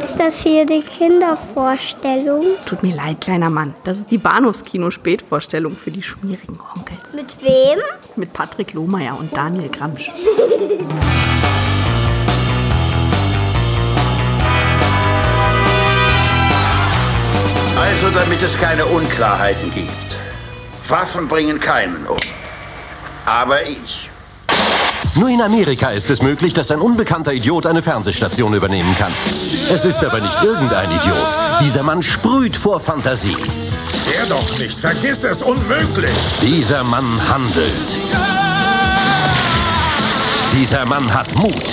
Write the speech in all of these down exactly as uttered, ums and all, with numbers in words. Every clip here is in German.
Ist das hier die Kindervorstellung? Tut mir leid, kleiner Mann. Das ist die Bahnhofskino-Spätvorstellung für die schmierigen Onkels. Mit wem? Mit Patrick Lohmeier und Daniel Gramsch. Also, damit es keine Unklarheiten gibt. Waffen bringen keinen um. Aber ich. Nur in Amerika ist es möglich, dass ein unbekannter Idiot eine Fernsehstation übernehmen kann. Es ist aber nicht irgendein Idiot. Dieser Mann sprüht vor Fantasie. Der doch nicht, vergiss es, unmöglich. Dieser Mann handelt. Dieser Mann hat Mut.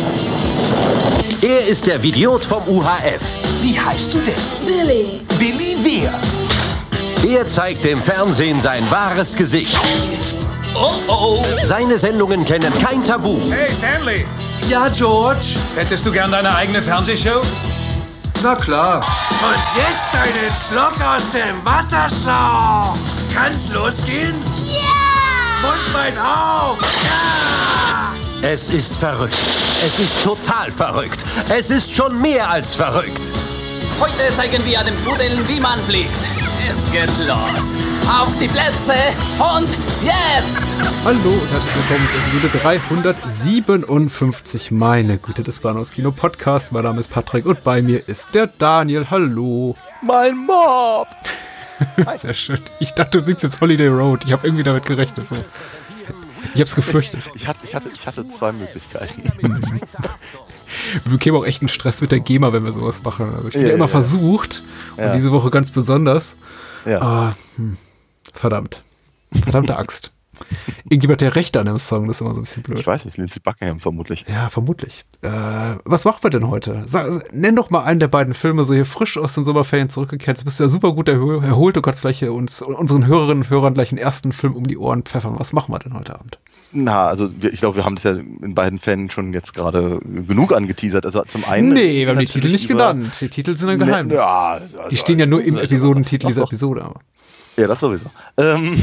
Er ist der Vidiot vom U H F. Wie heißt du denn? Billy. Billy wer? Er zeigt dem Fernsehen sein wahres Gesicht. Oh, oh. Seine Sendungen kennen kein Tabu. Hey, Stanley. Ja, George? Hättest du gern deine eigene Fernsehshow? Na klar. Und jetzt einen Schluck aus dem Wasserschlauch. Kann's losgehen? Ja! Mund weit auf. Ja! Es ist verrückt. Es ist total verrückt. Es ist schon mehr als verrückt. Heute zeigen wir den Pudeln, wie man fliegt. Es geht los. Auf die Plätze und jetzt! Hallo und herzlich willkommen zu Episode dreihundertsiebenundfünfzig. Meine Güte, des Bahnhofskino Podcast. Mein Name ist Patrick und bei mir ist der Daniel. Hallo. Mein Mob. Sehr schön. Ich dachte, du singst jetzt Holiday Road. Ich habe irgendwie damit gerechnet. So. Ich habe es gefürchtet. Ich hatte, ich, hatte, ich hatte zwei Möglichkeiten. Wir bekämen auch echt einen Stress mit der GEMA, wenn wir sowas machen. Also ich bin ja, ja immer ja. versucht. Ja. Und diese Woche ganz besonders. Ja. Ah, hm. Verdammt. Verdammte Axt. Irgendjemand hat ja Recht an dem Song, das ist immer so ein bisschen blöd. Ich weiß nicht, Lindsay Buckingham vermutlich. Ja, vermutlich. Äh, was machen wir denn heute? Sag, nenn doch mal einen der beiden Filme, so hier frisch aus den Sommerferien zurückgekehrt. Du bist ja super gut erholt, du kannst gleich hier uns, unseren Hörerinnen und Hörern gleich den ersten Film um die Ohren pfeffern. Was machen wir denn heute Abend? Na, also wir, ich glaube, wir haben das ja in beiden Fällen schon jetzt gerade genug angeteasert. Also zum einen... Nee, wir haben die Titel nicht genannt. Die Titel sind ein Geheimnis. Ja, also die stehen ja nur im Episodentitel dieser Episode. Aber. Ja, das sowieso. Ähm,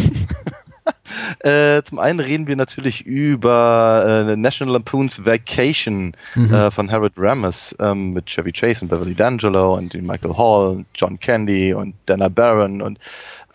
äh, zum einen reden wir natürlich über äh, National Lampoon's Vacation mhm. äh, von Harold Ramis ähm, mit Chevy Chase und Beverly D'Angelo und Michael Hall und John Candy und Dana Barron und äh,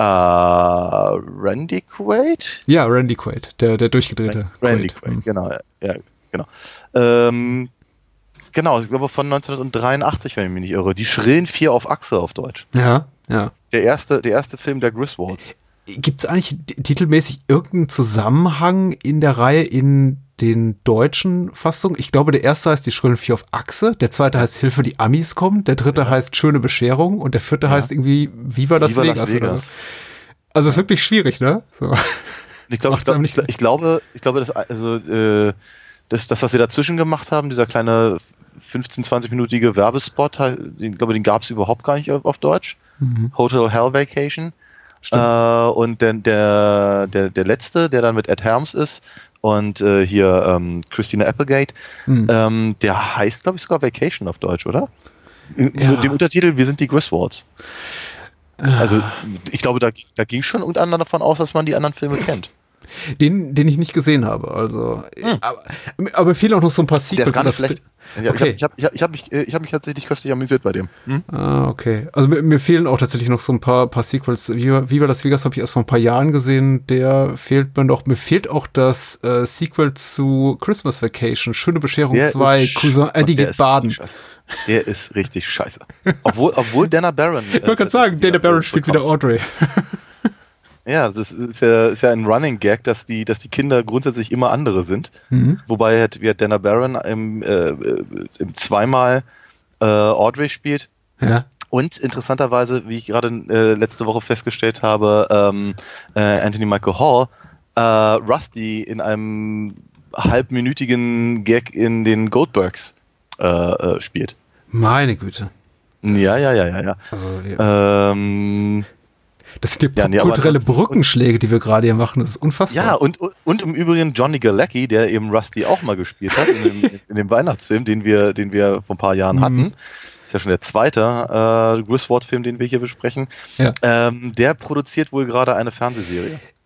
Randy Quaid? Ja, Randy Quaid, der, der durchgedrehte Randy Quaid, Quaid mhm. genau. Ja, genau. Ähm, genau, ich glaube von neunzehnhundertdreiundachtzig, wenn ich mich nicht irre. Die schrillen vier auf Achse auf Deutsch. Ja, ja. Der erste, der erste Film der Griswolds. Gibt es eigentlich titelmäßig irgendeinen Zusammenhang in der Reihe in den deutschen Fassungen? Ich glaube, der erste heißt Die Schrillen vier auf Achse, der zweite heißt Hilfe, die Amis kommen, der dritte ja. heißt Schöne Bescherung und der vierte ja. heißt irgendwie Viva Las Viva Vegas. Las Vegas. Oder so. Also ist wirklich schwierig, ne? So. Ich, glaub, ich, glaub, ich, ich glaube, ich glaube, dass, also, äh, das, das, was sie dazwischen gemacht haben, dieser kleine fünfzehn-, zwanzig-minütige Werbespot, ich glaube, den gab es überhaupt gar nicht auf, auf Deutsch. Mhm. Hotel Hell Vacation. Äh, und der, der, der, der letzte, der dann mit Ed Helms ist und äh, hier ähm, Christina Applegate, mhm. ähm, der heißt, glaube ich, sogar Vacation auf Deutsch, oder? Ja. Mit dem Untertitel Wir sind die Griswolds. Ja. Also ich glaube, da, da ging schon irgendeiner davon aus, dass man die anderen Filme kennt. Den, den ich nicht gesehen habe, also hm. aber, aber fehlen auch noch so ein paar Sequels. Der ist gar nicht schlecht. Ja, okay. Ich habe ich hab, ich hab mich, ich hab mich tatsächlich köstlich amüsiert bei dem. Hm? Ah, okay. Also mir, mir fehlen auch tatsächlich noch so ein paar, paar Sequels. Viva, Viva Las Vegas habe ich erst vor ein paar Jahren gesehen. Der fehlt mir noch. Mir fehlt auch das äh, Sequel zu Christmas Vacation. Schöne Bescherung der zwei. Cousin Eddie geht baden. Der ist richtig scheiße. Obwohl, obwohl Dana Barron. Äh, ich wollte gerade sagen, Dana Barron spielt wieder Audrey. Ja, das ist ja, ist ja ein Running Gag, dass die, dass die Kinder grundsätzlich immer andere sind. Mhm. Wobei hat, wie hat Dana Barron im, äh, im zweimal äh, Audrey spielt. Ja. Und interessanterweise, wie ich gerade äh, letzte Woche festgestellt habe, ähm, äh, Anthony Michael Hall äh, Rusty in einem halbminütigen Gag in den Goldbergs äh, äh, spielt. Meine Güte. Ja, ja, ja, ja, ja. Also, ja. Ähm, Das sind die popkulturelle ja, nee, Brückenschläge, die wir gerade hier machen. Das ist unfassbar. Ja, und, und, und im Übrigen Johnny Galecki, der eben Rusty auch mal gespielt hat, in dem, in dem Weihnachtsfilm, den wir, den wir vor ein paar Jahren mhm. hatten. Ist ja schon der zweite äh, Griswold-Film, den wir hier besprechen. Ja. Ähm, der produziert wohl gerade eine Fernsehserie.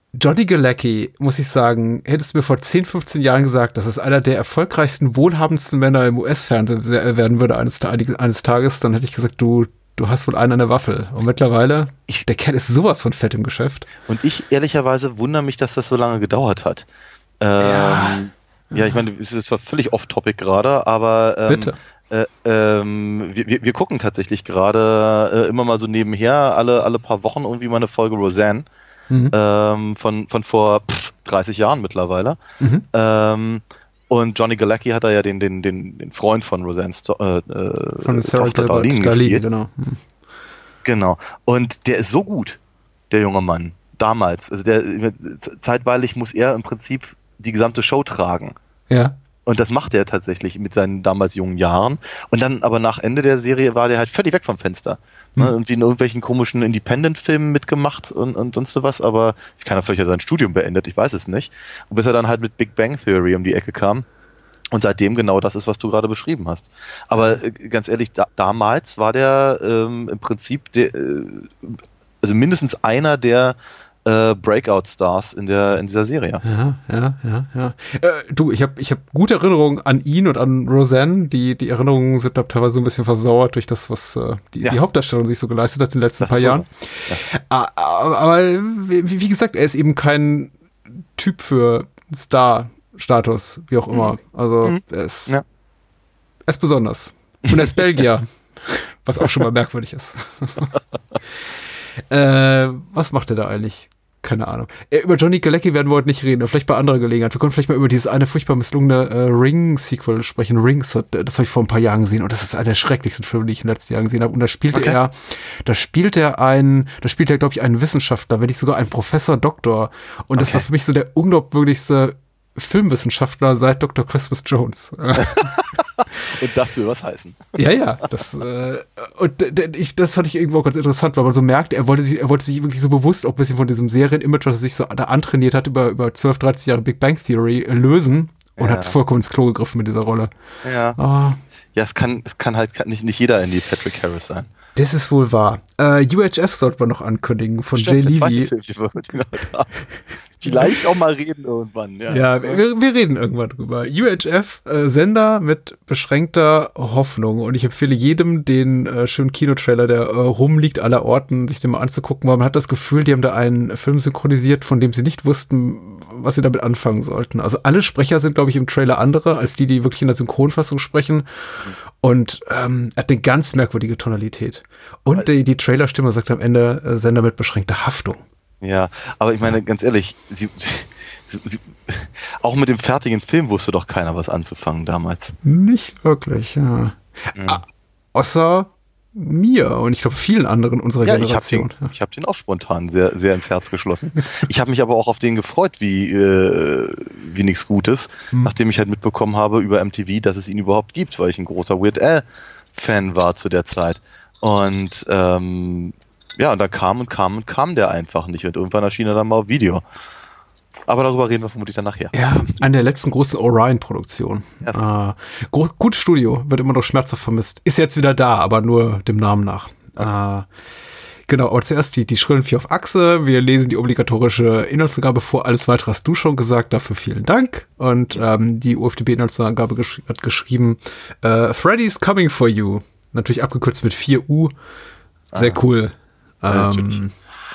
Johnny Galecki, muss ich sagen, hättest du mir vor zehn, fünfzehn Jahren gesagt, dass es einer der erfolgreichsten, wohlhabendsten Männer im U S-Fernsehen werden würde eines, eines Tages, dann hätte ich gesagt, du, du hast wohl einen an der Waffel. Und mittlerweile, ich, der Kerl ist sowas von fett im Geschäft. Und ich ehrlicherweise wundere mich, dass das so lange gedauert hat. Ähm, ja. ja, ich meine, es ist zwar völlig off-topic gerade, aber ähm, Bitte. Äh, ähm, wir, wir gucken tatsächlich gerade äh, immer mal so nebenher, alle, alle paar Wochen irgendwie mal eine Folge Roseanne. Mhm. Ähm, von, von vor pff, dreißig Jahren mittlerweile. Mhm. Ähm, und Johnny Galecki hat da ja den, den, den, den Freund von Roseannes äh, von Sarah Tochter Darlene gespielt. Genau. Mhm. Genau. Und der ist so gut, der junge Mann, damals. Also der zeitweilig muss er im Prinzip die gesamte Show tragen. Ja. Und das macht er tatsächlich mit seinen damals jungen Jahren. Und dann aber nach Ende der Serie war der halt völlig weg vom Fenster. Ne, Mhm. irgendwie in irgendwelchen komischen Independent-Filmen mitgemacht und, und sonst sowas, aber ich kann er vielleicht hat sein Studium beendet, ich weiß es nicht. Und bis er dann halt mit Big Bang Theory um die Ecke kam und seitdem genau das ist, was du gerade beschrieben hast. Aber äh, ganz ehrlich, da, damals war der ähm, im Prinzip der, äh, also mindestens einer der äh, Breakout-Stars in der in dieser Serie. Ja, ja, ja, ja. Äh, du, ich habe ich hab gute Erinnerungen an ihn und an Roseanne. Die, die Erinnerungen sind da teilweise so ein bisschen versauert durch das, was äh, die, ja. die Hauptdarstellerin sich so geleistet hat in den letzten das paar Jahren. Ja. Aber, aber wie, wie gesagt, er ist eben kein Typ für Star-Status, wie auch immer. Also mhm. er, ist, ja. er ist besonders. Und er ist Belgier, was auch schon mal merkwürdig ist. äh, was macht er da eigentlich? Keine Ahnung. Äh, über Johnny Galecki werden wir heute nicht reden, vielleicht bei anderer Gelegenheit. Wir können vielleicht mal über dieses eine furchtbar misslungene äh, Ring-Sequel sprechen. Rings, das habe ich vor ein paar Jahren gesehen und das ist einer der schrecklichsten Filme, die ich in den letzten Jahren gesehen habe. Und da spielte okay. er, da spielt er ein, da spielt er, glaube ich, einen Wissenschaftler, wenn nicht sogar einen Professor Doktor. Und okay. das war für mich so der unglaubwürdigste Filmwissenschaftler seit Doktor Christmas Jones. Und das will was heißen. Ja, ja. Das, äh, und d- d- ich, das fand ich irgendwo auch ganz interessant, weil man so merkt, er wollte sich, er wollte sich wirklich so bewusst auch ein bisschen von diesem Serien-Image, was er sich so da antrainiert hat, über, über zwölf, dreizehn Jahre Big Bang Theory äh, lösen und ja. hat vollkommen ins Klo gegriffen mit dieser Rolle. Ja. Oh. Ja, es kann, es kann halt nicht, nicht jeder in die Patrick Harris sein. Das ist wohl wahr. Äh, U H F sollten wir noch ankündigen von Stimmt, Jay Levy. Vielleicht auch mal reden irgendwann. Ja, ja wir, wir reden irgendwann drüber. U H F, äh, Sender mit beschränkter Hoffnung. Und ich empfehle jedem den äh, schönen Kinotrailer, der äh, rumliegt aller Orten, sich den mal anzugucken, weil man hat das Gefühl, die haben da einen Film synchronisiert, von dem sie nicht wussten, was sie damit anfangen sollten. Also alle Sprecher sind, glaube ich, im Trailer andere, als die, die wirklich in der Synchronfassung sprechen. Und ähm, er hat eine ganz merkwürdige Tonalität. Und die, die Trailerstimme sagt am Ende, äh, Sender mit beschränkter Haftung. Ja, aber ich meine, ganz ehrlich, sie, sie, sie, auch mit dem fertigen Film wusste doch keiner, was anzufangen damals. Nicht wirklich, ja. Mhm. Ah, außer mir und ich glaube vielen anderen unserer ja, Generation. Ich habe den, ich hab den auch spontan sehr, sehr ins Herz geschlossen. Ich habe mich aber auch auf den gefreut, wie, äh, wie nichts Gutes, hm. nachdem ich halt mitbekommen habe über M T V, dass es ihn überhaupt gibt, weil ich ein großer Weird Al-Fan war zu der Zeit. Und ähm, ja, und dann kam und kam und kam der einfach nicht und irgendwann erschien er dann mal auf Video. Aber darüber reden wir vermutlich dann nachher. Ja, eine der letzten großen Orion-Produktionen. Ja. Äh, gro- gutes Studio, wird immer noch schmerzhaft vermisst. Ist jetzt wieder da, aber nur dem Namen nach. Okay. Äh, genau, aber zuerst die, die schrillen vier auf Achse. Wir lesen die obligatorische Inhaltsangabe vor. Alles weitere hast du schon gesagt, dafür vielen Dank. Und ähm, die U F D B-Inhaltsangabe gesch- hat geschrieben, äh, Freddy's coming for you. Natürlich abgekürzt mit vier U. Sehr ah. cool. Ja, ähm,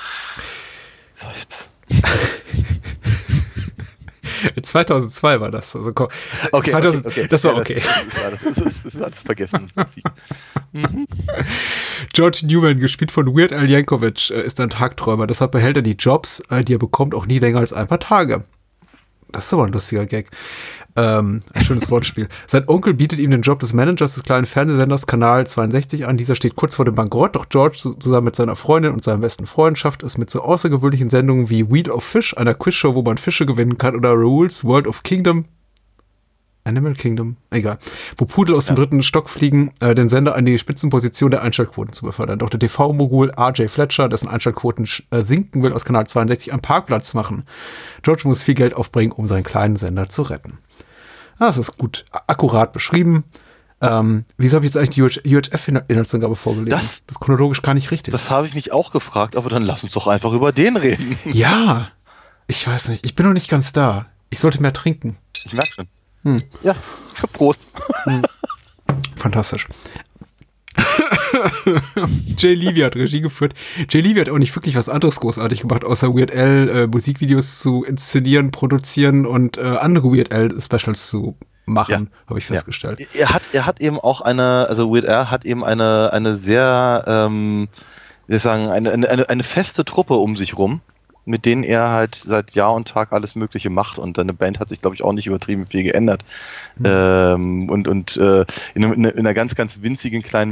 zweitausendzwei war das. Also, okay, zweitausend, okay, okay. Das war ja, okay. Das, das, das, das ist alles vergessen. mhm. George Newman, gespielt von Weird Al Yankovic, ist ein Tagträumer. Deshalb behält er die Jobs, die er bekommt, auch nie länger als ein paar Tage. Das ist aber ein lustiger Gag. Ähm, ein schönes Wortspiel. Sein Onkel bietet ihm den Job des Managers des kleinen Fernsehsenders Kanal zweiundsechzig an. Dieser steht kurz vor dem Bankrott, doch George zusammen mit seiner Freundin und seinem besten Freund schafft es mit so außergewöhnlichen Sendungen wie Wheel of Fish, einer Quizshow, wo man Fische gewinnen kann, oder Rules, World of Kingdom, Animal Kingdom, egal, wo Pudel aus ja. dem dritten Stock fliegen, äh, den Sender an die Spitzenposition der Einschaltquoten zu befördern. Doch der T V-Mogul R J Fletcher, dessen Einschaltquoten äh, sinken will, aus Kanal zweiundsechzig am Parkplatz machen. George muss viel Geld aufbringen, um seinen kleinen Sender zu retten. Ah, das ist gut, akkurat beschrieben. Ähm, wieso habe ich jetzt eigentlich die U H F-Inhaltsangabe vorgelesen? Das, das ist chronologisch gar nicht richtig. Das habe ich mich auch gefragt, aber dann lass uns doch einfach über den reden. Ja. Ich weiß nicht, ich bin noch nicht ganz da. Ich sollte mehr trinken. Ich merke schon. Hm. Ja, Prost. Hm. Fantastisch. Jay Levy hat Regie geführt. Jay Levy hat auch nicht wirklich was anderes großartig gemacht, außer Weird Al äh, Musikvideos zu inszenieren, produzieren und äh, andere Weird Al Specials zu machen, ja. habe ich festgestellt. Ja. Er hat, er hat eben auch eine, also Weird Al hat eben eine, eine sehr, ähm, wie soll ich sagen, eine, eine, eine feste Truppe um sich rum, mit denen er halt seit Jahr und Tag alles Mögliche macht, und seine Band hat sich, glaube ich, auch nicht übertrieben viel geändert. Mhm. Ähm, und und äh, in, in, in einer ganz, ganz winzigen kleinen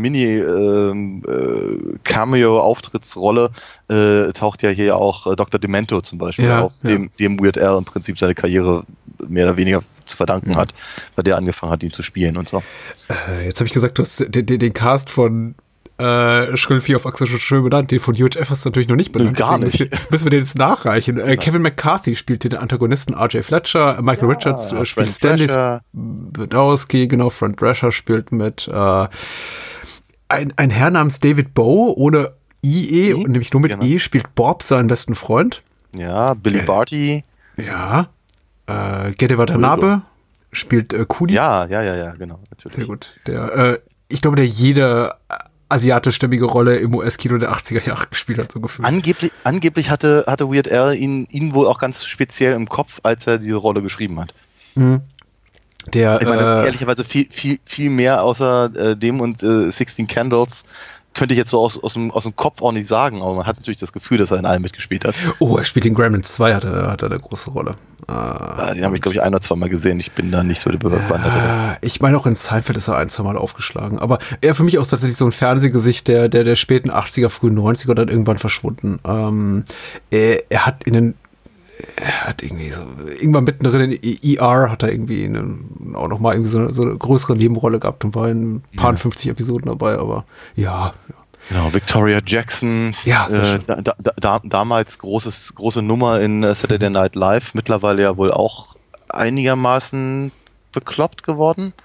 Mini-Cameo-Auftrittsrolle äh, äh, taucht ja hier auch äh, Doktor Demento zum Beispiel ja, auf, ja. dem, dem Weird Al im Prinzip seine Karriere mehr oder weniger zu verdanken mhm. hat, weil der angefangen hat, ihn zu spielen und so. Äh, jetzt habe ich gesagt, du hast den, den, den Cast von Äh, Schrill vier auf Achse schon schön benannt. Den von U H F hast du natürlich noch nicht benannt. Gar nicht. Müssen wir, müssen wir den jetzt nachreichen. Äh, Kevin McCarthy spielt den Antagonisten R J Fletcher. Michael ja, Richards äh, spielt Stanley Badowski. Genau, Frank Drescher spielt mit äh, ein, ein Herr namens David Bowe ohne I E, und nämlich nur mit genau. E, spielt Bob, seinen besten Freund. Ja, Billy äh, Barty. Ja. Äh, Gede Watanabe spielt äh, Kuni. Ja, ja, ja, ja, genau. Natürlich. Sehr gut. Der, äh, ich glaube, der jede asiatischstämmige Rolle im U S-Kino der achtziger Jahre gespielt hat, so gefühlt. Angeblich, angeblich hatte, hatte Weird Al ihn, ihn wohl auch ganz speziell im Kopf, als er diese Rolle geschrieben hat. Mhm. Der, ich meine, äh, ehrlicherweise viel, viel, viel mehr außer äh, dem und äh, sixteen Candles könnte ich jetzt so aus, aus, dem, aus dem Kopf auch nicht sagen, aber man hat natürlich das Gefühl, dass er in allem mitgespielt hat. Oh, er spielt in Gremlins zwei, hat er, hat er eine große Rolle. Äh, ja, den habe ich, glaube ich, ein oder zwei Mal gesehen. Ich bin da nicht so bewandert. Äh, ich meine, auch in Seinfeld ist er ein, zwei Mal aufgeschlagen. Aber er für mich auch tatsächlich so ein Fernsehgesicht der, der, der späten achtziger, frühen neunziger, dann irgendwann verschwunden. Ähm, er, er hat in den Er hat irgendwie so, irgendwann mittendrin in E R hat er irgendwie einen, auch nochmal irgendwie so eine, so eine größere Nebenrolle gehabt und war in ein paar ja. fünfzig Episoden dabei, aber ja. ja. Genau, Victoria Jackson, ja, äh, da, da, da, damals großes, große Nummer in Saturday Night Live, mittlerweile ja wohl auch einigermaßen bekloppt geworden.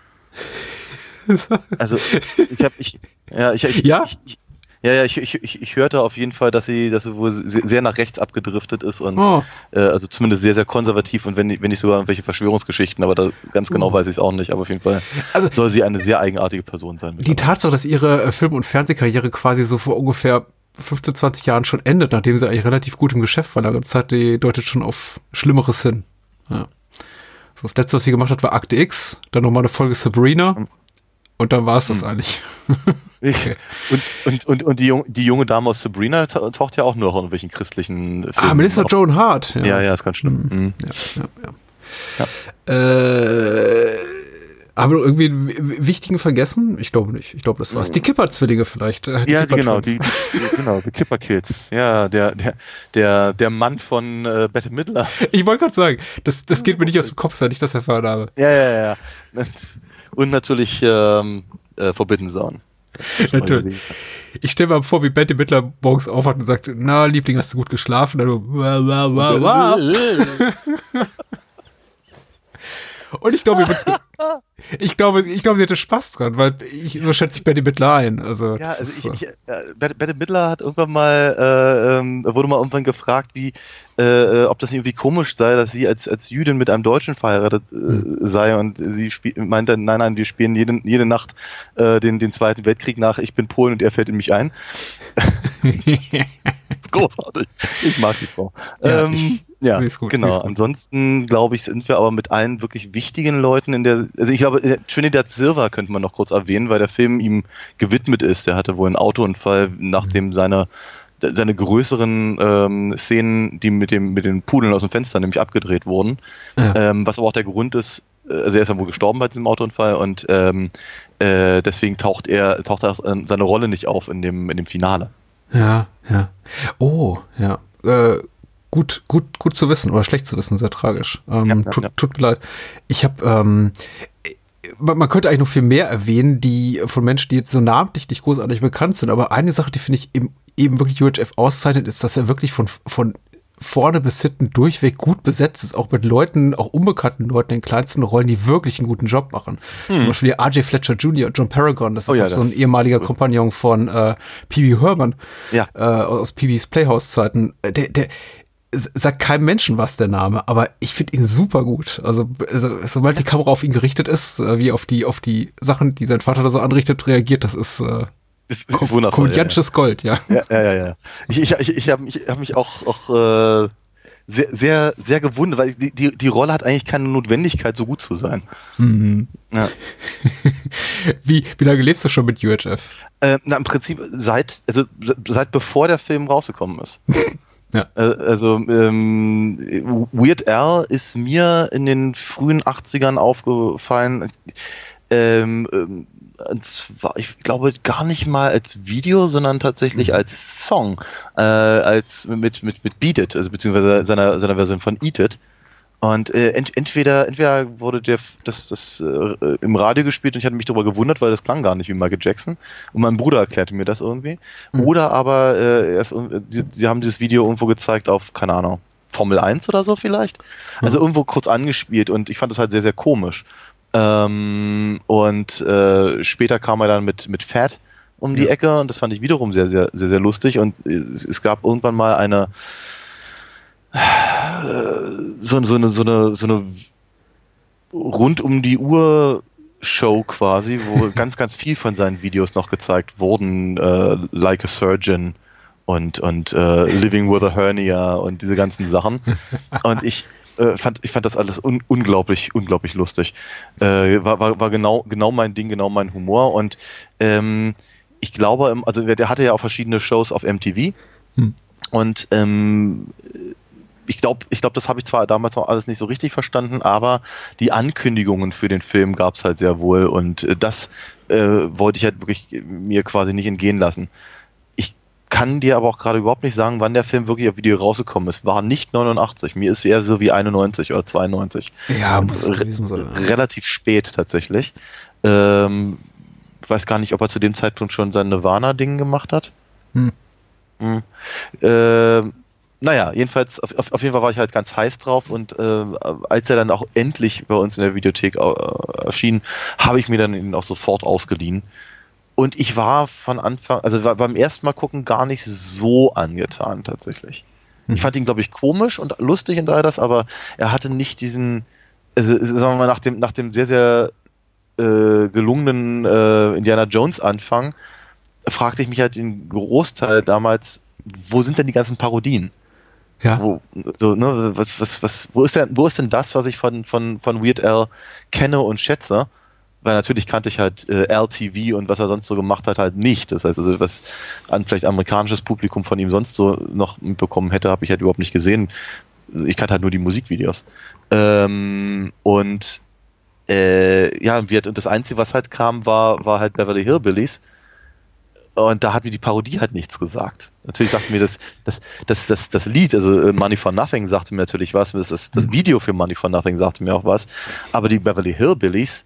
Also, ich habe, ich, ja, ich, ich, ja? ich, ich Ja, ja, ich, ich, ich, ich hörte auf jeden Fall, dass sie, dass sie wohl sehr nach rechts abgedriftet ist und oh. äh, also zumindest sehr, sehr konservativ, und wenn, wenn nicht sogar irgendwelche Verschwörungsgeschichten, aber da ganz genau uh. weiß ich es auch nicht, aber auf jeden Fall also, soll sie eine sehr eigenartige Person sein. Die Tatsache, dass ihre Film- und Fernsehkarriere quasi so vor ungefähr fünfzehn, zwanzig Jahren schon endet, nachdem sie eigentlich relativ gut im Geschäft war, lange Zeit, die deutet schon auf Schlimmeres hin. Ja. Das letzte, was sie gemacht hat, war Akte X, dann nochmal eine Folge Sabrina. Mhm. Und dann war es das hm. eigentlich. Okay. Und, und, und, und die, junge, die junge Dame aus Sabrina taucht ja auch nur noch in irgendwelchen christlichen Filmen. Ah, Melissa auf. Joan Hart. Ja, ja, ja, ist ganz schlimm. Mhm. Ja, ja, ja. ja. Äh, haben wir noch irgendwie einen wichtigen vergessen? Ich glaube nicht. Ich glaube, das war's. Die Kipper-Zwillinge vielleicht. Die ja, die, genau, die, die, genau, die Kipper-Kids. Ja, der, der, der, der Mann von äh, Bette Midler. Ich wollte gerade sagen, das, das geht mir nicht aus dem Kopf, seit ich das erfahren habe. Ja, ja, ja. Und natürlich ähm, äh, Forbidden Zone. Natürlich. Ich stelle mir vor, wie Bette Midler morgens aufwacht und sagt, na, Liebling, hast du gut geschlafen? Dann so, wah, wah, wah, wah. Und ich glaube, ich glaube, ich glaube, sie hatte Spaß dran, weil ich, so schätze ich Bette Midler ein. Also, ja, also ich, so. ich, äh, Bette Midler hat irgendwann mal, äh, ähm, wurde mal irgendwann gefragt, wie, äh, ob das irgendwie komisch sei, dass sie als, als Jüdin mit einem Deutschen verheiratet äh, hm. sei, und sie meinte, nein, nein, wir spielen jede, jede Nacht äh, den, den Zweiten Weltkrieg nach, ich bin Polen und er fällt in mich ein. Das ist großartig. Ich mag die Frau. Ja, ähm, ich, ja gut, genau. Ansonsten, glaube ich, sind wir aber mit allen wirklich wichtigen Leuten in der, also ich glaube, Trinidad Silva könnte man noch kurz erwähnen, weil der Film ihm gewidmet ist. Der hatte wohl einen Autounfall, nachdem seine seine größeren ähm, Szenen, die mit dem mit den Pudeln aus dem Fenster nämlich abgedreht wurden, ja. ähm, was aber auch der Grund ist, also er ist dann wohl gestorben bei diesem Autounfall, und ähm, äh, deswegen taucht er taucht er seine Rolle nicht auf in dem in dem Finale. Ja, ja. Oh, ja. Äh, gut, gut, gut zu wissen oder schlecht zu wissen, sehr tragisch. Ähm, ja, ja, tut, ja. tut mir leid. Ich habe ähm, man könnte eigentlich noch viel mehr erwähnen, die von Menschen, die jetzt so namentlich nicht großartig bekannt sind, aber eine Sache, die finde ich eben, eben wirklich U H F auszeichnet, ist, dass er wirklich von, von vorne bis hinten durchweg gut besetzt ist, auch mit Leuten, auch unbekannten Leuten in kleinsten Rollen, die wirklich einen guten Job machen. Hm. Zum Beispiel R J Fletcher Junior und John Paragon, das ist oh ja, auch so ein ehemaliger Kompagnon von äh, Pee Wee Herman ja. äh, aus Pee Wee's Playhouse-Zeiten. Der, der sagt keinem Menschen was, der Name, aber ich finde ihn super gut. Also, also sobald die Kamera auf ihn gerichtet ist, wie auf die auf die Sachen, die sein Vater da so anrichtet, reagiert, das ist, äh, ist, ist wundervoll. Komödiantisches ja, ja. Gold, ja. Ja, ja, ja. ja. Ich, ich, ich habe ich hab mich auch, auch äh, sehr, sehr, sehr gewundert, weil die, die, die Rolle hat eigentlich keine Notwendigkeit, so gut zu sein. Mhm. Ja. wie, wie lange lebst du schon mit U H F? Äh, na, im Prinzip seit, also seit bevor der Film rausgekommen ist. Ja. Also ähm, Weird Al ist mir in den frühen achtzigern aufgefallen, ähm, ähm, zwar, ich glaube gar nicht mal als Video, sondern tatsächlich als Song, äh, als mit mit mit Beat It, also beziehungsweise seiner seiner Version von Eat It. Und äh, ent, entweder entweder wurde der das das äh, im Radio gespielt und ich hatte mich darüber gewundert, weil das klang gar nicht wie Michael Jackson und mein Bruder erklärte mir das irgendwie. Mhm. Oder aber äh, erst, sie, sie haben dieses Video irgendwo gezeigt auf, keine Ahnung, Formel eins oder so vielleicht. Mhm. Also irgendwo kurz angespielt und ich fand das halt sehr, sehr komisch. Ähm, und äh, später kam er dann mit, mit Fat um die ja. Ecke und das fand ich wiederum sehr, sehr, sehr, sehr lustig und es, es gab irgendwann mal eine So, so, eine, so, eine, so eine rund um die Uhr Show quasi, wo ganz, ganz viel von seinen Videos noch gezeigt wurden, äh, Like a Surgeon und, und äh, Living with a Hernia und diese ganzen Sachen. Und ich äh, fand, ich fand das alles un- unglaublich, unglaublich lustig. Äh, war war, war genau, genau mein Ding, genau mein Humor und ähm, ich glaube, also der hatte ja auch verschiedene Shows auf M T V hm. und ähm, Ich glaube, ich glaub, das habe ich zwar damals noch alles nicht so richtig verstanden, aber die Ankündigungen für den Film gab es halt sehr wohl und das äh, wollte ich halt wirklich mir quasi nicht entgehen lassen. Ich kann dir aber auch gerade überhaupt nicht sagen, wann der Film wirklich auf Video rausgekommen ist. War nicht neunundachtzig, mir ist eher so wie einundneunzig oder zweiundneunzig. Ja, muss es gewesen sein. Relativ spät tatsächlich. Ähm, ich weiß gar nicht, ob er zu dem Zeitpunkt schon sein Nirvana-Ding gemacht hat. Hm. Hm. Ähm, Naja, jedenfalls, auf, auf jeden Fall war ich halt ganz heiß drauf und äh, als er dann auch endlich bei uns in der Videothek äh, erschien, habe ich mir dann ihn auch sofort ausgeliehen. Und ich war von Anfang, also war beim ersten Mal gucken gar nicht so angetan tatsächlich. Hm. Ich fand ihn, glaube ich, komisch und lustig und all das, aber er hatte nicht diesen, also sagen wir mal, nach dem, nach dem sehr, sehr äh, gelungenen äh, Indiana Jones Anfang, fragte ich mich halt den Großteil damals, wo sind denn die ganzen Parodien? Ja. Wo, so, ne, was, was, was, wo ist denn, wo ist denn das, was ich von, von, von Weird Al kenne und schätze? Weil natürlich kannte ich halt äh, L T V und was er sonst so gemacht hat, halt nicht. Das heißt, also was an vielleicht amerikanisches Publikum von ihm sonst so noch mitbekommen hätte, habe ich halt überhaupt nicht gesehen. Ich kannte halt nur die Musikvideos. Ähm, und äh, ja, und das Einzige, was halt kam, war, war halt Beverly Hillbillies. Und da hat mir die Parodie halt nichts gesagt. Natürlich sagte mir das, das, das, das, das Lied, also Money for Nothing sagte mir natürlich was, das, das Video für Money for Nothing sagte mir auch was, aber die Beverly Hillbillies,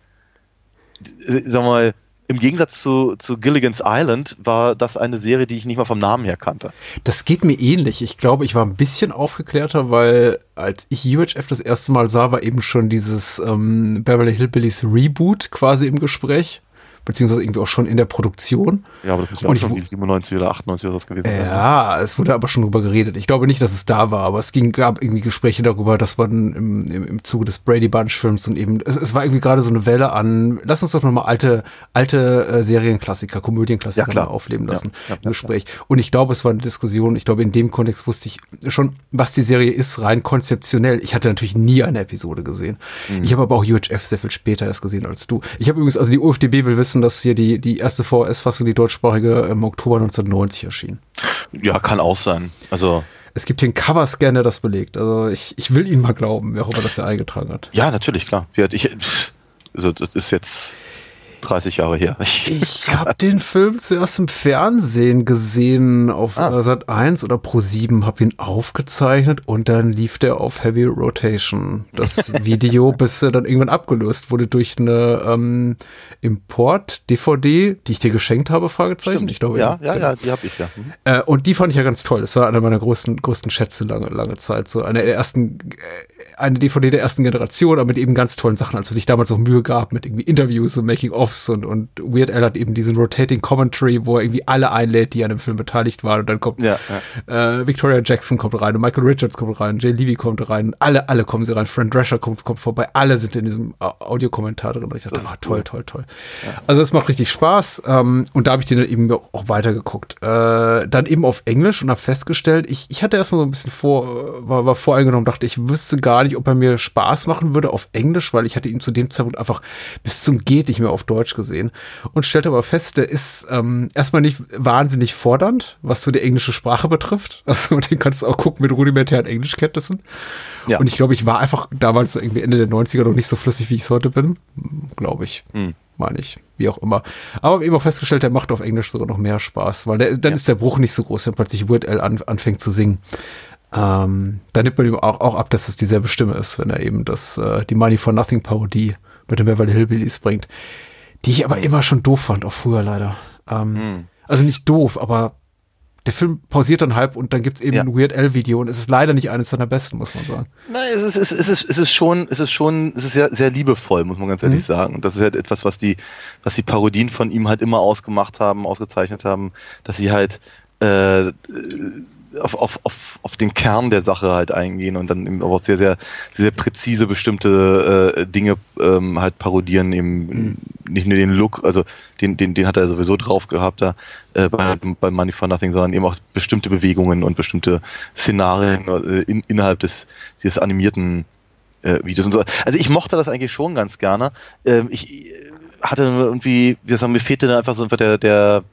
sagen wir mal, im Gegensatz zu, zu Gilligan's Island war das eine Serie, die ich nicht mal vom Namen her kannte. Das geht mir ähnlich. Ich glaube, ich war ein bisschen aufgeklärter, weil als ich U H F das erste Mal sah, war eben schon dieses ähm, Beverly Hillbillies Reboot quasi im Gespräch. Beziehungsweise irgendwie auch schon in der Produktion. Ja, aber das muss ja auch schon wie siebenundneunzig oder achtundneunzig oder was gewesen sein. Ja, es wurde aber schon drüber geredet. Ich glaube nicht, dass es da war, aber es ging, gab irgendwie Gespräche darüber, dass man im, im, im Zuge des Brady Bunch Films und eben, es, es war irgendwie gerade so eine Welle an, lass uns doch nochmal alte, alte äh, Serienklassiker, Komödienklassiker ja, aufleben lassen ja, ja, im Gespräch. Ja. Und ich glaube, es war eine Diskussion, ich glaube, in dem Kontext wusste ich schon, was die Serie ist, rein konzeptionell. Ich hatte natürlich nie eine Episode gesehen. Mhm. Ich habe aber auch U H F sehr viel später erst gesehen als du. Ich habe übrigens, also die O F D B will wissen, dass hier die, die erste V H S-Fassung, die deutschsprachige, im Oktober neunzehnhundertneunzig erschien. Ja, kann auch sein. Also es gibt hier einen Coverscan, der das belegt. Also ich, ich will ihn mal glauben, wer auch immer das ja eingetragen hat. Ja, natürlich, klar. Ich, also das ist jetzt dreißig Jahre her. Ich, ich habe den Film zuerst im Fernsehen gesehen, auf ah. Sat eins oder Pro sieben, habe ihn aufgezeichnet und dann lief der auf Heavy Rotation. Das Video, bis er dann irgendwann abgelöst wurde durch eine ähm, Import-D V D, die ich dir geschenkt habe, Fragezeichen. Stimmt. Ich glaube, ja, ja, ja, die habe ich ja. Mhm. Äh, und die fand ich ja ganz toll. Das war einer meiner größten, größten Schätze lange, lange Zeit. So eine der ersten, äh, eine D V D der ersten Generation, aber mit eben ganz tollen Sachen, als man sich damals auch Mühe gab mit irgendwie Interviews und Making-of Making-ofs und, und Weird Al hat eben diesen Rotating Commentary, wo er irgendwie alle einlädt, die an dem Film beteiligt waren und dann kommt ja, ja. Äh, Victoria Jackson kommt rein und Michael Richards kommt rein, Jay Levy kommt rein, alle, alle kommen sie rein, Fran Drescher kommt, kommt vorbei, alle sind in diesem Audiokommentar drin und ich dachte, ah, toll, cool. toll, toll. Ja. Also das macht richtig Spaß ähm, und da habe ich den dann eben auch weitergeguckt. Äh, dann eben auf Englisch und habe festgestellt, ich, ich hatte erstmal so ein bisschen vor, war, war voreingenommen, dachte, ich wüsste gar nicht, ob er mir Spaß machen würde auf Englisch, weil ich hatte ihn zu dem Zeitpunkt einfach bis zum Geht nicht mehr auf Deutsch gesehen und stellte aber fest, der ist ähm, erstmal nicht wahnsinnig fordernd, was so die englische Sprache betrifft. Also den kannst du auch gucken mit rudimentären Englischkenntnissen. Ja. Und ich glaube, ich war einfach damals irgendwie Ende der neunziger noch nicht so flüssig, wie ich es heute bin. Glaube ich. Hm. Meine ich. Wie auch immer. Aber eben auch festgestellt, der macht auf Englisch sogar noch mehr Spaß, weil der, dann ja. ist der Bruch nicht so groß, wenn plötzlich Weird Al an, anfängt zu singen. Ähm, da nimmt man ihm auch, auch ab, dass es dieselbe Stimme ist, wenn er eben das, äh, die Money for Nothing Parodie mit den Beverly Hillbillies bringt. Die ich aber immer schon doof fand, auch früher leider. Ähm, hm. Also nicht doof, aber der Film pausiert dann halb und dann gibt's eben ja. ein Weird Al-Video und es ist leider nicht eines seiner besten, muss man sagen. Nein, es ist, es ist, es ist, es ist schon, es ist schon, es ist sehr, sehr liebevoll, muss man ganz ehrlich mhm. sagen. Und das ist halt etwas, was die, was die Parodien von ihm halt immer ausgemacht haben, ausgezeichnet haben, dass sie halt äh, auf, auf, auf, auf den Kern der Sache halt eingehen und dann eben auch sehr, sehr, sehr präzise bestimmte äh, Dinge ähm, halt parodieren, eben mhm. nicht nur den Look, also den, den, den hat er sowieso drauf gehabt da äh, bei, bei Money for Nothing, sondern eben auch bestimmte Bewegungen und bestimmte Szenarien äh, in, innerhalb des dieses animierten äh, Videos und so. Also ich mochte das eigentlich schon ganz gerne. Ähm, ich hatte irgendwie, wie gesagt, mir fehlte dann einfach so einfach der, der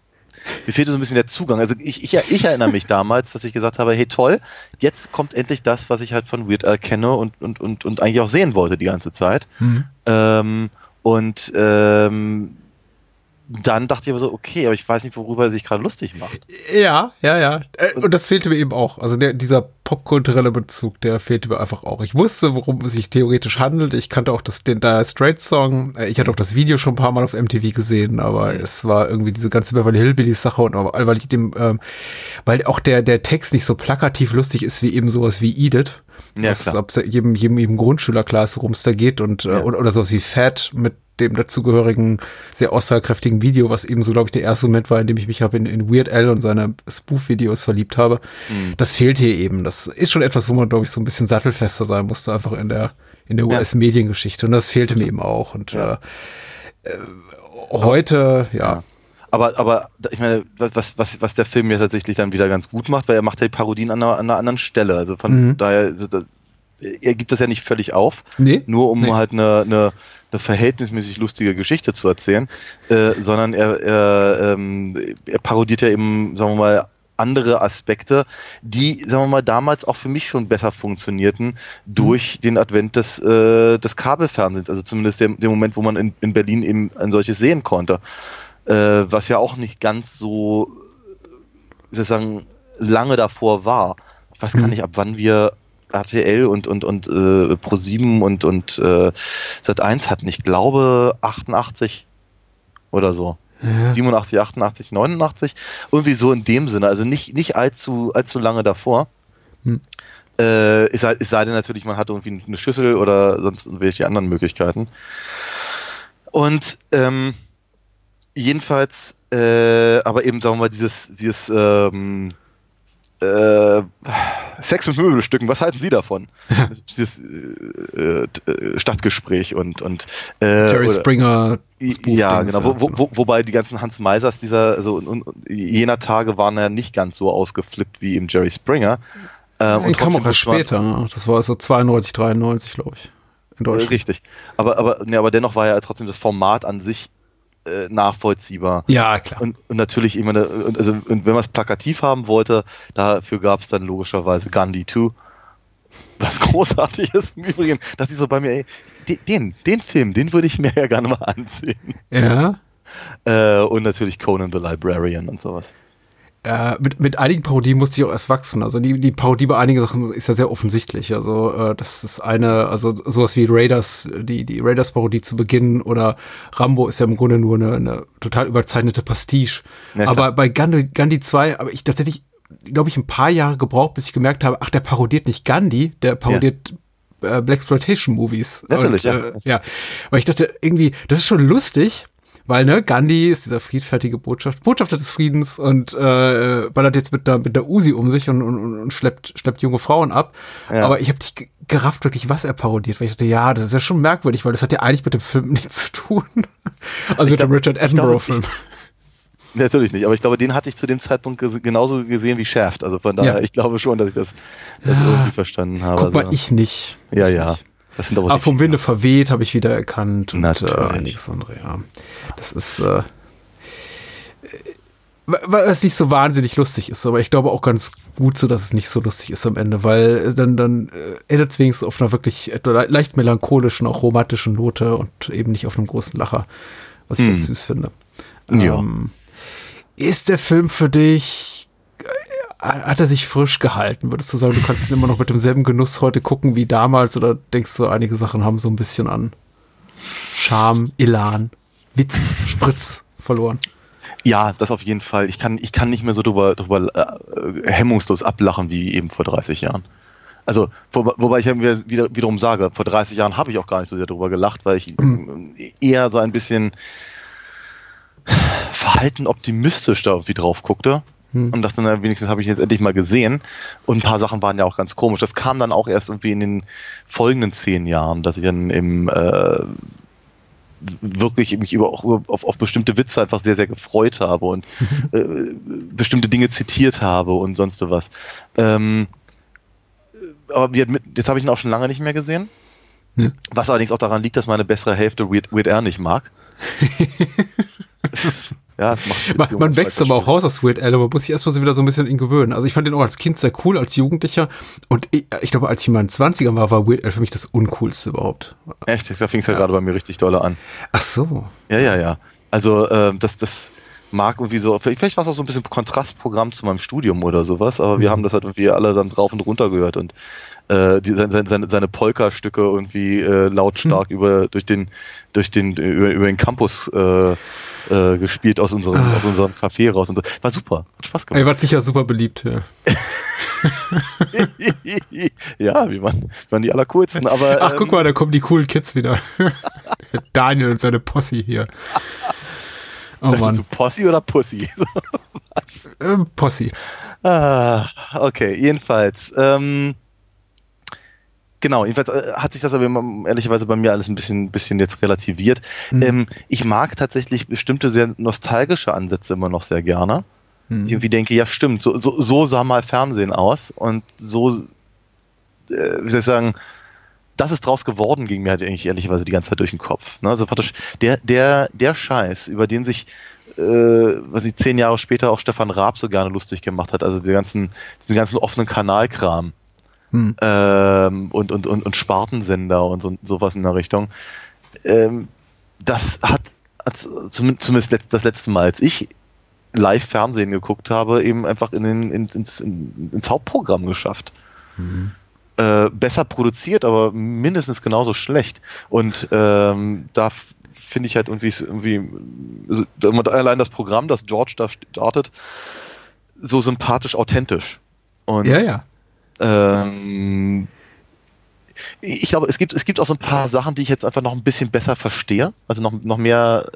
Mir fehlte so ein bisschen der Zugang. Also ich, ich, ich erinnere mich damals, dass ich gesagt habe, hey toll, jetzt kommt endlich das, was ich halt von Weird Al kenne und, und, und, und eigentlich auch sehen wollte die ganze Zeit. Mhm. Ähm, und ähm, dann dachte ich aber so, okay, aber ich weiß nicht, worüber er sich gerade lustig macht. Ja, ja, ja. Und das fehlte mir eben auch. Also der, dieser popkulturelle Bezug, der fehlte mir einfach auch. Ich wusste, worum es sich theoretisch handelt. Ich kannte auch das, den Dire Straits Song. Ich hatte auch das Video schon ein paar Mal auf M T V gesehen, aber mhm. es war irgendwie diese ganze Beverly Hillbillies Sache und weil ich dem, ähm, weil auch der, der Text nicht so plakativ lustig ist wie eben sowas wie Eat It. Ja, was, ob jedem, jedem, jedem Grundschüler klar ist, worum es da geht und, ja. äh, oder, oder sowas wie Fat mit dem dazugehörigen, sehr aussagekräftigen Video, was eben so, glaube ich, der erste Moment war, in dem ich mich in, in Weird Al und seine Spoof-Videos verliebt habe. Mhm. Das fehlt hier eben. Das ist schon etwas, wo man, glaube ich, so ein bisschen sattelfester sein musste, einfach in der, in der ja. U S-Mediengeschichte. Und das fehlte mir eben auch. Und ja. äh, äh, heute, ja. ja. Aber, aber ich meine, was, was, was der Film ja tatsächlich dann wieder ganz gut macht, weil er macht ja die Parodien an einer, an einer anderen Stelle. Also von mhm. daher, also das, er gibt das ja nicht völlig auf, nee? nur um nee. halt eine, eine, eine verhältnismäßig lustige Geschichte zu erzählen, äh, sondern er, er, ähm, er parodiert ja eben, sagen wir mal, andere Aspekte, die, sagen wir mal, damals auch für mich schon besser funktionierten durch mhm. den Advent des, äh, des Kabelfernsehens, also zumindest dem, dem Moment, wo man in, in Berlin eben ein solches sehen konnte. Äh, was ja auch nicht ganz so, wie soll ich sagen, lange davor war. Ich weiß gar nicht, ab wann wir R T L und, und, und äh, ProSieben und, und äh, Sat eins hatten. Ich glaube achtundachtzig oder so. Ja. siebenundachtzig, achtundachtzig, neunundachtzig. Irgendwie so in dem Sinne. Also nicht, nicht allzu, allzu lange davor. Hm. Äh, es, sei, es sei denn natürlich, man hat irgendwie eine Schüssel oder sonst irgendwelche anderen Möglichkeiten. Und ähm, jedenfalls, äh, aber eben, sagen wir mal, dieses, dieses ähm, äh, Sex mit Möbelstücken, was halten Sie davon? Dieses äh, äh, Stadtgespräch und, und äh, Jerry oder, Springer ja, genau, wo, wo, wo, wobei die ganzen Hans Meisers dieser, also und, und, jener Tage waren ja nicht ganz so ausgeflippt wie eben Jerry Springer. Ähm, ja, und kam auch erst später, ne? Das war so zweiundneunzig, dreiundneunzig, glaube ich, in Deutschland. Richtig, aber, aber, ne, aber dennoch war ja trotzdem das Format an sich Äh, nachvollziehbar. Ja, klar. Und, und natürlich, ich meine, also, und wenn man es plakativ haben wollte, dafür gab es dann logischerweise Gandhi zwei. Was großartig ist im Übrigen, dass ich so bei mir, ey, den, den Film, den würde ich mir ja gerne mal ansehen. Ja. Äh, und natürlich Conan the Librarian und sowas. Äh, mit, mit einigen Parodien musste ich auch erst wachsen. Also die, die Parodie bei einigen Sachen ist ja sehr offensichtlich. Also äh, das ist eine, also sowas wie Raiders, die, die Raiders-Parodie zu Beginn oder Rambo ist ja im Grunde nur eine, eine total überzeichnete Pastiche. Ja, aber bei Gandhi, Gandhi zwei habe ich tatsächlich, glaube ich, ein paar Jahre gebraucht, bis ich gemerkt habe, ach, der parodiert nicht Gandhi, der parodiert ja. äh, Blaxploitation-Movies. Natürlich, und, ja. Äh, ja. Weil ich dachte, irgendwie, das ist schon lustig, Weil, ne, Gandhi ist dieser friedfertige Botschaft, Botschafter des Friedens und äh, ballert jetzt mit der, mit der Uzi um sich und, und, und schleppt, schleppt junge Frauen ab. Ja. Aber ich habe nicht g- gerafft, wirklich, was er parodiert. Weil ich dachte, ja, das ist ja schon merkwürdig, weil das hat ja eigentlich mit dem Film nichts zu tun. Also ich mit glaub, dem Richard Attenborough-Film. Natürlich nicht, aber ich glaube, den hatte ich zu dem Zeitpunkt ges- genauso gesehen wie Shaft. Also von daher, ja. ich glaube schon, dass ich das, das ja. irgendwie verstanden habe. Guck mal, also. ich nicht. Ja, ich ja. Nicht. Das sind aber aber vom Winde verweht habe ich wieder erkannt und äh, einiges andere, ja. Das ist, äh, was nicht so wahnsinnig lustig ist, aber ich glaube auch ganz gut so, dass es nicht so lustig ist am Ende, weil dann, dann endet es wenigstens auf einer wirklich le- leicht melancholischen, auch romantischen Note und eben nicht auf einem großen Lacher, was ich hm. ganz süß finde. Ja. Ähm, ist der Film für dich, hat er sich frisch gehalten? Würdest du sagen, du kannst ihn immer noch mit demselben Genuss heute gucken wie damals oder denkst du, einige Sachen haben so ein bisschen an Charme, Elan, Witz, Spritz verloren? Ja, das auf jeden Fall. Ich kann, ich kann nicht mehr so drüber, drüber äh, hemmungslos ablachen wie eben vor dreißig Jahren. Also, wo, wobei ich ja wieder, wiederum sage, vor dreißig Jahren habe ich auch gar nicht so sehr drüber gelacht, weil ich mhm. eher so ein bisschen verhalten optimistisch da irgendwie drauf guckte. Hm. Und dachte, na, wenigstens habe ich jetzt endlich mal gesehen. Und ein paar Sachen waren ja auch ganz komisch. Das kam dann auch erst irgendwie in den folgenden zehn Jahren, dass ich dann im äh, wirklich mich über, auch auf, auf bestimmte Witze einfach sehr, sehr gefreut habe und äh, bestimmte Dinge zitiert habe und sonst was. Ähm, aber jetzt habe ich ihn auch schon lange nicht mehr gesehen. Ja. Was allerdings auch daran liegt, dass meine bessere Hälfte Weird, Weird Al nicht mag. Ja, es macht man, man wächst aber auch raus aus Weird Al, man muss sich erstmal so wieder so ein bisschen in gewöhnen. Also ich fand den auch als Kind sehr cool, als Jugendlicher. Und ich, ich glaube, als ich mal in den zwanzigern war, war Weird Al für mich das Uncoolste überhaupt. Echt? Da fing es ja, ja gerade bei mir richtig dolle an. Ach so. Ja, ja, ja. Also ähm, das, das mag irgendwie so, vielleicht war es auch so ein bisschen Kontrastprogramm zu meinem Studium oder sowas, aber mhm. wir haben das halt irgendwie alle dann drauf und runter gehört und äh, die, seine, seine, seine Polka-Stücke irgendwie äh, lautstark mhm. über durch den durch den über, über den Campus äh, äh, gespielt aus unserem ah. aus unserem Café raus und so. War super, hat Spaß gemacht. Er war sicher super beliebt, ja. Ja, wie man, wie man die allercoolsten, aber ach, ähm, guck mal, da kommen die coolen Kids wieder. Daniel und seine Posse hier. Oh Mann. Du Posse oder Pussy? Was? Ähm, Posse. Ah, okay, jedenfalls. Ähm, genau, jedenfalls äh, hat sich das aber ehrlicherweise bei mir alles ein bisschen, bisschen jetzt relativiert. Mhm. Ähm, ich mag tatsächlich bestimmte sehr nostalgische Ansätze immer noch sehr gerne. Mhm. Ich irgendwie denke, ja stimmt, so, so, so sah mal Fernsehen aus und so, äh, wie soll ich sagen, das ist draus geworden, ging mir halt eigentlich ehrlicherweise die ganze Zeit durch den Kopf. Ne? Also praktisch der, der, der Scheiß, über den sich, äh, was ich zehn Jahre später auch Stefan Raab so gerne lustig gemacht hat, also die ganzen, diesen ganzen offenen Kanalkram hm. ähm, und, und, und, und Spartensender und so, sowas in der Richtung. Ähm, das hat, hat zumindest das letzte Mal, als ich Live-Fernsehen geguckt habe, eben einfach in den, in, ins, in, ins Hauptprogramm geschafft. Mhm. Äh, besser produziert, aber mindestens genauso schlecht. Und ähm, da f- finde ich halt irgendwie, irgendwie allein das Programm, das George da startet, so sympathisch authentisch. Und ja, ja. Ähm, ich glaube, es gibt, es gibt auch so ein paar Sachen, die ich jetzt einfach noch ein bisschen besser verstehe, also noch, noch mehr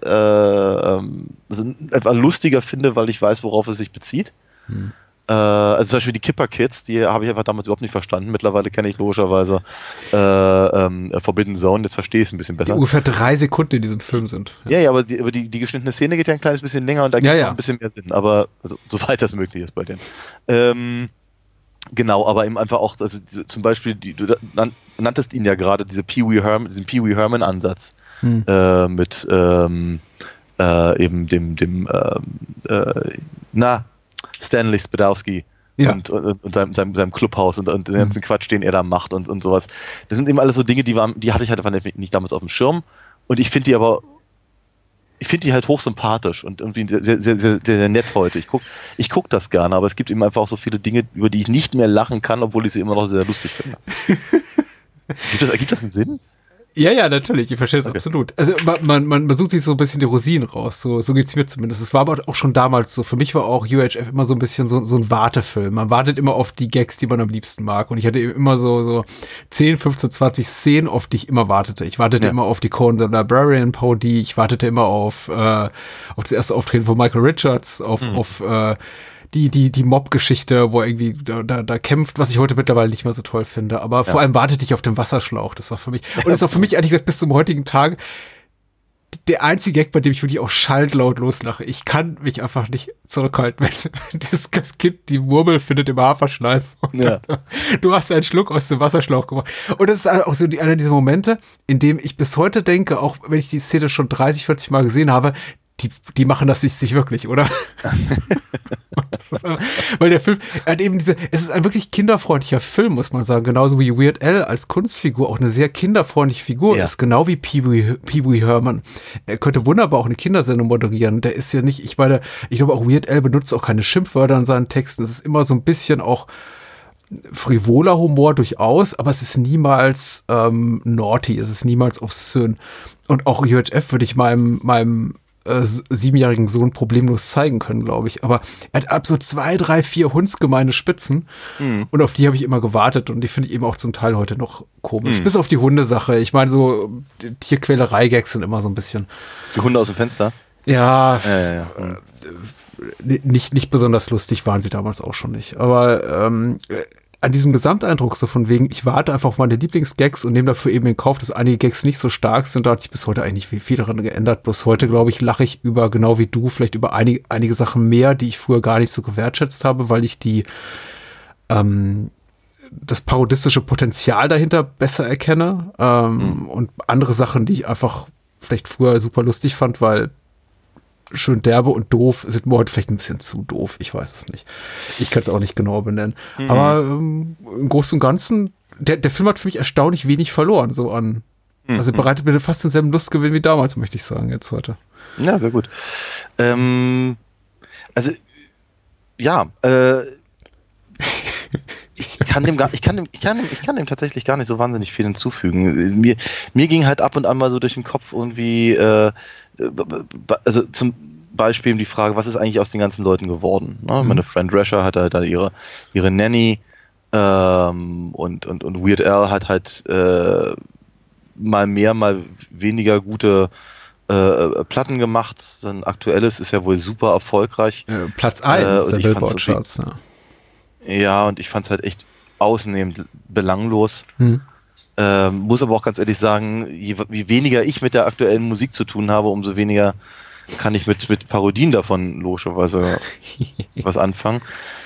äh, also einfach lustiger finde, weil ich weiß, worauf es sich bezieht. Hm. Also zum Beispiel die Kipper Kids, die habe ich einfach damals überhaupt nicht verstanden. Mittlerweile kenne ich logischerweise äh, ähm, Forbidden Zone, jetzt verstehe ich es ein bisschen besser. Die ungefähr drei Sekunden in diesem Film sind. Ja, ja, ja aber, die, aber die, die geschnittene Szene geht ja ein kleines bisschen länger und da gibt es ja, ja. ein bisschen mehr Sinn, aber also, soweit das möglich ist bei denen. Ähm, genau, aber eben einfach auch, also diese, zum Beispiel, die, du nan, nanntest ihn ja gerade, diese Pee-wee Herman, diesen Pee-wee Herman-Ansatz hm. äh, mit ähm, äh, eben dem, dem ähm, äh, na, Stanley Spadowski ja. und, und, und seinem, seinem, seinem Clubhaus und, und den ganzen mhm. Quatsch, den er da macht und, und sowas. Das sind eben alles so Dinge, die waren, die hatte ich halt einfach nicht damals auf dem Schirm und ich finde die aber, ich finde die halt hochsympathisch und irgendwie sehr, sehr, sehr, sehr nett heute. Ich gucke ich guck das gerne, aber es gibt eben einfach auch so viele Dinge, über die ich nicht mehr lachen kann, obwohl ich sie immer noch sehr lustig finde. gibt, das, gibt das einen Sinn? Ja, ja, natürlich, ich verstehe das okay. absolut. Also man, man, man, man sucht sich so ein bisschen die Rosinen raus, so, so geht's mir zumindest. Es war aber auch schon damals so. Für mich war auch U H F immer so ein bisschen so, so ein Wartefilm. Man wartet immer auf die Gags, die man am liebsten mag. Und ich hatte immer so, so zehn, fünfzehn, zwanzig Szenen, auf die ich immer wartete. Ich wartete ja. immer auf die Conan the Librarian Parodie. Ich wartete immer auf, äh, auf das erste Auftreten von Michael Richards, auf, mhm. auf, äh, die, die, die Mob-Geschichte, wo er irgendwie da, da, da kämpft, was ich heute mittlerweile nicht mehr so toll finde. Aber ja. vor allem wartete ich auf den Wasserschlauch. Das war für mich, und das ist auch für mich ehrlich gesagt bis zum heutigen Tag der einzige Gag, bei dem ich wirklich auch schallend laut loslache. Ich kann mich einfach nicht zurückhalten, wenn das, das Kind die Murmel findet im Haferschleim. Ja. Du hast einen Schluck aus dem Wasserschlauch gemacht. Und das ist auch so die, einer dieser Momente, in dem ich bis heute denke, auch wenn ich die Szene schon dreißig, vierzig Mal gesehen habe, Die, die machen das nicht, sich wirklich, oder? Das ist aber, weil der Film hat eben diese, es ist ein wirklich kinderfreundlicher Film, muss man sagen, genauso wie Weird Al als Kunstfigur auch eine sehr kinderfreundliche Figur ja. ist, genau wie Pee Wee, Pee Wee Herman. Er könnte wunderbar auch eine Kindersendung moderieren, der ist ja nicht, ich meine, ich glaube auch Weird Al benutzt auch keine Schimpfwörter in seinen Texten, es ist immer so ein bisschen auch frivoler Humor durchaus, aber es ist niemals ähm, naughty, es ist niemals obszön. Und auch U H F würde ich meinem, meinem Äh, siebenjährigen Sohn problemlos zeigen können, glaube ich. Aber er hat ab so zwei, drei, vier hundsgemeine Spitzen mhm. und auf die habe ich immer gewartet und die finde ich eben auch zum Teil heute noch komisch. Mhm. Bis auf die Hundesache. Ich meine, so Tierquälerei-Gags sind immer so ein bisschen. Die Hunde aus dem Fenster? Ja, äh, ja. äh, nicht, nicht besonders lustig waren sie damals auch schon nicht. Aber ähm, an diesem Gesamteindruck so von wegen, ich warte einfach auf meine Lieblingsgags und nehme dafür eben in Kauf, dass einige Gags nicht so stark sind. Da hat sich bis heute eigentlich nicht viel daran geändert. Bloß heute, glaube ich, lache ich über, genau wie du, vielleicht über einige, einige Sachen mehr, die ich früher gar nicht so gewertschätzt habe, weil ich die ähm, das parodistische Potenzial dahinter besser erkenne. Ähm, mhm. Und andere Sachen, die ich einfach vielleicht früher super lustig fand, weil schön derbe und doof, sind mir heute vielleicht ein bisschen zu doof. Ich weiß es nicht. Ich kann es auch nicht genau benennen. Mhm. Aber ähm, im Großen und Ganzen, der, der Film hat für mich erstaunlich wenig verloren, so an. Mhm. Also er bereitet mir fast denselben Lustgewinn wie damals, möchte ich sagen, jetzt heute. Ja, sehr gut. Ähm, also, ja, äh, ich kann dem gar, ich kann dem, ich kann dem, ich kann dem tatsächlich gar nicht so wahnsinnig viel hinzufügen. Mir, mir ging halt ab und an mal so durch den Kopf irgendwie, äh, also zum Beispiel die Frage, was ist eigentlich aus den ganzen Leuten geworden? Ne? Mhm. Meine Fran Drescher hat halt ihre, ihre Nanny ähm, und, und, und Weird Al hat halt äh, mal mehr, mal weniger gute äh, Platten gemacht. Sein aktuelles ist ja wohl super erfolgreich. Äh, Platz eins äh, der Billboard-Charts, so ja. Ja, und ich fand es halt echt ausnehmend belanglos. Mhm. Ähm, muss aber auch ganz ehrlich sagen, je, je weniger ich mit der aktuellen Musik zu tun habe, umso weniger kann ich mit, mit Parodien davon logischerweise was anfangen.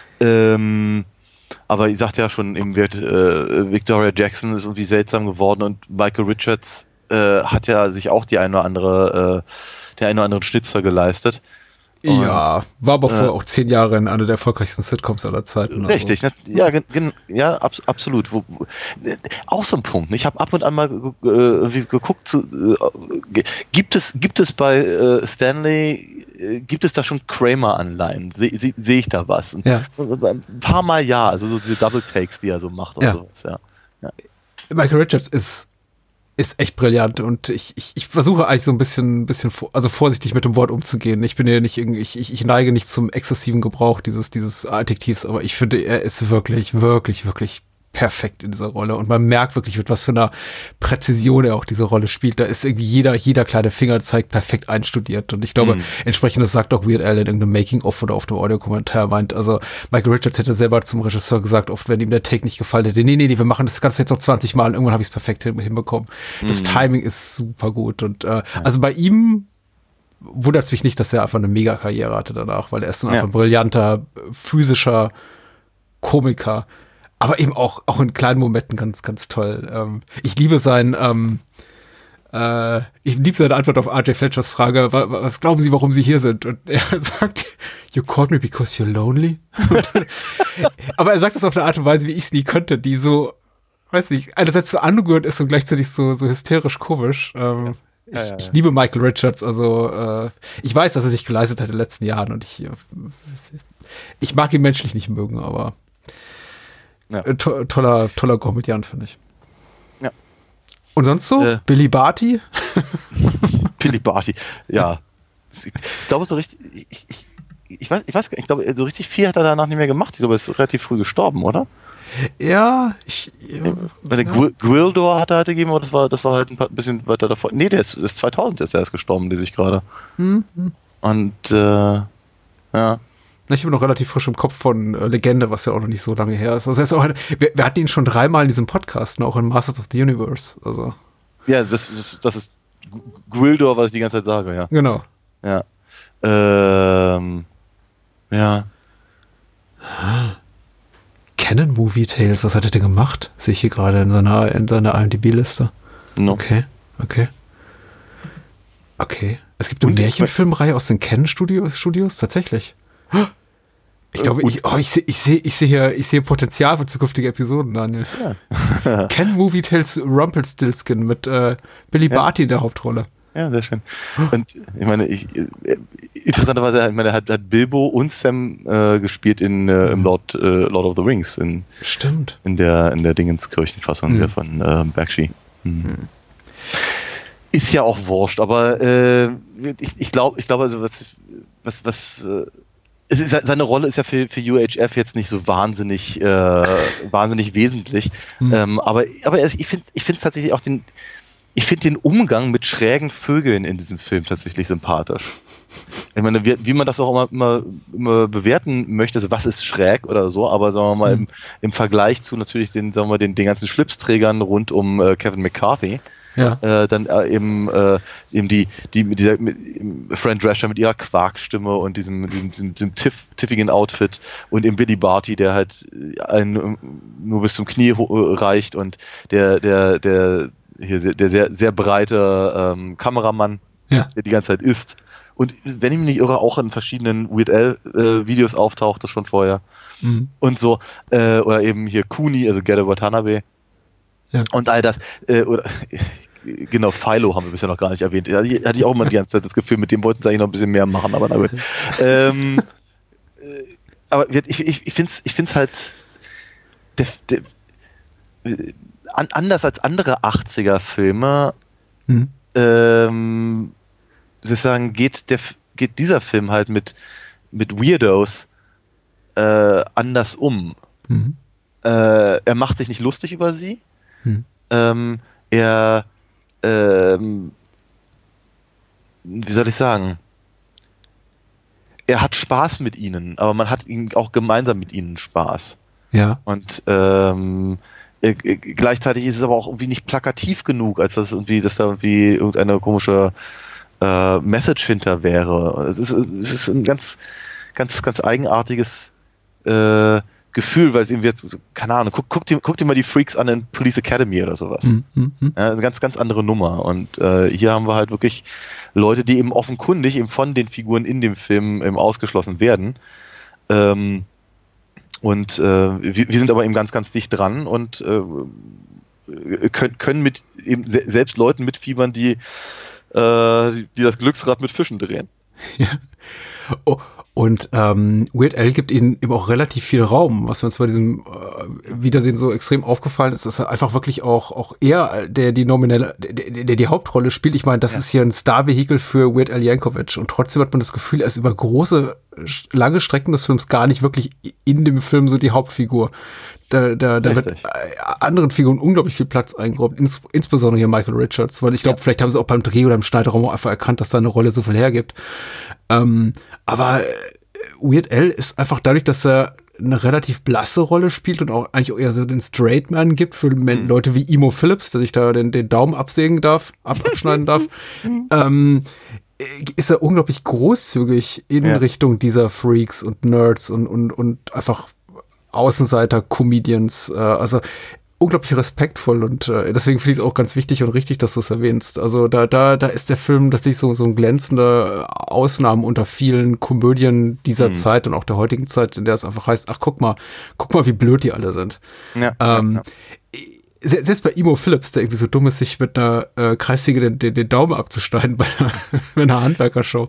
Ähm, aber ich sagte ja schon, eben wird äh, Victoria Jackson ist irgendwie seltsam geworden und Michael Richards äh, hat ja sich auch die eine oder andere, äh, der eine oder andere Schnitzer geleistet. Und, ja, war aber äh, vorher auch zehn Jahre in einer der erfolgreichsten Sitcoms aller Zeiten. Richtig, also. ne, ja, gen, ja ab, absolut. Wo, wo, auch so ein Punkt. Ich habe ab und an mal äh, geguckt, zu, äh, gibt es gibt es bei äh, Stanley, äh, gibt es da schon Kramer-Anleihen? Sehe seh, seh ich da was? Und ja. Ein paar Mal ja, also so diese Double-Takes, die er so macht und ja. sowas, ja. ja. Michael Richards ist ist echt brillant und ich, ich, ich versuche eigentlich so ein bisschen, bisschen also vorsichtig mit dem Wort umzugehen. Ich bin ja nicht irgendwie, ich, ich neige nicht zum exzessiven Gebrauch dieses, dieses Adjektivs, aber ich finde, er ist wirklich, wirklich, wirklich perfekt in dieser Rolle und man merkt wirklich, mit was für einer Präzision er auch diese Rolle spielt. Da ist irgendwie jeder, jeder kleine Fingerzeig perfekt einstudiert und ich glaube, mhm. entsprechend, das sagt auch Weird Al in irgendeinem Making-of oder auf dem Audiokommentar, meint, also Michael Richards hätte selber zum Regisseur gesagt, oft wenn ihm der Take nicht gefallen hätte, nee, nee, nee, wir machen das Ganze jetzt noch zwanzig Mal und irgendwann habe ich es perfekt hin, hinbekommen. Mhm. Das Timing ist super gut und äh, also bei ihm wundert es mich nicht, dass er einfach eine Mega-Karriere hatte danach, weil er ist ein ja. einfach ein brillanter, physischer Komiker. Aber eben auch, auch in kleinen Momenten ganz, ganz toll. Ähm, ich liebe sein, ähm, äh, ich liebe seine Antwort auf R J Fletchers Frage, was, was glauben Sie, warum Sie hier sind? Und er sagt, you called me because you're lonely. Aber er sagt das auf eine Art und Weise, wie ich es nie könnte, die so, weiß nicht, einerseits so angerührt ist und gleichzeitig so, so hysterisch komisch. Ähm, ja. Ich, ja, ja, ja. ich liebe Michael Richards, also äh, ich weiß, dass er sich geleistet hat in den letzten Jahren und ich, ich mag ihn menschlich nicht mögen, aber ja. To- toller, toller Komödiant, finde ich. Ja. Und sonst so? Äh, Billy Barty? Billy Barty, ja. Ich, ich glaube, so richtig, ich, ich, ich weiß, ich weiß gar nicht, ich glaube, so richtig viel hat er danach nicht mehr gemacht. Ich glaube, er ist relativ früh gestorben, oder? Ja, ich. Ja, Bei der ja. Gwildor hat er halt gegeben, aber das war, das war halt ein bisschen weiter davor. Nee, der ist, ist zweitausend ist er erst gestorben, der sich gerade. Mhm. Und, äh, ja. Ich habe noch relativ frisch im Kopf von äh, Legende, was ja auch noch nicht so lange her ist. Also, er ist auch eine, wir, wir hatten ihn schon dreimal in diesem Podcast, ne, auch in Masters of the Universe. Also. Ja, das, das, das ist Gwildor, was ich die ganze Zeit sage, ja. Genau. Ja. Ähm, ja. Canon Movie Tales, was hat er denn gemacht? Sehe ich hier gerade in seiner, in seiner I M D B-Liste. No. Okay, okay. Okay. Es gibt eine Und Märchenfilmreihe aus den Canon Studios, Studios? Tatsächlich. Ich glaube, ich, oh, ich sehe ich seh, ich seh hier, ich sehe Potenzial für zukünftige Episoden, Daniel. Ja. Canon Movie Tales Rumpelstiltskin mit äh, Billy ja. Barty in der Hauptrolle. Ja, sehr schön. Und ich meine, ich, interessanterweise, ich meine, hat, hat Bilbo und Sam äh, gespielt in äh, im Lord, äh, Lord of the Rings. In, Stimmt. In der, in der Dingenskirchenfassung mhm. von äh, Bakshi. Mhm. Mhm. Ist ja auch wurscht, aber äh, ich, ich glaube, ich glaube, also was, was, was äh, es ist, seine Rolle ist ja für, für U H F jetzt nicht so wahnsinnig, äh, wahnsinnig wesentlich. Mhm. Ähm, aber, aber ich finde, ich finde tatsächlich auch den Ich finde den Umgang mit schrägen Vögeln in diesem Film tatsächlich sympathisch. Ich meine, wie, wie man das auch immer, immer, immer bewerten möchte, also was ist schräg oder so, aber sagen wir mal, mhm. im, im Vergleich zu natürlich den, sagen wir, den, den ganzen Schlipsträgern rund um äh, Kevin McCarthy, ja. äh, dann äh, eben, äh, eben die, die mit dieser mit, Fran Drescher mit ihrer Quarkstimme und diesem, diesem, diesem, diesem tiff, tiffigen Outfit und eben Billy Barty, der halt einen nur bis zum Knie reicht und der, der, der hier sehr, der sehr, sehr breite ähm, Kameramann, ja. der die ganze Zeit isst. Und wenn ich mich nicht irre, auch in verschiedenen Weird Al äh, Videos auftaucht, das schon vorher. Mhm. Und so, äh, oder eben hier Kuni, also Gary Watanabe. Ja. Und all das. Äh, oder genau, Philo haben wir bisher noch gar nicht erwähnt. Da hatte ich auch immer die ganze Zeit das Gefühl, mit dem wollten sie eigentlich noch ein bisschen mehr machen, aber na gut. ähm, äh, aber ich, ich, ich finde es ich find's halt der, der, an, anders als andere achtziger-Filme mhm. ähm, sozusagen geht, der, geht dieser Film halt mit, mit Weirdos äh, anders um. Mhm. Äh, er macht sich nicht lustig über sie. Mhm. Ähm, er ähm, wie soll ich sagen? Er hat Spaß mit ihnen, aber man hat ihn auch gemeinsam mit ihnen Spaß. Ja. Und ähm, äh, gleichzeitig ist es aber auch irgendwie nicht plakativ genug, als dass irgendwie, dass da irgendwie irgendeine komische äh, Message hinter wäre. Es ist, es ist ein ganz, ganz, ganz eigenartiges äh, Gefühl, weil es irgendwie jetzt, keine Ahnung, guck, guck, dir, guck dir mal die Freaks an in Police Academy oder sowas. Mhm, mh. Ja, eine ganz, ganz andere Nummer. Und äh, hier haben wir halt wirklich Leute, die eben offenkundig eben von den Figuren in dem Film eben ausgeschlossen werden. Ähm, und äh, wir, wir sind aber eben ganz, ganz dicht dran und äh, können, können mit eben se- selbst Leuten mitfiebern, die, äh, die das Glücksrad mit Fischen drehen. Ja. Oh. Und ähm, Weird Al gibt ihnen eben auch relativ viel Raum, was uns bei diesem äh, Wiedersehen so extrem aufgefallen ist, dass er einfach wirklich auch auch er, der die nominelle, der, der die Hauptrolle spielt. Ich meine, das ja. ist hier ein Star-Vehikel für Weird Al Yankovic und trotzdem hat man das Gefühl, er ist über große, lange Strecken des Films gar nicht wirklich in dem Film so die Hauptfigur. Da, da, da wird anderen Figuren unglaublich viel Platz eingeräumt, ins, insbesondere hier Michael Richards, weil ich glaube, ja. vielleicht haben sie auch beim Dreh oder im Schneiderraum einfach erkannt, dass da eine Rolle so viel hergibt. Ähm, aber Weird Al ist einfach dadurch, dass er eine relativ blasse Rolle spielt und auch eigentlich auch eher so den Straight Man gibt für mhm. Leute wie Emo Phillips, der sich da den, den Daumen absägen darf, ab, abschneiden darf, ähm, ist er unglaublich großzügig in ja. Richtung dieser Freaks und Nerds und, und, und einfach Außenseiter-Comedians, äh, also unglaublich respektvoll und äh, deswegen finde ich es auch ganz wichtig und richtig, dass du es erwähnst. Also da, da, da ist der Film tatsächlich so, so ein glänzender Ausnahmen unter vielen Komödien dieser mhm. Zeit und auch der heutigen Zeit, in der es einfach heißt, ach guck mal, guck mal, wie blöd die alle sind. Ja, ähm, ja, ja. Selbst bei Emo Phillips, der irgendwie so dumm ist, sich mit einer äh, Kreissäge den, den, den Daumen abzuschneiden bei einer, bei einer Handwerkershow.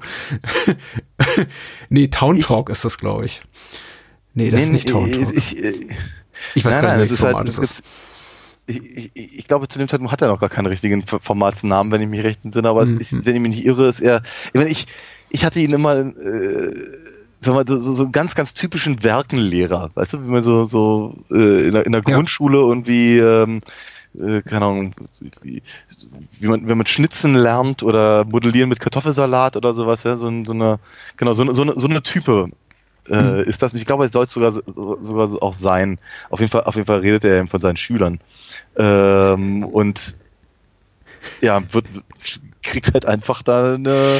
Nee, Town Talk ich, ist das, glaube ich. Nee, das nee, ist nicht Town Talk. Ich, ich, ich weiß nein, gar nicht, welches Format halt, das ist. ich, ich, ich glaube, zu dem Zeitpunkt hat er noch gar keinen richtigen Formatsnamen, wenn ich mich recht entsinne, aber mhm. es ist, wenn ich mich nicht irre, ist er, ich meine, ich, ich hatte ihn immer, äh, sag mal, so, so einen ganz, ganz typischen Werkenlehrer, weißt du, wie man so, so äh, in, der, in der ja. Grundschule irgendwie, ähm, äh, keine Ahnung, wie, wie man, wenn man Schnitzen lernt oder Modellieren mit Kartoffelsalat oder sowas, ja, so, so eine, genau, so, so, eine, so eine Type äh, mhm. ist das nicht. Ich glaube, es soll es sogar, sogar auch sein. Auf jeden Fall, auf jeden Fall redet er eben von seinen Schülern. Ähm, und ja, wird, kriegt halt einfach da eine,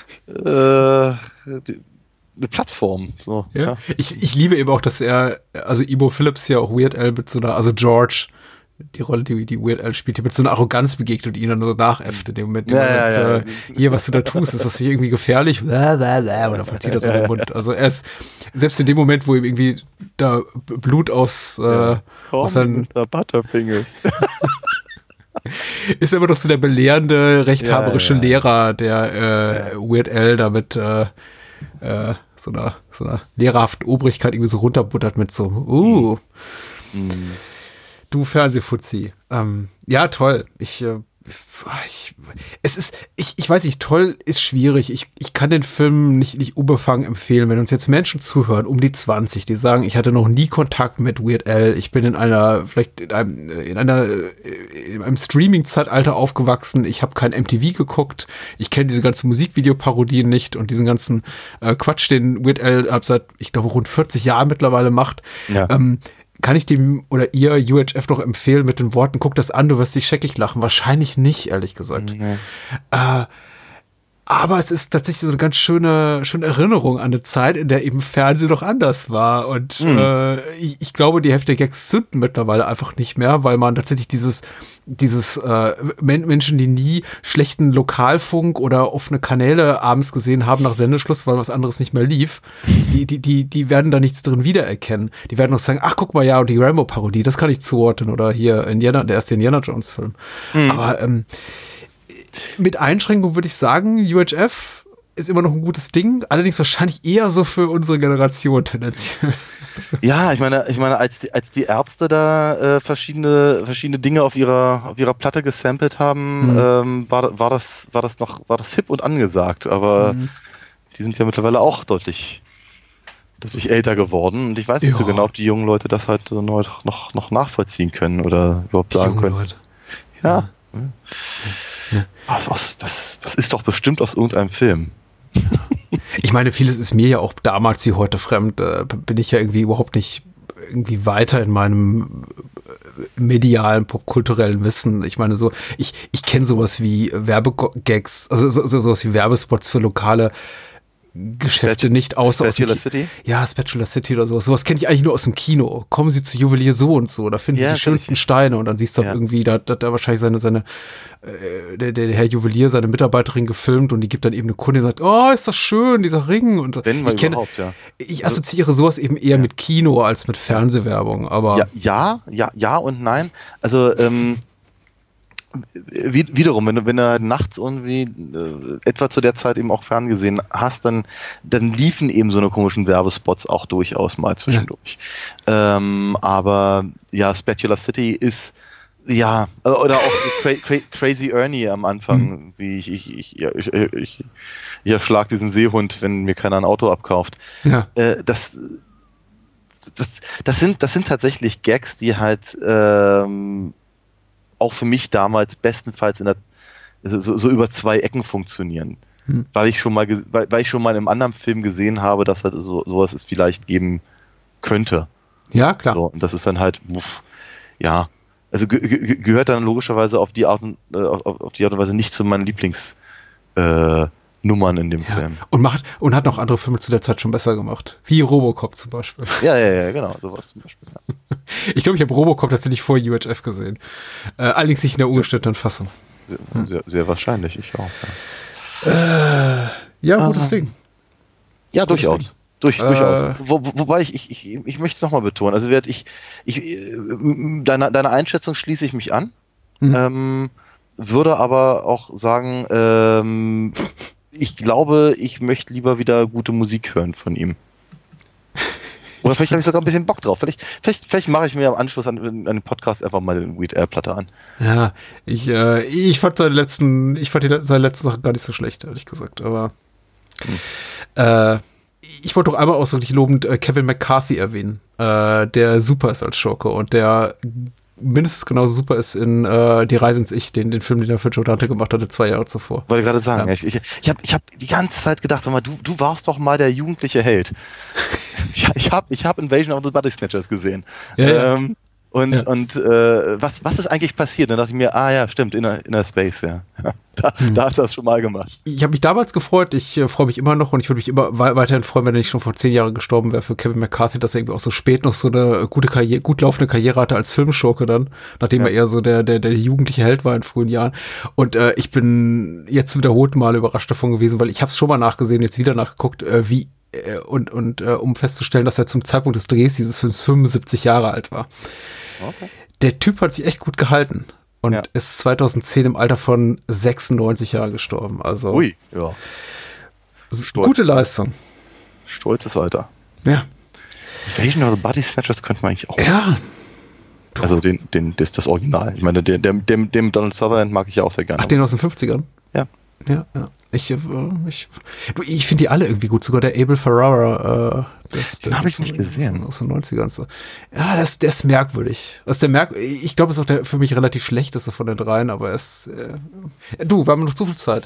äh, eine Plattform. So, ja. Ja. Ich, ich liebe eben auch, dass er, also Emo Phillips ja auch Weird Al mit so einer, also George, die Rolle, die, die Weird Al spielt, die mit so einer Arroganz begegnet und ihn dann so nachäfft in dem Moment. Ja, sagt, ja, ja. Äh, hier, was du da tust, ist das hier irgendwie gefährlich? Oder verzieht er so den Mund. Also er ist, selbst in dem Moment, wo ihm irgendwie da Blut aus, äh, aus seinen... Mister Butterfingers. ist er immer noch so der belehrende, rechthaberische Ja, ja. Lehrer, der äh, Weird Al da mit äh, äh, so einer, so einer lehrerhaften Obrigkeit irgendwie so runterbuttert mit so, uh, Mhm. du Fernsehfuzzi. Ähm, ja, toll. Ich, äh, ich, es ist, ich, ich weiß nicht, toll ist schwierig. Ich, ich kann den Film nicht, nicht unbefangen empfehlen. Wenn uns jetzt Menschen zuhören, um die zwanzig, die sagen, ich hatte noch nie Kontakt mit Weird Al, ich bin in einer, vielleicht in einem, in einer, in einem Streaming-Zeitalter aufgewachsen, ich habe kein M T V geguckt, ich kenne diese ganzen Musikvideoparodien nicht und diesen ganzen äh, Quatsch, den Weird Al ab seit, ich glaube, rund vierzig Jahren mittlerweile macht. Ja. Ähm, kann ich dem oder ihr U H F doch empfehlen mit den Worten, guck das an, du wirst dich scheckig lachen? Wahrscheinlich nicht, ehrlich gesagt. Nee. Äh, aber es ist tatsächlich so eine ganz schöne, schöne Erinnerung an eine Zeit, in der eben Fernsehen noch anders war. Und Mhm. äh, ich, ich glaube, die Hälfte der Gags zünden mittlerweile einfach nicht mehr, weil man tatsächlich dieses, dieses äh, Men- Menschen, die nie schlechten Lokalfunk oder offene Kanäle abends gesehen haben nach Sendeschluss, weil was anderes nicht mehr lief, die, die, die, die werden da nichts drin wiedererkennen. Die werden noch sagen, ach, guck mal, ja, und die Rambo-Parodie, das kann ich zuordnen. Oder hier Indiana, der erste Indiana Jones-Film. Mhm. Aber ähm, mit Einschränkung würde ich sagen, U H F ist immer noch ein gutes Ding, allerdings wahrscheinlich eher so für unsere Generation tendenziell. Ja, ich meine, ich meine, als die, als die Ärzte da äh, verschiedene, verschiedene Dinge auf ihrer, auf ihrer Platte gesampelt haben, Mhm. ähm, war, war das, war das noch, war das hip und angesagt, aber Mhm. die sind ja mittlerweile auch deutlich, deutlich älter geworden und ich weiß nicht Ja. so genau, ob die jungen Leute das halt so noch, noch, noch nachvollziehen können oder überhaupt Die sagen jungen können. Leute. Ja. Ja. Das, das, das ist doch bestimmt aus irgendeinem Film. Ich meine, vieles ist mir ja auch damals wie heute fremd. Äh, bin ich ja irgendwie überhaupt nicht irgendwie weiter in meinem äh, medialen, popkulturellen Wissen. Ich meine, so, ich, ich kenne sowas wie Werbegags, also so, so, sowas wie Werbespots für lokale Geschäfte Spatu- nicht außer aus dem Spatula Ki- City? Ja, Spatula City oder sowas. Sowas kenne ich eigentlich nur aus dem Kino. Kommen Sie zu Juwelier so und so, da finden Ja, Sie die schönsten Steine und dann siehst du Ja. irgendwie, da da da wahrscheinlich seine, seine äh, der, der Herr Juwelier, seine Mitarbeiterin gefilmt und die gibt dann eben eine Kundin und sagt, oh, ist das schön, dieser Ring und so. Wenn mal ich kenne, überhaupt, ja. ich assoziiere sowas eben eher mit Kino als mit Fernsehwerbung, aber Ja, ja, ja, ja und nein. Also, ähm, wie, wiederum, wenn du, wenn du halt nachts irgendwie äh, etwa zu der Zeit eben auch ferngesehen hast, dann, dann liefen eben so eine komischen Werbespots auch durchaus mal zwischendurch. Ähm, aber ja, Spatula City ist ja, oder auch Cra Cra Crazy Ernie am Anfang, mhm. wie ich, ich, ich, ja, ich, ich, ich erschlag diesen Seehund, wenn mir keiner ein Auto abkauft. Ja. Äh, das, das, das sind, das sind tatsächlich Gags, die halt ähm, auch für mich damals bestenfalls in der, so, so über zwei Ecken funktionieren. Hm. Weil ich schon mal weil, weil ich schon mal in einem anderen Film gesehen habe, dass halt so, sowas es vielleicht geben könnte. Ja, klar. So, und das ist dann halt, uff, ja, also ge ge gehört dann logischerweise auf die Art und, äh, auf, auf die Art und Weise nicht zu meinen Lieblings äh, Nummern in dem ja. Film. Und macht und hat noch andere Filme zu der Zeit schon besser gemacht. Wie Robocop zum Beispiel. Ja, ja, ja, genau, sowas zum Beispiel. Ja. Ich glaube, ich habe Robocop tatsächlich vor U H F gesehen. Äh, allerdings nicht in der ungeschnittenen Fassung. Sehr, sehr, sehr wahrscheinlich, ich auch. Ja, äh, ja gutes ah. Ding. Ja, gutes durchaus. Ding. Durch, äh, durchaus. Wo, wobei ich, ich, ich, ich möchte es nochmal betonen. Also ich, ich, deiner, deiner Einschätzung schließe ich mich an. Mhm. Ähm, würde aber auch sagen, ähm, ich glaube, ich möchte lieber wieder gute Musik hören von ihm. Oder vielleicht habe ich sogar ein bisschen Bock drauf. Vielleicht, vielleicht, vielleicht mache ich mir am Anschluss an, an den Podcast einfach mal eine Weird Al-Platte an. Ja, ich, äh, ich fand seine letzten, ich fand die, seine letzten Sachen gar nicht so schlecht, ehrlich gesagt. Aber hm. äh, ich wollte doch einmal ausdrücklich lobend äh, Kevin McCarthy erwähnen, äh, der super ist als Schurke und der mindestens genauso super ist in äh, Die Reise ins Ich, den, den Film, den er für Joe Dante gemacht hatte, zwei Jahre zuvor. Wollte gerade sagen, ja. ich, ich, ich habe ich hab die ganze Zeit gedacht, sag mal, du, du warst doch mal der jugendliche Held. ich ich habe ich hab Invasion of the Body Snatchers gesehen. Ja, ja. Ähm, und ja. und äh, was, was ist eigentlich passiert? Dann dachte ich mir, ah ja, stimmt, Inner, Inner Space, ja. da, hm. da hast du das schon mal gemacht. Ich habe mich damals gefreut, ich äh, freue mich immer noch und ich würde mich immer we- weiterhin freuen, wenn er nicht schon vor zehn Jahren gestorben wäre für Kevin McCarthy, dass er irgendwie auch so spät noch so eine gute Karriere, gut laufende Karriere hatte als Filmschurke dann, nachdem ja. er eher so der, der, der jugendliche Held war in frühen Jahren. Und äh, ich bin jetzt wiederholt mal überrascht davon gewesen, weil ich habe es schon mal nachgesehen, jetzt wieder nachgeguckt, äh, wie und, und äh, um festzustellen, dass er zum Zeitpunkt des Drehs dieses Films fünfundsiebzig Jahre alt war. Okay. Der Typ hat sich echt gut gehalten und ja. ist zweitausendzehn im Alter von sechsundneunzig Jahren gestorben. Also Ui, ja. Stolz. Gute Leistung. Stolzes Alter. Ja. Invasion of the Body Snatchers könnte man eigentlich auch. Ja. Also den, den, das, das Original. Ich meine, den, dem, dem, dem Donald Sutherland mag ich ja auch sehr gerne. Ach, den aus den fünfzigern? Ja. Ja, ja. Ich, äh, ich, ich finde die alle irgendwie gut. Sogar der Abel Ferrara, äh, das, den habe ich nicht gesehen. Aus den neunzigern. So. Ja, das, der ist merkwürdig. Das ist der merk- ich glaube, es ist auch der für mich relativ schlechteste von den dreien, aber es äh, du, wir haben noch zu viel Zeit.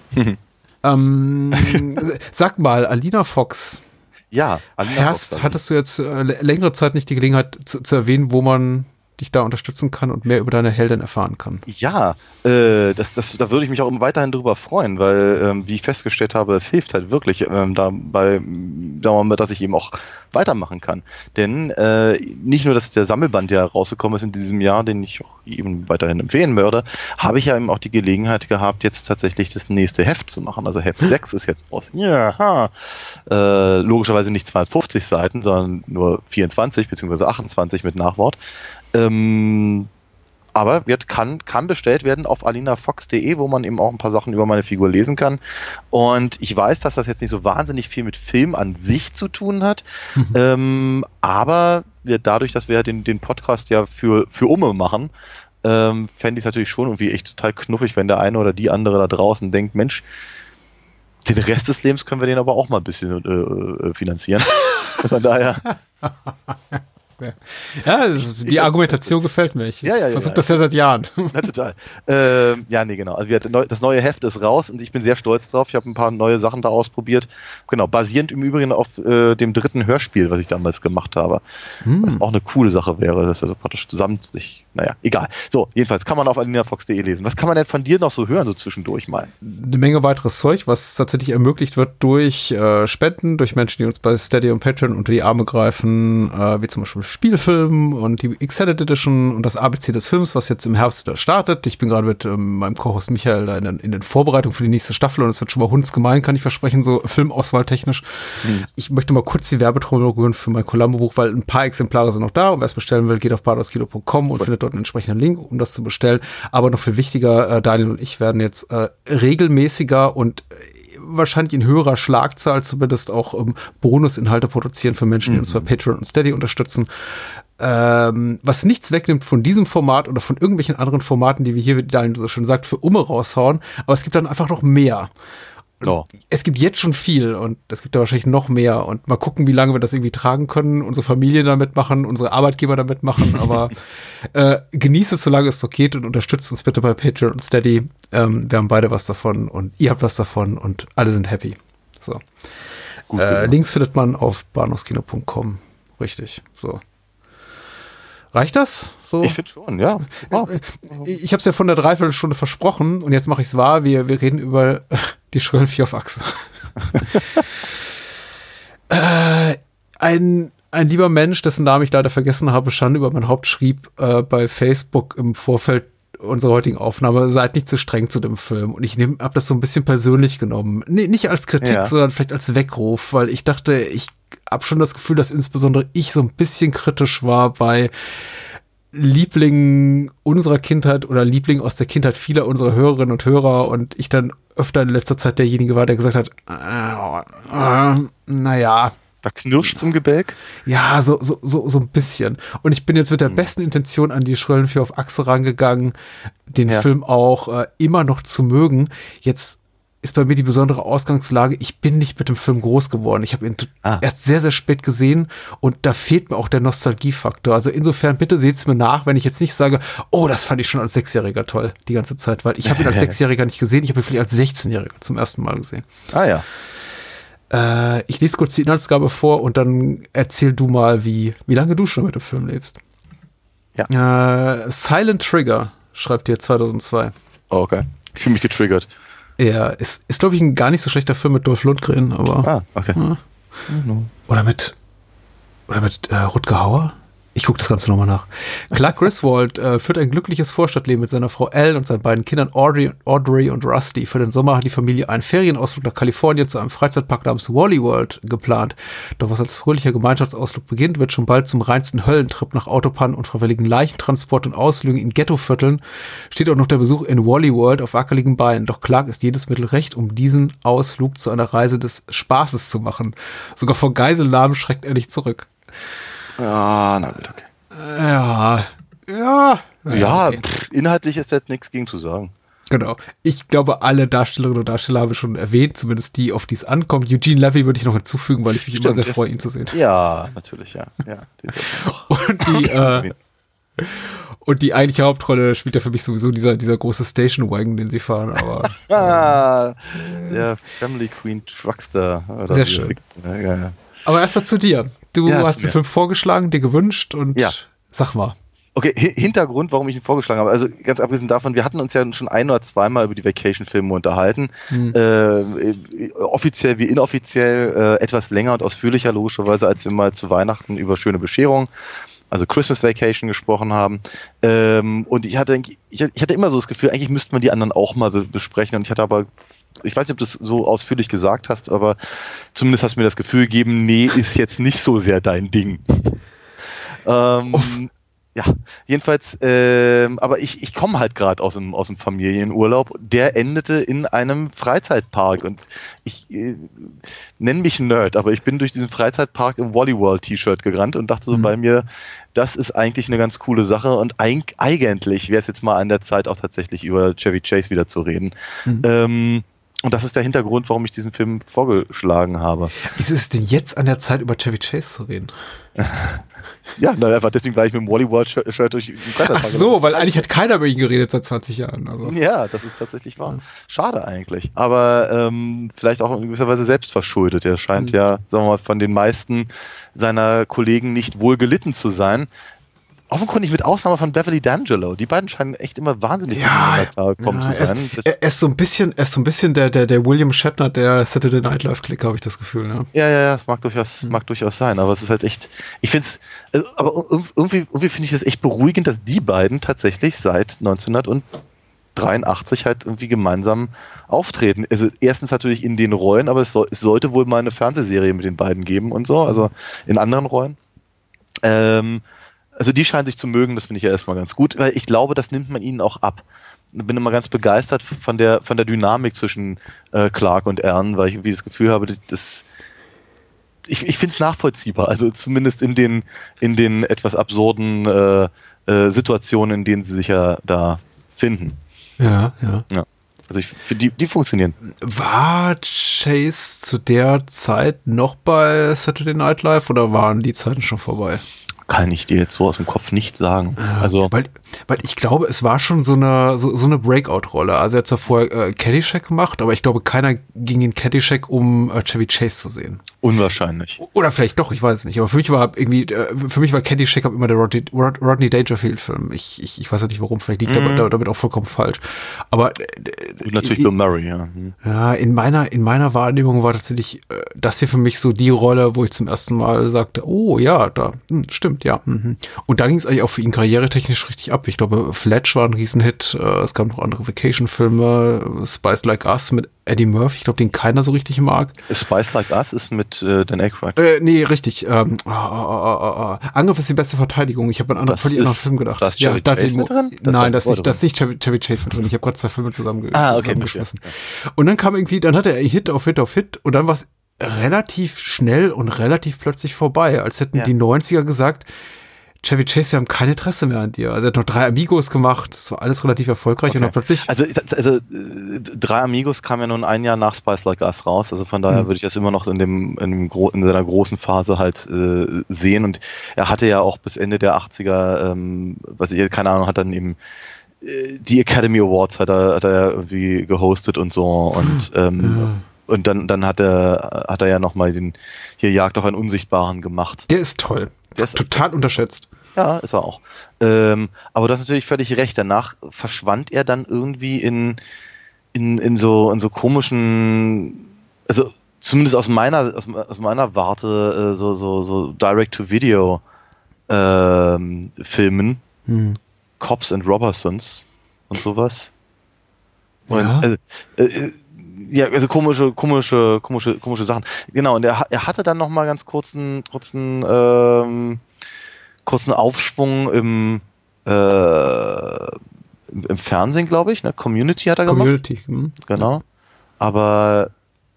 ähm, sag mal, Alina Fox. Ja, Alina Hast, Fox. Hattest du jetzt äh, längere Zeit nicht die Gelegenheit zu, zu erwähnen, wo man dich da unterstützen kann und mehr über deine Heldin erfahren kann? Ja, äh, das, das, da würde ich mich auch weiterhin drüber freuen, weil, ähm, wie ich festgestellt habe, es hilft halt wirklich ähm, dabei, sagen wir mal, dass ich eben auch weitermachen kann. Denn äh, nicht nur, dass der Sammelband, der rausgekommen ist in diesem Jahr, den ich auch eben weiterhin empfehlen würde, habe ich ja eben auch die Gelegenheit gehabt, jetzt tatsächlich das nächste Heft zu machen. Also Heft sechs ist jetzt raus. Ja, äh, logischerweise nicht zweihundertfünfzig Seiten, sondern nur vierundzwanzig bzw. achtundzwanzig mit Nachwort. Ähm, aber wird, kann, kann bestellt werden auf alinafox punkt de, wo man eben auch ein paar Sachen über meine Figur lesen kann. Und ich weiß, dass das jetzt nicht so wahnsinnig viel mit Film an sich zu tun hat, mhm. ähm, aber wir, dadurch, dass wir den, den Podcast ja für, für Umme machen, ähm, fände ich es natürlich schon irgendwie echt total knuffig, wenn der eine oder die andere da draußen denkt, Mensch, den Rest des Lebens können wir den aber auch mal ein bisschen äh, finanzieren. Von daher... Ja, die Argumentation gefällt mir. Ich ja, ja, ja, versuche ja. das ja seit Jahren. Ja, total. Ähm, ja, nee, genau. Also das neue Heft ist raus und ich bin sehr stolz drauf. Ich habe ein paar neue Sachen da ausprobiert. Genau, basierend im Übrigen auf äh, dem dritten Hörspiel, was ich damals gemacht habe. Hm. Was auch eine coole Sache wäre, dass also praktisch zusammen sich, naja, egal. So, jedenfalls kann man auf alinafox punkt de lesen. Was kann man denn von dir noch so hören, so zwischendurch mal? Eine Menge weiteres Zeug, was tatsächlich ermöglicht wird durch äh, Spenden, durch Menschen, die uns bei Steady und Patreon unter die Arme greifen, äh, wie zum Beispiel Spielfilm und die Extended Edition und das A B C des Films, was jetzt im Herbst wieder startet. Ich bin gerade mit ähm, meinem Co-Host Michael da in den, in den Vorbereitungen für die nächste Staffel und es wird schon mal hundsgemein, kann ich versprechen, so filmauswahltechnisch. Mhm. Ich möchte mal kurz die Werbetrommel rühren für mein Columbo-Buch, weil ein paar Exemplare sind noch da und wer es bestellen will, geht auf bardauskino punkt com und Voll. findet dort einen entsprechenden Link, um das zu bestellen. Aber noch viel wichtiger, äh, Daniel und ich werden jetzt äh, regelmäßiger und äh, wahrscheinlich in höherer Schlagzahl zumindest auch ähm, Bonusinhalte produzieren für Menschen, die mhm. uns bei Patreon und Steady unterstützen. Ähm, was nichts wegnimmt von diesem Format oder von irgendwelchen anderen Formaten, die wir hier, wie Daniel so schön sagt, für Umme raushauen. Aber es gibt dann einfach noch mehr. Oh. Es gibt jetzt schon viel und es gibt da wahrscheinlich noch mehr. Und mal gucken, wie lange wir das irgendwie tragen können, unsere Familien damit machen, unsere Arbeitgeber damit machen. Aber äh, genießt es, solange es noch geht und unterstützt uns bitte bei Patreon und Steady. Ähm, wir haben beide was davon und ihr habt was davon und alle sind happy. So. Gut, äh, Links findet man auf bahnhofskino punkt com. Richtig, so. Reicht das? So? Ich finde schon, ja. Wow. Ich habe es ja von der Dreiviertelstunde versprochen und jetzt mache ich es wahr. Wir, wir reden über die Schrillenvieh auf Achse. äh, ein, ein lieber Mensch, dessen Namen ich leider vergessen habe, Schande über mein Haupt, schrieb äh, bei Facebook im Vorfeld unserer heutigen Aufnahme, seid nicht zu streng zu dem Film. Und ich habe das so ein bisschen persönlich genommen. Nee, nicht als Kritik, ja. sondern vielleicht als Weckruf, weil ich dachte, ich habe schon das Gefühl, dass insbesondere ich so ein bisschen kritisch war bei Lieblingen unserer Kindheit oder Lieblingen aus der Kindheit vieler unserer Hörerinnen und Hörer und ich dann öfter in letzter Zeit derjenige war, der gesagt hat, äh, äh, naja, Da knirscht's im Gebälk? Ja, so, so, so, so ein bisschen. Und ich bin jetzt mit der hm. besten Intention an die Schröllen vier auf Achse rangegangen, den ja. Film auch äh, immer noch zu mögen. Jetzt ist bei mir die besondere Ausgangslage, ich bin nicht mit dem Film groß geworden. Ich habe ihn ah. erst sehr, sehr spät gesehen und da fehlt mir auch der Nostalgiefaktor. Also insofern, bitte seht's mir nach, wenn ich jetzt nicht sage, oh, das fand ich schon als Sechsjähriger toll, die ganze Zeit, weil ich habe ihn als Sechsjähriger nicht gesehen, ich habe ihn vielleicht als sechzehnjähriger zum ersten Mal gesehen. Ah ja. Äh, ich lese kurz die Inhaltsgabe vor und dann erzähl du mal, wie, wie lange du schon mit dem Film lebst. Ja. Äh, Silent Trigger, schreibt ihr zweitausendzwei. Oh, okay. Ich fühle mich getriggert. Ja, ist, ist glaube ich, ein gar nicht so schlechter Film mit Dolph Lundgren, aber. Ah, okay. Ja. Oder mit, oder mit äh, Rutger Hauer? Ich gucke das Ganze nochmal nach. Clark Griswold äh, führt ein glückliches Vorstadtleben mit seiner Frau Elle und seinen beiden Kindern Audrey, Audrey und Rusty. Für den Sommer hat die Familie einen Ferienausflug nach Kalifornien zu einem Freizeitpark namens Wally World geplant. Doch was als fröhlicher Gemeinschaftsausflug beginnt, wird schon bald zum reinsten Höllentrip nach Autopannen und freiwilligen Leichentransport und Ausflügen in Ghettovierteln. Steht auch noch der Besuch in Wally World auf wackeligen Beinen. Doch Clark ist jedes Mittel recht, um diesen Ausflug zu einer Reise des Spaßes zu machen. Sogar vor Geiselnahmen schreckt er nicht zurück. Ja, na gut, okay. Ja, ja. Ja, okay. pff, inhaltlich ist jetzt nichts gegen zu sagen. Genau. Ich glaube, alle Darstellerinnen und Darsteller habe ich schon erwähnt, zumindest die, auf die es ankommt. Eugene Levy würde ich noch hinzufügen, weil ich mich Stimmt, immer sehr freue, ihn zu sehen. Ja, natürlich, ja. ja den und die, äh, und die eigentliche Hauptrolle spielt ja für mich sowieso dieser, dieser große Station Wagon, den sie fahren, aber. ah, der Family Queen Truckster. Oder sehr schön. Ja, ja. Aber erstmal zu dir. Du ja, hast den Film vorgeschlagen, dir gewünscht und ja. sag mal. Okay, H- Hintergrund, warum ich ihn vorgeschlagen habe. Also ganz abgesehen davon, wir hatten uns ja schon ein oder zweimal über die Vacation-Filme unterhalten. Hm. Äh, offiziell wie inoffiziell, äh, etwas länger und ausführlicher logischerweise, als wir mal zu Weihnachten über Schöne Bescherung, also Christmas Vacation, gesprochen haben. Ähm, und ich hatte, ich hatte immer so das Gefühl, eigentlich müsste man die anderen auch mal be- besprechen. Und ich hatte aber ich weiß nicht, ob du das so ausführlich gesagt hast, aber zumindest hast du mir das Gefühl gegeben, nee, ist jetzt nicht so sehr dein Ding. ähm, ja, jedenfalls, ähm, aber ich, ich komme halt gerade aus dem, aus dem Familienurlaub, der endete in einem Freizeitpark und ich äh, nenne mich Nerd, aber ich bin durch diesen Freizeitpark im Wally World T-Shirt gerannt und dachte so mhm. bei mir, das ist eigentlich eine ganz coole Sache und eig- eigentlich wäre es jetzt mal an der Zeit auch tatsächlich über Chevy Chase wieder zu reden. Mhm. Ähm, Und das ist der Hintergrund, warum ich diesen Film vorgeschlagen habe. Wieso ist es denn jetzt an der Zeit, über Chevy Chase zu reden? Ja, na, einfach deswegen, weil ich mit dem Wally World Shirt durch den Freizeitpark. Ach so, weil eigentlich hat keiner über ihn geredet seit zwanzig Jahren. Also. Ja, das ist tatsächlich wahr. Schade eigentlich. Aber ähm, vielleicht auch in gewisser Weise selbst verschuldet. Er scheint mhm. ja, sagen wir mal, von den meisten seiner Kollegen nicht wohl gelitten zu sein. Offenkundig mit Ausnahme von Beverly D'Angelo. Die beiden scheinen echt immer wahnsinnig ja, gekommen ja, zu sein. Er ist, er ist so ein bisschen, er ist so ein bisschen der, der, der William Shatner der Saturday Night Live Clique, habe ich das Gefühl. Ja, ja, ja, das mag durchaus, hm. mag durchaus sein. Aber es ist halt echt, ich finde es, also, aber irgendwie, irgendwie finde ich das echt beruhigend, dass die beiden tatsächlich seit neunzehnhundertdreiundachtzig halt irgendwie gemeinsam auftreten. Also erstens natürlich in den Rollen, aber es, soll, es sollte wohl mal eine Fernsehserie mit den beiden geben und so, also in anderen Rollen. Ähm, Also die scheinen sich zu mögen, das finde ich ja erstmal ganz gut, weil ich glaube, das nimmt man ihnen auch ab. Ich bin immer ganz begeistert von der von der Dynamik zwischen äh, Clark und Ern, weil ich irgendwie das Gefühl habe, das ich, ich finde es nachvollziehbar, also zumindest in den in den etwas absurden äh, äh, Situationen, in denen sie sich ja da finden. Ja, ja. ja. Also ich finde, die, die funktionieren. War Chase zu der Zeit noch bei Saturday Night Live oder waren die Zeiten schon vorbei? Kann ich dir jetzt so aus dem Kopf nicht sagen. Ja, also weil, weil ich glaube, es war schon so eine so, so eine Breakout-Rolle. Also er hat zwar vorher äh, Caddyshack gemacht, aber ich glaube, keiner ging in Caddyshack, um äh, Chevy Chase zu sehen. Unwahrscheinlich. Oder vielleicht doch, ich weiß es nicht. Aber für mich war irgendwie, äh, für mich war Caddyshack immer der Rodney, Rodney Dangerfield-Film. Ich, ich, ich weiß nicht warum, vielleicht liegt mhm. er damit auch vollkommen falsch. Aber äh, und natürlich Bill Murray, ja. Mhm. Ja, in meiner, in meiner Wahrnehmung war tatsächlich äh, das hier für mich so die Rolle, wo ich zum ersten Mal sagte, oh ja, da, hm, stimmt, ja. Mhm. Und da ging es eigentlich auch für ihn karrieretechnisch richtig ab. Ich glaube, Fletch war ein Riesenhit. Äh, es gab noch andere Vacation-Filme, Spice Like Us mit Eddie Murphy, ich glaube, den keiner so richtig mag. Spice Like Us ist mit äh, Dan Aykroyd. Äh, nee, richtig. Ähm, oh, oh, oh, oh. Angriff ist die beste Verteidigung. Ich habe an einen völlig anderen Film gedacht. Das ja, da Chase mit drin? Das Nein, das ist nicht, das ist nicht Chevy, Chevy Chase mit drin. Ich habe gerade zwei Filme zusammen ah, okay, zusammengeschmissen. Ja. Und dann kam irgendwie, dann hatte er Hit auf Hit auf Hit und dann war es relativ schnell und relativ plötzlich vorbei, als hätten Ja. die neunziger gesagt, Chevy Chase, wir haben kein Interesse mehr an dir. Also er hat noch drei Amigos gemacht, das war alles relativ erfolgreich Okay. und dann plötzlich... Also, also äh, drei Amigos kam ja nun ein Jahr nach Spice Like Us raus, also von daher Mhm. würde ich das immer noch in dem, in, dem Gro- in seiner großen Phase halt äh, sehen, und er hatte ja auch bis Ende der achtziger, ähm, was ich, keine Ahnung, hat dann eben äh, die Academy Awards hat er, hat er ja irgendwie gehostet und so, und ähm, Ja. und dann, dann hat er, hat er ja nochmal den, hier Jagd auf einen Unsichtbaren gemacht. Der ist toll. Der ist total unterschätzt. Ja, ist er auch. Ähm, aber du hast natürlich völlig recht. Danach verschwand er dann irgendwie in, in, in, so, in so komischen, also zumindest aus meiner, aus, aus meiner Warte, äh, so, so, so Direct-to-Video ähm, Filmen, Hm. Cops and Robertsons und sowas. Und, Ja. äh, äh, ja, also komische, komische, komische, komische Sachen. Genau, und er, ha- er hatte dann noch mal ganz kurzen, kurzen, ähm, kurzen Aufschwung im, äh, im, im Fernsehen, glaube ich. Ne? Community hat er gemacht. Community. Hm. Genau. Aber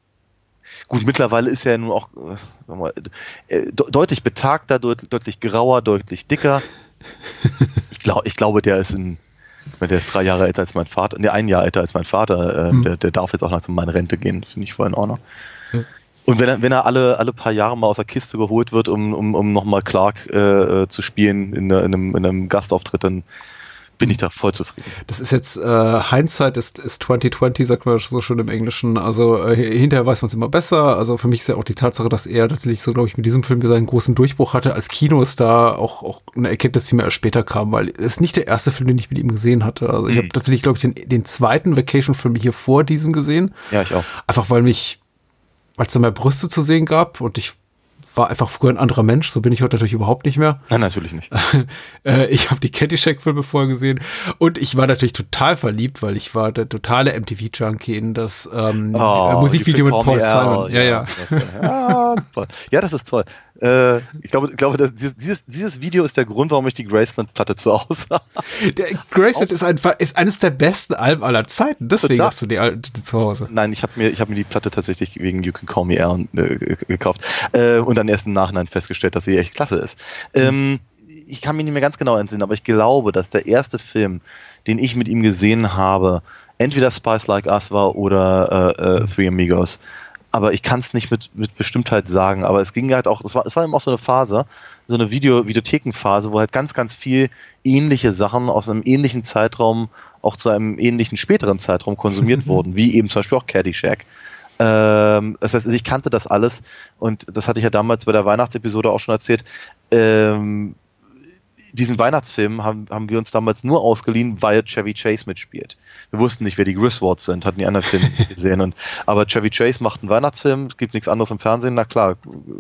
gut, mittlerweile ist er nun auch äh, sag mal, äh, de- deutlich betagter, deut- deutlich grauer, deutlich dicker. Ich, glaub, ich glaube, der ist ein, ich meine, der ist drei Jahre älter als mein Vater, ne, ein Jahr älter als mein Vater. Äh, Hm. der, der darf jetzt auch langsam mal in Rente gehen, finde ich voll in Ordnung. Ja. Und wenn er, wenn er alle, alle paar Jahre mal aus der Kiste geholt wird, um, um, um nochmal Clark äh, zu spielen in, in, einem, in einem Gastauftritt, dann bin ich da voll zufrieden. Das ist jetzt, äh, Hindsight ist, ist zwanzig zwanzig, sagt man so schön im Englischen. Also äh, hinterher weiß man es immer besser. Also für mich ist ja auch die Tatsache, dass er tatsächlich so, glaube ich, mit diesem Film seinen großen Durchbruch hatte als Kinostar, auch, auch eine Erkenntnis, die mir erst später kam, weil es ist nicht der erste Film, den ich mit ihm gesehen hatte. Also ich Mhm. habe tatsächlich, glaube ich, den, den zweiten Vacation-Film hier vor diesem gesehen. Ja, ich auch. Einfach weil mich, weil es da mehr Brüste zu sehen gab und ich war einfach früher ein anderer Mensch, so bin ich heute natürlich überhaupt nicht mehr. Nein, natürlich nicht. Äh, ich habe die Caddyshack-Filme vorher gesehen und ich war natürlich total verliebt, weil ich war der totale M T V-Junkie in das ähm, Oh, äh, Musikvideo mit You Can Paul Call Me Simon. Al, Ja, ja. Ja, toll. Ja, das ist toll. Äh, ich glaube, ich glaube dass dieses, dieses Video ist der Grund, warum ich die Graceland-Platte zu Hause habe. Der Graceland ist, einfach, ist eines der besten Alben aller Zeiten, deswegen Total. hast du die, Al- die zu Hause. Nein, ich habe mir, ich hab mir die Platte tatsächlich wegen You Can Call Me Al äh, gekauft äh, und dann erst im Nachhinein festgestellt, dass sie echt klasse ist. Ähm, ich kann mich nicht mehr ganz genau entsinnen, aber ich glaube, dass der erste Film, den ich mit ihm gesehen habe, entweder Spice Like Us war oder äh, äh, Three Amigos. Aber ich kann es nicht mit, mit Bestimmtheit sagen. Aber es ging halt auch, es war, es war eben auch so eine Phase, so eine Video, Videothekenphase, wo halt ganz, ganz viel ähnliche Sachen aus einem ähnlichen Zeitraum auch zu einem ähnlichen späteren Zeitraum konsumiert wurden, wie eben zum Beispiel auch Caddyshack. Ähm, das heißt, ich kannte das alles und das hatte ich ja damals bei der Weihnachtsepisode auch schon erzählt. Ähm, diesen Weihnachtsfilm haben, haben wir uns damals nur ausgeliehen, weil Chevy Chase mitspielt. Wir wussten nicht, wer die Griswolds sind, hatten die anderen Filme nicht gesehen. Und, aber Chevy Chase macht einen Weihnachtsfilm, es gibt nichts anderes im Fernsehen, na klar,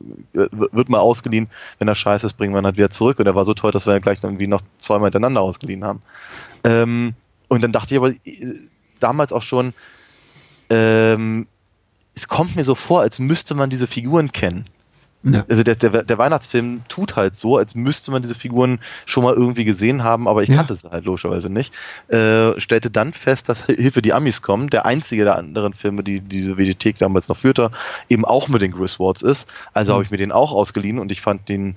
wird mal ausgeliehen, wenn er scheiße ist, bringen wir ihn halt wieder zurück. Und er war so toll, dass wir ihn gleich irgendwie noch zweimal hintereinander ausgeliehen haben. Ähm, und dann dachte ich aber damals auch schon, ähm, es kommt mir so vor, als müsste man diese Figuren kennen. Ja. Also der, der, der Weihnachtsfilm tut halt so, als müsste man diese Figuren schon mal irgendwie gesehen haben, aber ich Ja. kannte sie halt logischerweise nicht. Äh, stellte dann fest, dass Hilfe die Amis kommen, der einzige der anderen Filme, die diese Videothek damals noch führte, eben auch mit den Griswolds ist. Also Mhm. habe ich mir den auch ausgeliehen und ich fand den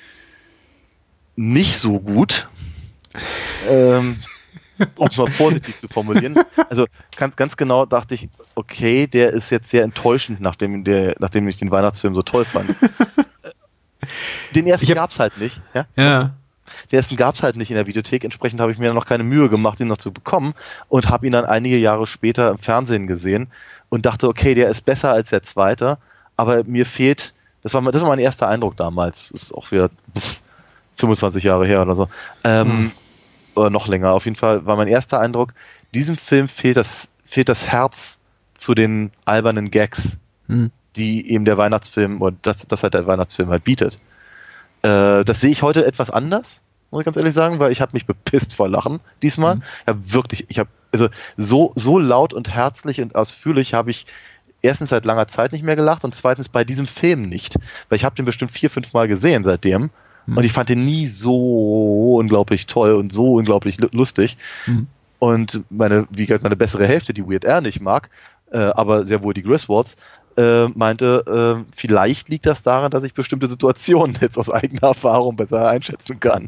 nicht so gut. ähm, um es mal vorsichtig zu formulieren. Also ganz, ganz genau dachte ich, okay, der ist jetzt sehr enttäuschend, nachdem, der, nachdem ich den Weihnachtsfilm so toll fand. Den ersten Ich hab- gab's halt nicht. Ja? Ja. Den ersten gab's halt nicht in der Videothek, entsprechend habe ich mir noch keine Mühe gemacht, ihn noch zu bekommen und habe ihn dann einige Jahre später im Fernsehen gesehen und dachte, okay, der ist besser als der zweite, aber mir fehlt, das war, das war mein erster Eindruck damals, das ist auch wieder pff, fünfundzwanzig Jahre her oder so. Ähm, Hm. Oder noch länger. Auf jeden Fall war mein erster Eindruck, diesem Film fehlt das, fehlt das Herz zu den albernen Gags, Hm. die eben der Weihnachtsfilm, oder das, das halt der Weihnachtsfilm halt bietet. Äh, das sehe ich heute etwas anders, muss ich ganz ehrlich sagen, weil ich habe mich bepisst vor Lachen diesmal. Mhm. Ich habe wirklich, ich habe, also so, so laut und herzlich und ausführlich habe ich erstens seit langer Zeit nicht mehr gelacht und zweitens bei diesem Film nicht. Weil ich habe den bestimmt vier, fünf Mal gesehen seitdem. Mhm. Und ich fand den nie so unglaublich toll und so unglaublich lu- lustig. Mhm. Und meine, wie gesagt, meine bessere Hälfte, die Weird Al nicht mag, äh, aber sehr wohl die Griswolds, äh, meinte, äh, vielleicht liegt das daran, dass ich bestimmte Situationen jetzt aus eigener Erfahrung besser einschätzen kann.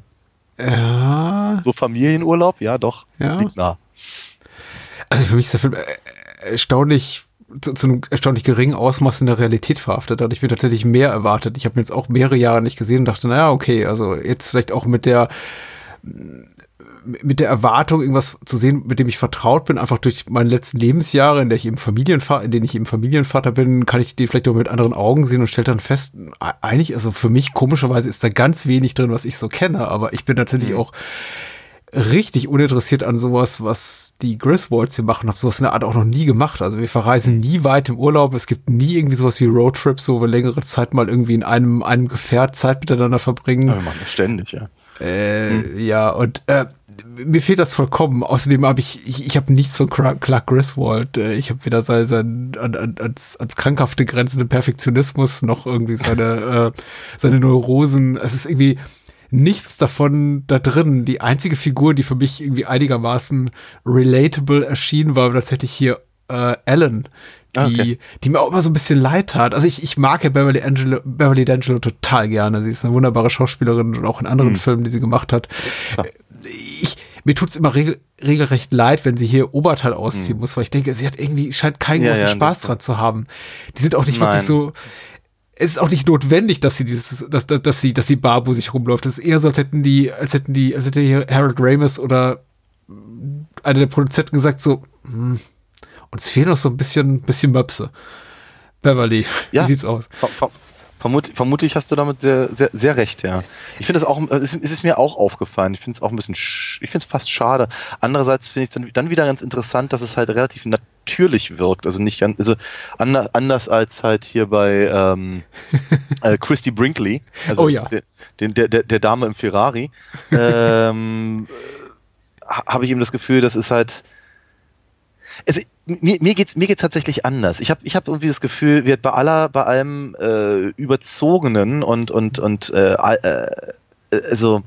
Ja. So Familienurlaub, ja doch, ja. liegt nah. Also für mich ist der Film erstaunlich, zu, zu einem erstaunlich geringen Ausmaß in der Realität verhaftet. Da hatte ich mir tatsächlich mehr erwartet. Ich habe mir jetzt auch mehrere Jahre nicht gesehen und dachte, naja, okay, also jetzt vielleicht auch mit der mit der Erwartung, irgendwas zu sehen, mit dem ich vertraut bin, einfach durch meine letzten Lebensjahre, in der ich eben Familienvater, in denen ich eben Familienvater bin, kann ich den vielleicht auch mit anderen Augen sehen und stelle dann fest, eigentlich, also für mich komischerweise ist da ganz wenig drin, was ich so kenne, aber ich bin natürlich mhm. auch richtig uninteressiert an sowas, was die Griswolds hier machen. Habe sowas in der Art auch noch nie gemacht. Also wir verreisen nie weit im Urlaub. Es gibt nie irgendwie sowas wie Roadtrips, wo wir längere Zeit mal irgendwie in einem, einem Gefährt Zeit miteinander verbringen. Ja, wir machen das ständig, ja. Äh, hm. Ja, und äh, mir fehlt das vollkommen. Außerdem habe ich, ich, ich habe nichts von Clark Griswold. Ich habe weder sein, sein an, an, ans, ans krankhafte grenzende Perfektionismus noch irgendwie seine, äh, seine Neurosen. Es ist irgendwie nichts davon da drin. Die einzige Figur, die für mich irgendwie einigermaßen relatable erschien, war tatsächlich hier äh, Ellen, die, okay. die mir auch immer so ein bisschen leid tat. Also ich, ich mag ja Beverly, Angelo, Beverly D'Angelo total gerne. Sie ist eine wunderbare Schauspielerin und auch in anderen mhm. Filmen, die sie gemacht hat. Ja. Ich, mir tut's immer regel, regelrecht leid, wenn sie hier Oberteil ausziehen mhm. muss, weil ich denke, sie hat irgendwie, scheint keinen ja, großen ja, Spaß dran zu haben. Die sind auch nicht Nein. wirklich so, es ist auch nicht notwendig, dass sie dieses, dass, dass, dass sie, dass sie barbusig rumläuft. Es ist eher so, als hätten die, als hätten die, als hätte hier Harold Ramis oder einer der Produzenten gesagt, so, hm, uns fehlt noch so ein bisschen, bisschen Möpse. Beverly, ja, wie sieht's aus? Ver- ver- vermut- vermutlich hast du damit sehr, sehr, sehr recht, ja. Ich finde es auch, es ist, ist mir auch aufgefallen. Ich finde es auch ein bisschen, sch- ich finde es fast schade. Andererseits finde ich es dann, dann wieder ganz interessant, dass es halt relativ natürlich wirkt. Also nicht ganz, also anders, anders als halt hier bei ähm, äh, Christy Brinkley, also oh ja. der, der, der, der Dame im Ferrari, ähm, habe ich eben das Gefühl, das ist halt, also, mir, mir geht's mir geht's tatsächlich anders. Ich habe ich hab irgendwie das Gefühl, wir bei aller bei allem äh, überzogenen und und und äh, äh, also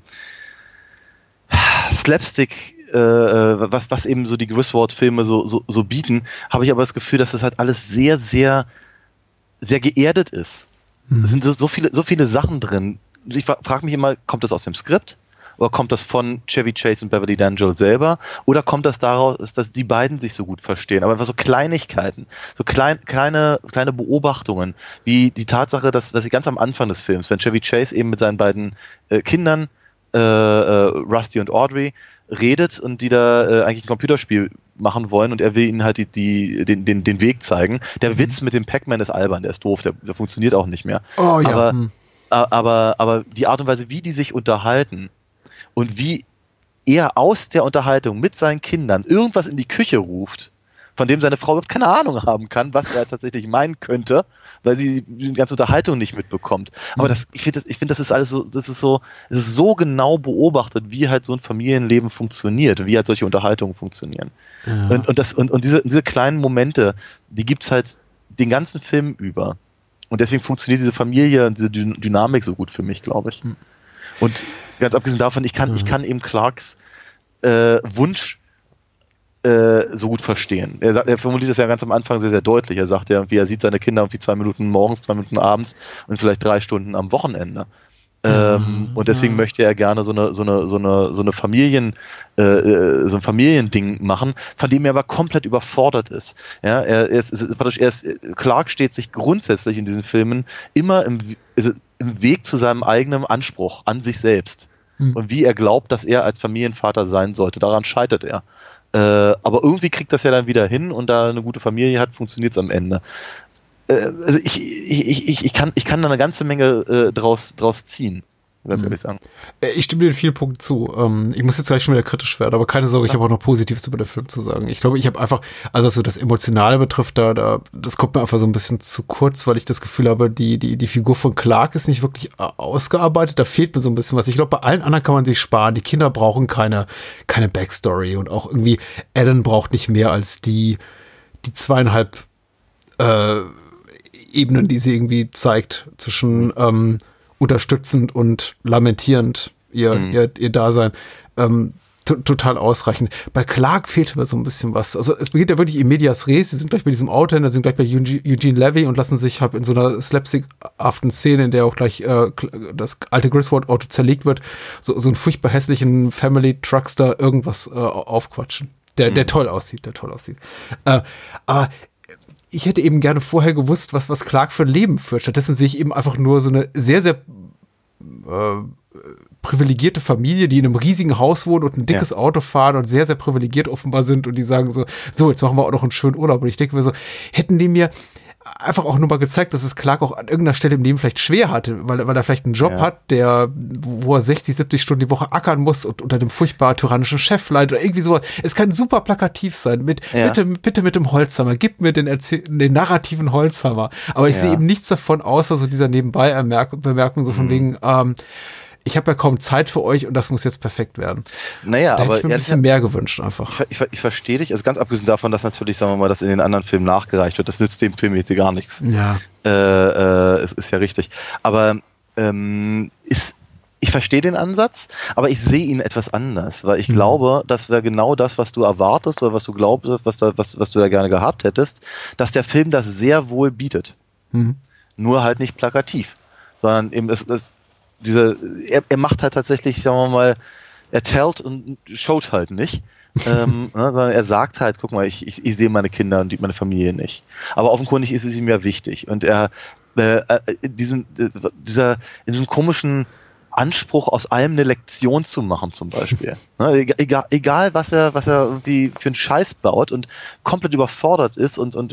Slapstick, äh, was was eben so die Griswold-Filme so so so bieten, habe ich aber das Gefühl, dass das halt alles sehr sehr sehr geerdet ist. Mhm. Es sind so, so viele so viele Sachen drin. Ich frage mich immer, kommt das aus dem Skript? Oder kommt das von Chevy Chase und Beverly D'Angelo selber? Oder kommt das daraus, dass die beiden sich so gut verstehen? Aber einfach so Kleinigkeiten, so klein, kleine, kleine Beobachtungen, wie die Tatsache, dass, dass sie ganz am Anfang des Films, wenn Chevy Chase eben mit seinen beiden äh, Kindern, äh, äh, Rusty und Audrey, redet und die da äh, eigentlich ein Computerspiel machen wollen und er will ihnen halt die, die, den, den, den Weg zeigen. Der Witz mit dem Pac-Man ist albern, der ist doof, der, der funktioniert auch nicht mehr. Oh ja. Aber, hm. aber, aber die Art und Weise, wie die sich unterhalten, und wie er aus der Unterhaltung mit seinen Kindern irgendwas in die Küche ruft, von dem seine Frau überhaupt keine Ahnung haben kann, was er tatsächlich meinen könnte, weil sie die ganze Unterhaltung nicht mitbekommt. Aber das, ich finde, das, ich finde, das ist alles so, das ist so, es ist so genau beobachtet, wie halt so ein Familienleben funktioniert, wie halt solche Unterhaltungen funktionieren. Ja. Und, und das, und, und diese, diese kleinen Momente, die gibt's halt den ganzen Film über. Und deswegen funktioniert diese Familie und diese Dynamik so gut für mich, glaube ich. Mhm. Und ganz abgesehen davon, ich kann, mhm. ich kann eben Clarks äh, Wunsch äh, so gut verstehen. Er, sagt, er formuliert das ja ganz am Anfang sehr, sehr deutlich. Er sagt ja, wie er sieht seine Kinder irgendwie zwei Minuten morgens, zwei Minuten abends und vielleicht drei Stunden am Wochenende. Ähm, und deswegen ja. möchte er gerne so eine so eine so eine so eine Familien äh, so ein Familiending machen, von dem er aber komplett überfordert ist. Ja, er, er ist, ist praktisch er ist, Clark steht sich grundsätzlich in diesen Filmen immer im, also im Weg zu seinem eigenen Anspruch an sich selbst hm. und wie er glaubt, dass er als Familienvater sein sollte. Daran scheitert er. Äh, aber irgendwie kriegt das ja dann wieder hin und da eine gute Familie hat, funktioniert es am Ende. Also ich, ich, ich, ich, kann, ich kann da eine ganze Menge äh, draus, draus ziehen, ganz ehrlich sagen. Ich stimme dir in vielen Punkten zu. Ähm, ich muss jetzt gleich schon wieder kritisch werden, aber keine Sorge, ich habe auch noch Positives über den Film zu sagen. Ich glaube, ich habe einfach, also was so das Emotionale betrifft, da, da, das kommt mir einfach so ein bisschen zu kurz, weil ich das Gefühl habe, die, die, die Figur von Clark ist nicht wirklich ausgearbeitet. Da fehlt mir so ein bisschen was. Ich glaube, bei allen anderen kann man sich sparen. Die Kinder brauchen keine, keine Backstory und auch irgendwie Ellen braucht nicht mehr als die, die zweieinhalb, äh, Ebenen, die sie irgendwie zeigt, zwischen ähm, unterstützend und lamentierend ihr, mhm. ihr, ihr Dasein. Ähm, to- total ausreichend. Bei Clark fehlt mir so ein bisschen was. Also es beginnt ja wirklich in medias res. Sie sind gleich bei diesem Autohändler, sind gleich bei Eugene, Eugene Levy und lassen sich halt in so einer slapstickhaften Szene, in der auch gleich äh, das alte Griswold-Auto zerlegt wird, so, so einen furchtbar hässlichen Family-Truckster irgendwas äh, aufquatschen. Der, mhm. der toll aussieht, der toll aussieht. Äh, aber ich hätte eben gerne vorher gewusst, was, was Clark für ein Leben führt. Stattdessen sehe ich eben einfach nur so eine sehr, sehr äh, privilegierte Familie, die in einem riesigen Haus wohnen und ein dickes ja. Auto fahren und sehr, sehr privilegiert offenbar sind und die sagen so, so, jetzt machen wir auch noch einen schönen Urlaub. Und ich denke mir so, hätten die mir einfach auch nur mal gezeigt, dass es Clark auch an irgendeiner Stelle im Leben vielleicht schwer hatte, weil, weil er vielleicht einen Job ja. hat, der, wo er sechzig, siebzig Stunden die Woche ackern muss und unter dem furchtbar tyrannischen Chef leidet oder irgendwie sowas. Es kann super plakativ sein. Mit, ja. bitte, bitte mit dem Holzhammer. Gib mir den, Erzähl- den narrativen Holzhammer. Aber ich ja. sehe eben nichts davon, außer so dieser Nebenbei-Bemerkung, so von mhm. wegen, ähm, ich habe ja kaum Zeit für euch und das muss jetzt perfekt werden. Naja, da aber hätte ich mir ein bisschen mehr gewünscht einfach. Ich, ich, ich verstehe dich, also ganz abgesehen davon, dass natürlich, sagen wir mal, das in den anderen Filmen nachgereicht wird, das nützt dem Film jetzt gar nichts. Ja. Äh, äh, es ist ja richtig. Aber ähm, ist, ich verstehe den Ansatz, aber ich sehe ihn etwas anders, weil ich mhm. glaube, das wäre genau das, was du erwartest oder was du glaubst, was, da, was, was du da gerne gehabt hättest, dass der Film das sehr wohl bietet. Mhm. Nur halt nicht plakativ, sondern eben es, es Diese, er, er macht halt tatsächlich, sagen wir mal, er tellt und schaut halt nicht, ähm, ne, sondern er sagt halt, guck mal, ich, ich, ich sehe meine Kinder und meine Familie nicht. Aber offenkundig ist es ihm ja wichtig. Und er, äh, diesen, dieser, in diesem komischen Anspruch, aus allem eine Lektion zu machen, zum Beispiel. Ne, egal, egal, was er, was er irgendwie für einen Scheiß baut und komplett überfordert ist und, und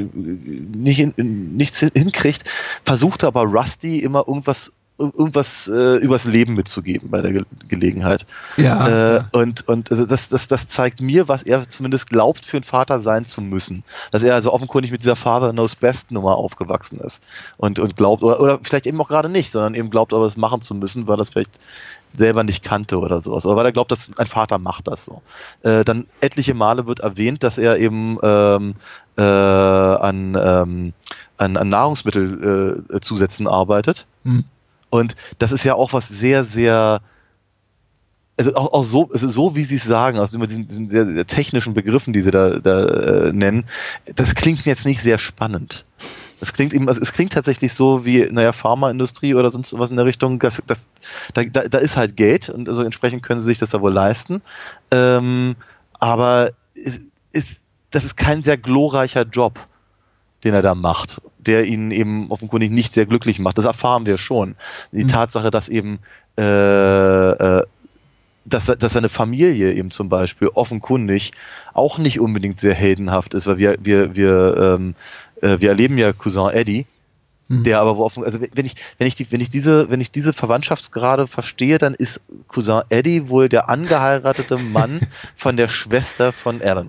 nicht, nichts hinkriegt, versucht aber Rusty immer irgendwas irgendwas äh, übers Leben mitzugeben bei der Ge- Gelegenheit. Ja, äh, ja. Und, und also das, das, das zeigt mir, was er zumindest glaubt, für ein Vater sein zu müssen. Dass er also offenkundig mit dieser Father Knows Best Nummer aufgewachsen ist. Und, und glaubt, oder, oder vielleicht eben auch gerade nicht, sondern eben glaubt, aber es machen zu müssen, weil das vielleicht selber nicht kannte oder sowas. Oder weil er glaubt, dass ein Vater macht das so. Äh, dann etliche Male wird erwähnt, dass er eben ähm, äh, an, ähm, an, an Nahrungsmittelzusätzen äh, arbeitet. Mhm. Und das ist ja auch was sehr, sehr, also auch, auch so, also so wie sie es sagen, also mit diesen, diesen sehr, sehr technischen Begriffen, die sie da, da äh, nennen, das klingt jetzt nicht sehr spannend. Das klingt eben, also es klingt tatsächlich so wie, naja, Pharmaindustrie oder sonst was in der Richtung, das, das, da, da, da ist halt Geld und also entsprechend können sie sich das da wohl leisten. Ähm, aber es, es, das ist kein sehr glorreicher Job, den er da macht, der ihn eben offenkundig nicht sehr glücklich macht. Das erfahren wir schon. Die mhm. Tatsache, dass eben äh, äh, dass, dass seine Familie eben zum Beispiel offenkundig auch nicht unbedingt sehr heldenhaft ist, weil wir wir wir ähm, äh, wir erleben ja Cousin Eddie, mhm. der aber wo offen, also wenn ich wenn ich die wenn ich diese wenn ich diese Verwandtschaftsgrade verstehe, dann ist Cousin Eddie wohl der angeheiratete Mann von der Schwester von Alan.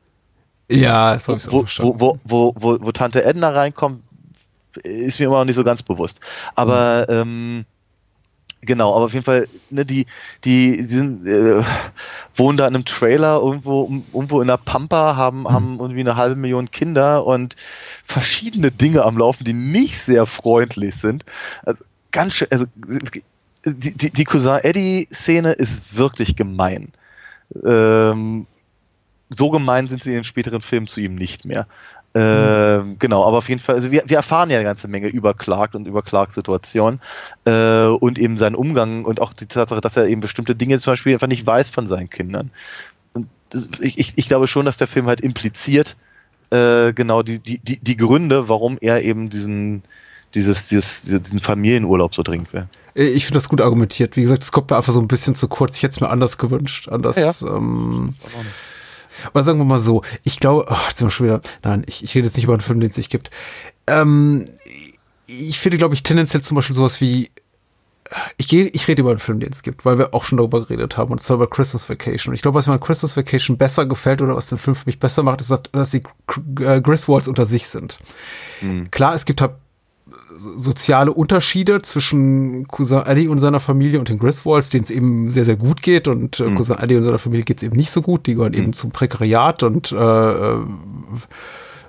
Ja, das habe ich wo, auch verstanden. Wo, wo, wo, wo Tante Edna reinkommt, ist mir immer noch nicht so ganz bewusst. Aber mhm. ähm, genau, aber auf jeden Fall, ne, die, die, die sind, äh, wohnen da in einem Trailer irgendwo, irgendwo in der Pampa, haben, mhm. haben irgendwie eine halbe Million Kinder und verschiedene Dinge am Laufen, die nicht sehr freundlich sind. Also ganz schön, also die, die, die Cousin Eddie-Szene ist wirklich gemein. Ähm, So gemein sind sie in den späteren Filmen zu ihm nicht mehr. Ähm, mhm. Genau, aber auf jeden Fall, also wir, wir erfahren ja eine ganze Menge über Clark und über Clarks Situation äh, und eben seinen Umgang und auch die Tatsache, dass er eben bestimmte Dinge zum Beispiel einfach nicht weiß von seinen Kindern. Und das, ich, ich, ich glaube schon, dass der Film halt impliziert äh, genau die, die, die, die Gründe, warum er eben diesen, dieses, dieses, diesen Familienurlaub so dringend will. Ich finde das gut argumentiert. Wie gesagt, es kommt mir einfach so ein bisschen zu kurz. Ich hätte es mir anders gewünscht. Anders, ja. ähm, Aber sagen wir mal so, ich glaube, ach, jetzt sind wir schon wieder, nein, ich, ich rede jetzt nicht über einen Film, den es nicht gibt. Ähm, ich finde, glaube ich, tendenziell zum Beispiel sowas wie, ich gehe, ich rede über einen Film, den es gibt, weil wir auch schon darüber geredet haben, und zwar über Christmas Vacation. Und ich glaube, was mir an Christmas Vacation besser gefällt oder was den Film für mich besser macht, ist, dass die Griswolds unter sich sind. Mhm. Klar, es gibt halt soziale Unterschiede zwischen Cousin Eddie und seiner Familie und den Griswolds, denen es eben sehr, sehr gut geht, und äh, mhm. Cousin Eddie und seiner Familie geht es eben nicht so gut. Die gehören mhm. eben zum Prekariat und äh,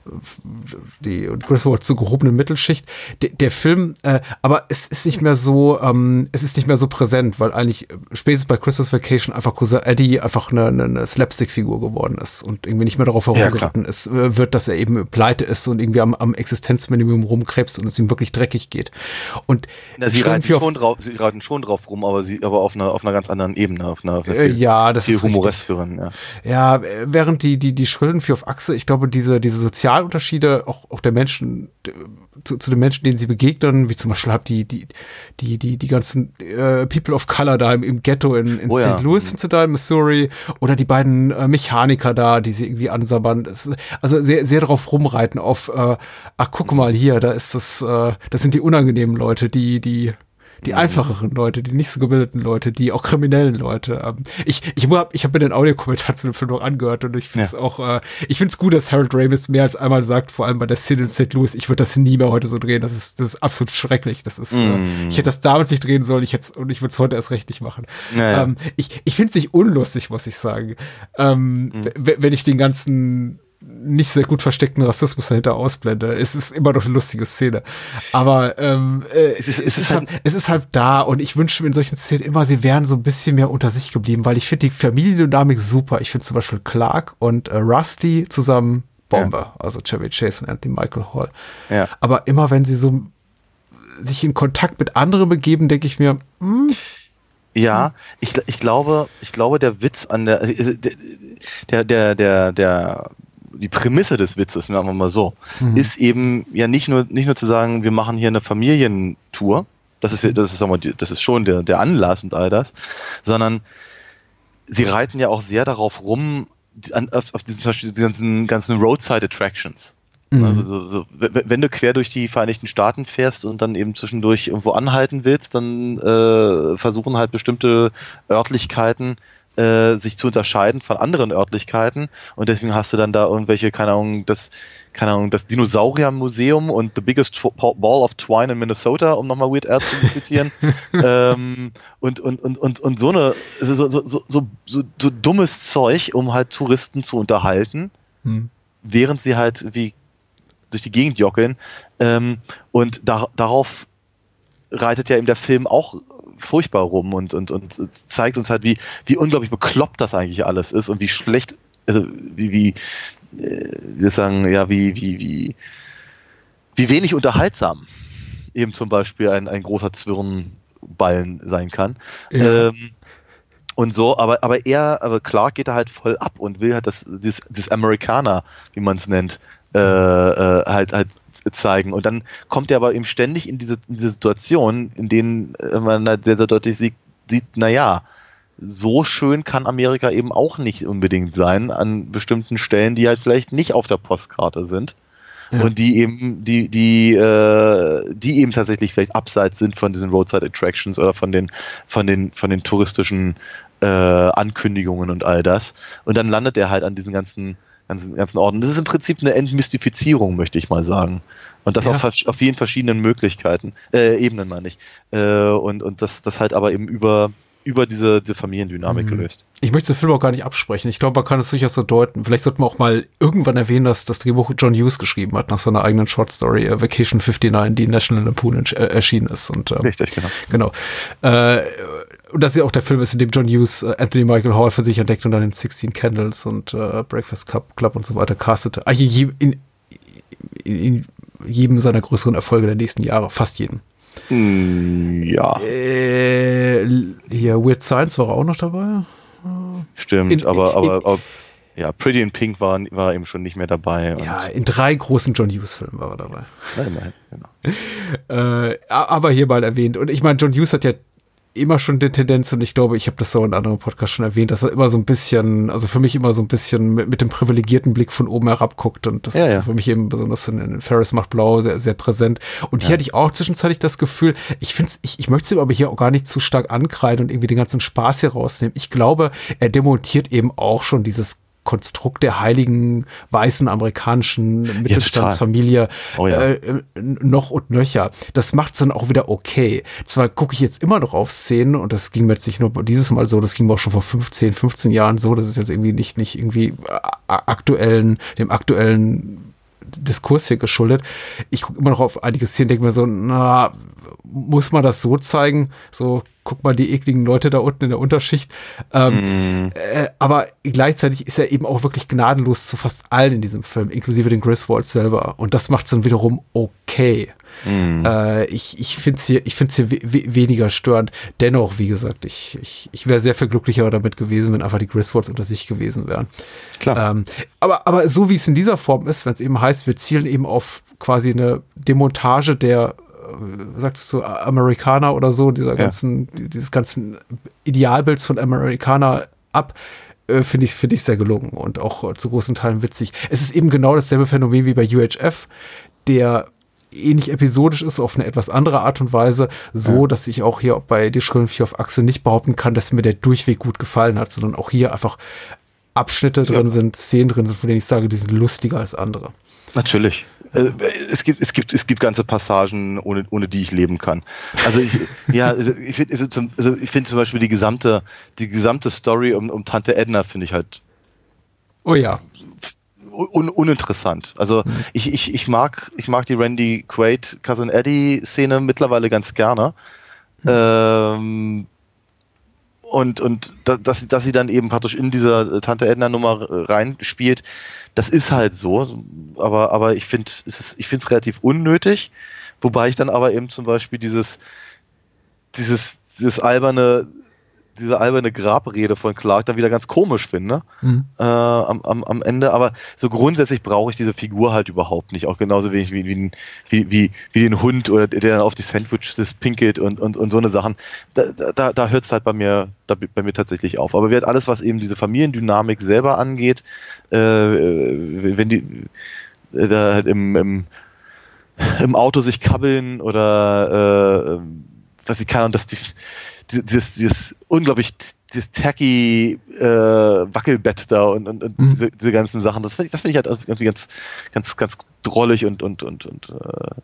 die und Griswold zur gehobenen Mittelschicht. Der, der Film, äh, aber es ist nicht mehr so, ähm, es ist nicht mehr so präsent, weil eigentlich spätestens bei Christmas Vacation einfach Cousin Eddie einfach eine, eine Slapstick-Figur geworden ist und irgendwie nicht mehr darauf herumgeritten ja, ist, äh, wird, dass er eben pleite ist und irgendwie am, am Existenzminimum rumkrebst und es ihm wirklich dreckig geht. Und Na, sie, reiten schon drauf, sie reiten schon drauf rum, aber sie aber auf einer auf einer ganz anderen Ebene, auf einer, auf einer viel, äh, ja, das viel ist humoreskeren. Ja. ja, während die die die Schrillen vier auf Achse, ich glaube, diese diese Sozialunterschiede auch auch der Menschen zu, zu den Menschen, denen sie begegnen, wie zum Beispiel halt die die die die die ganzen äh, People of Color da im, im Ghetto in, in oh, Saint Ja. Louis sind sie da in Missouri oder die beiden äh, Mechaniker da, die sie irgendwie ansabbern. Es ist, also sehr sehr drauf rumreiten auf äh, ach guck mal hier, da ist das äh, das sind die unangenehmen Leute, die die die einfacheren Leute, die nicht so gebildeten Leute, die auch kriminellen Leute. Ich ich habe ich hab mir den Audiokommentar zu dem Film noch angehört und ich finde es ja. auch, äh, ich finde es gut, dass Harold Ramis mehr als einmal sagt, vor allem bei der Szene in Saint Louis, ich würde das nie mehr heute so drehen. Das ist das ist absolut schrecklich. Das ist, mm. äh, ich hätte das damals nicht drehen sollen, ich hätte und ich würde es heute erst recht nicht machen. Naja. Ähm, ich ich finde es nicht unlustig, muss ich sagen. Ähm, mm. w- wenn ich den ganzen nicht sehr gut versteckten Rassismus dahinter ausblende. Es ist immer noch eine lustige Szene. Aber ähm, äh, es, ist, es, ist halt, es ist halt da und ich wünsche mir in solchen Szenen immer, sie wären so ein bisschen mehr unter sich geblieben, weil ich finde die Familiendynamik super. Ich finde zum Beispiel Clark und äh, Rusty zusammen Bombe. Ja. Also Chevy Chase und Anthony Michael Hall. Ja. Aber immer wenn sie so sich in Kontakt mit anderen begeben, denke ich mir, hm, ja, ich, ich glaube, ich glaube, der Witz an der, der, der, der, der, die Prämisse des Witzes, sagen wir mal so, mhm. ist eben ja nicht nur, nicht nur zu sagen, wir machen hier eine Familientour, das ist, das ist, sagen wir, das ist schon der, der Anlass und all das, sondern sie reiten ja auch sehr darauf rum, auf, auf diesen, zum Beispiel die ganzen, ganzen Roadside Attractions. Mhm. Also so, so, wenn du quer durch die Vereinigten Staaten fährst und dann eben zwischendurch irgendwo anhalten willst, dann äh, versuchen halt bestimmte Örtlichkeiten äh, sich zu unterscheiden von anderen Örtlichkeiten und deswegen hast du dann da irgendwelche, keine Ahnung, das, keine Ahnung, das Dinosaurier-Museum und The Biggest Ball of Twine in Minnesota, um nochmal Weird Al zu zitieren. ähm, und, und, und, und, und so eine, so, so, so, so, so, so dummes Zeug, um halt Touristen zu unterhalten, mhm. während sie halt wie durch die Gegend jockeln. Ähm, und da, darauf reitet ja eben der Film auch furchtbar rum und, und, und zeigt uns halt, wie, wie unglaublich bekloppt das eigentlich alles ist und wie schlecht, also wie, wie äh, wir sagen, ja, wie, wie, wie, wie wenig unterhaltsam eben zum Beispiel ein, ein großer Zwirnballen sein kann. Ja. Ähm, und so, aber, aber er, aber Clark geht da halt voll ab und will halt das, das, das Amerikaner, wie man es nennt, äh, äh, halt, halt zeigen. Und dann kommt er aber eben ständig in diese, in diese Situation, in denen man halt sehr, sehr deutlich sieht, sieht, naja, so schön kann Amerika eben auch nicht unbedingt sein an bestimmten Stellen, die halt vielleicht nicht auf der Postkarte sind. Ja. Und die eben, die, die, äh, die eben tatsächlich vielleicht abseits sind von diesen Roadside Attractions oder von den, von den, von den touristischen äh, Ankündigungen und all das. Und dann landet er halt an diesen ganzen ganzen, ganzen Orten. Das ist im Prinzip eine Entmystifizierung, möchte ich mal sagen. Und das ja. auf, auf vielen verschiedenen Möglichkeiten, äh, Ebenen meine ich. Äh, und, und das, das halt aber eben über, über diese, diese Familiendynamik mhm. gelöst. Ich möchte den Film auch gar nicht absprechen. Ich glaube, man kann es durchaus so deuten. Vielleicht sollten wir auch mal irgendwann erwähnen, dass das Drehbuch John Hughes geschrieben hat, nach seiner eigenen Shortstory äh, Vacation fünfundneunzig, die in National Lampoon äh, erschienen ist. Und, ähm, Richtig, genau. Genau. Äh, und das ist ja auch der Film ist, in dem John Hughes äh, Anthony Michael Hall für sich entdeckt und dann in sixteen Candles und äh, Breakfast Club, Club und so weiter castete. Also in, in, in jedem seiner größeren Erfolge der nächsten Jahre, fast jeden. Mm, ja. Äh, hier, Weird Science war auch noch dabei. Stimmt, in, aber, in, aber, in, aber ja, Pretty in Pink war, war eben schon nicht mehr dabei. Ja, in drei großen John Hughes-Filmen war er dabei. Nein, nein, genau. äh, aber hier mal erwähnt. Und ich meine, John Hughes hat ja immer schon die Tendenz, und ich glaube, ich habe das so in anderen Podcasts schon erwähnt, dass er immer so ein bisschen, also für mich immer so ein bisschen mit, mit dem privilegierten Blick von oben herab guckt, und das ja, ist ja. für mich eben besonders in, in Ferris macht blau sehr, sehr präsent. Und hier ja. hatte ich auch zwischenzeitlich das Gefühl, ich finde ich, ich möchte es ihm aber hier auch gar nicht zu stark ankreiden und irgendwie den ganzen Spaß hier rausnehmen. Ich glaube, er demontiert eben auch schon dieses Konstrukt der heiligen, weißen, amerikanischen Mittelstandsfamilie ja, oh ja. äh, noch und nöcher. Das macht's dann auch wieder okay. Zwar gucke ich jetzt immer noch auf Szenen, und das ging mir jetzt nicht nur dieses Mal so, das ging mir auch schon vor fünfzehn, fünfzehn Jahren so, das ist jetzt irgendwie nicht, nicht irgendwie aktuellen, dem aktuellen Diskurs hier geschuldet. Ich gucke immer noch auf einige Szenen, denke mir so, na, muss man das so zeigen? So, guck mal die ekligen Leute da unten in der Unterschicht. Ähm, mm. äh, aber gleichzeitig ist er eben auch wirklich gnadenlos zu fast allen in diesem Film, inklusive den Griswolds selber. Und das macht es dann wiederum okay. Mm. Äh, ich ich finde es hier, ich find's hier we- we- weniger störend. Dennoch, wie gesagt, ich, ich, ich wäre sehr viel glücklicher damit gewesen, wenn einfach die Griswolds unter sich gewesen wären. Klar. Ähm, aber, aber so wie es in dieser Form ist, wenn es eben heißt, wir zielen eben auf quasi eine Demontage der, sagtest du, Amerikaner oder so, dieser ganzen, ja. dieses ganzen Idealbilds von Amerikaner ab, äh, finde ich, finde ich sehr gelungen und auch äh, zu großen Teilen witzig. Es ist eben genau dasselbe Phänomen wie bei U H F, der ähnlich episodisch ist, auf eine etwas andere Art und Weise, so, ja. dass ich auch hier bei Die Schrillenvieh auf Achse nicht behaupten kann, dass mir der durchweg gut gefallen hat, sondern auch hier einfach Abschnitte ja. drin sind, Szenen drin sind, von denen ich sage, die sind lustiger als andere. Natürlich. Es gibt, es gibt, es gibt ganze Passagen, ohne, ohne die ich leben kann. Also ich, ja, also ich finde, also zum, also ich finde zum Beispiel die gesamte, die gesamte Story um, um Tante Edna finde ich halt. Oh ja. Un, uninteressant. Also mhm. ich, ich, ich mag, ich mag die Randy Quaid Cousin Eddie Szene mittlerweile ganz gerne. Mhm. Ähm, Und, und dass, dass sie dann eben praktisch in dieser Tante Edna-Nummer reinspielt, das ist halt so. Aber, aber ich finde es ich finde es relativ unnötig. Wobei ich dann aber eben zum Beispiel dieses, dieses, dieses alberne, diese alberne Grabrede von Clark dann wieder ganz komisch finde, mhm. äh, am, am, am Ende. Aber so grundsätzlich brauche ich diese Figur halt überhaupt nicht. Auch genauso wenig wie, wie, wie, wie, wie den Hund oder der dann auf die Sandwiches pinkelt und, und, und so eine Sachen. Da, da, da hört es halt bei mir, da, bei mir tatsächlich auf. Aber wird alles, was eben diese Familiendynamik selber angeht, äh, wenn die äh, da halt im, im, im Auto sich kabbeln oder äh, was ich kann und dass die Dieses, dieses unglaublich, dieses tacky äh, Wackelbett da und, und, und mhm. diese, diese ganzen Sachen, das finde ich, das finde ich halt irgendwie ganz, ganz, ganz drollig und und und und äh,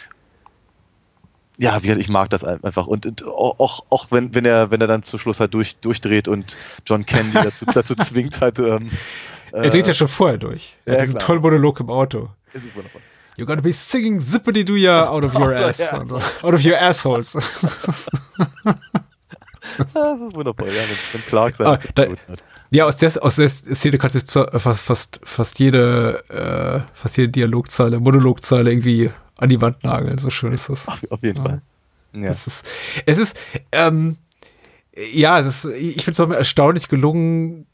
ja, wie, ich mag das einfach und, und auch auch wenn wenn er wenn er dann zum Schluss halt durch durchdreht und John Candy dazu dazu zwingt halt. Ähm, er dreht ja schon vorher durch. Er ja, hat diesen tollen Monolog im Auto. Das ist wundervoll. You're gonna be singing Zippity-Doo-Ya out of your ass. Ja, so. Out of your assholes. Das ist wunderbar, ja, wenn, wenn Clark sein ah, da, gut hat. Ja, aus der, aus der Szene kannst du zu, fast, fast, fast jede, äh, fast jede Dialogzeile, Monologzeile irgendwie an die Wand nageln. So schön ist das. Auf, auf jeden ja. Fall. Ja. Es ist, es ist, ähm, ja, es ist, ich finde es erstaunlich gelungen,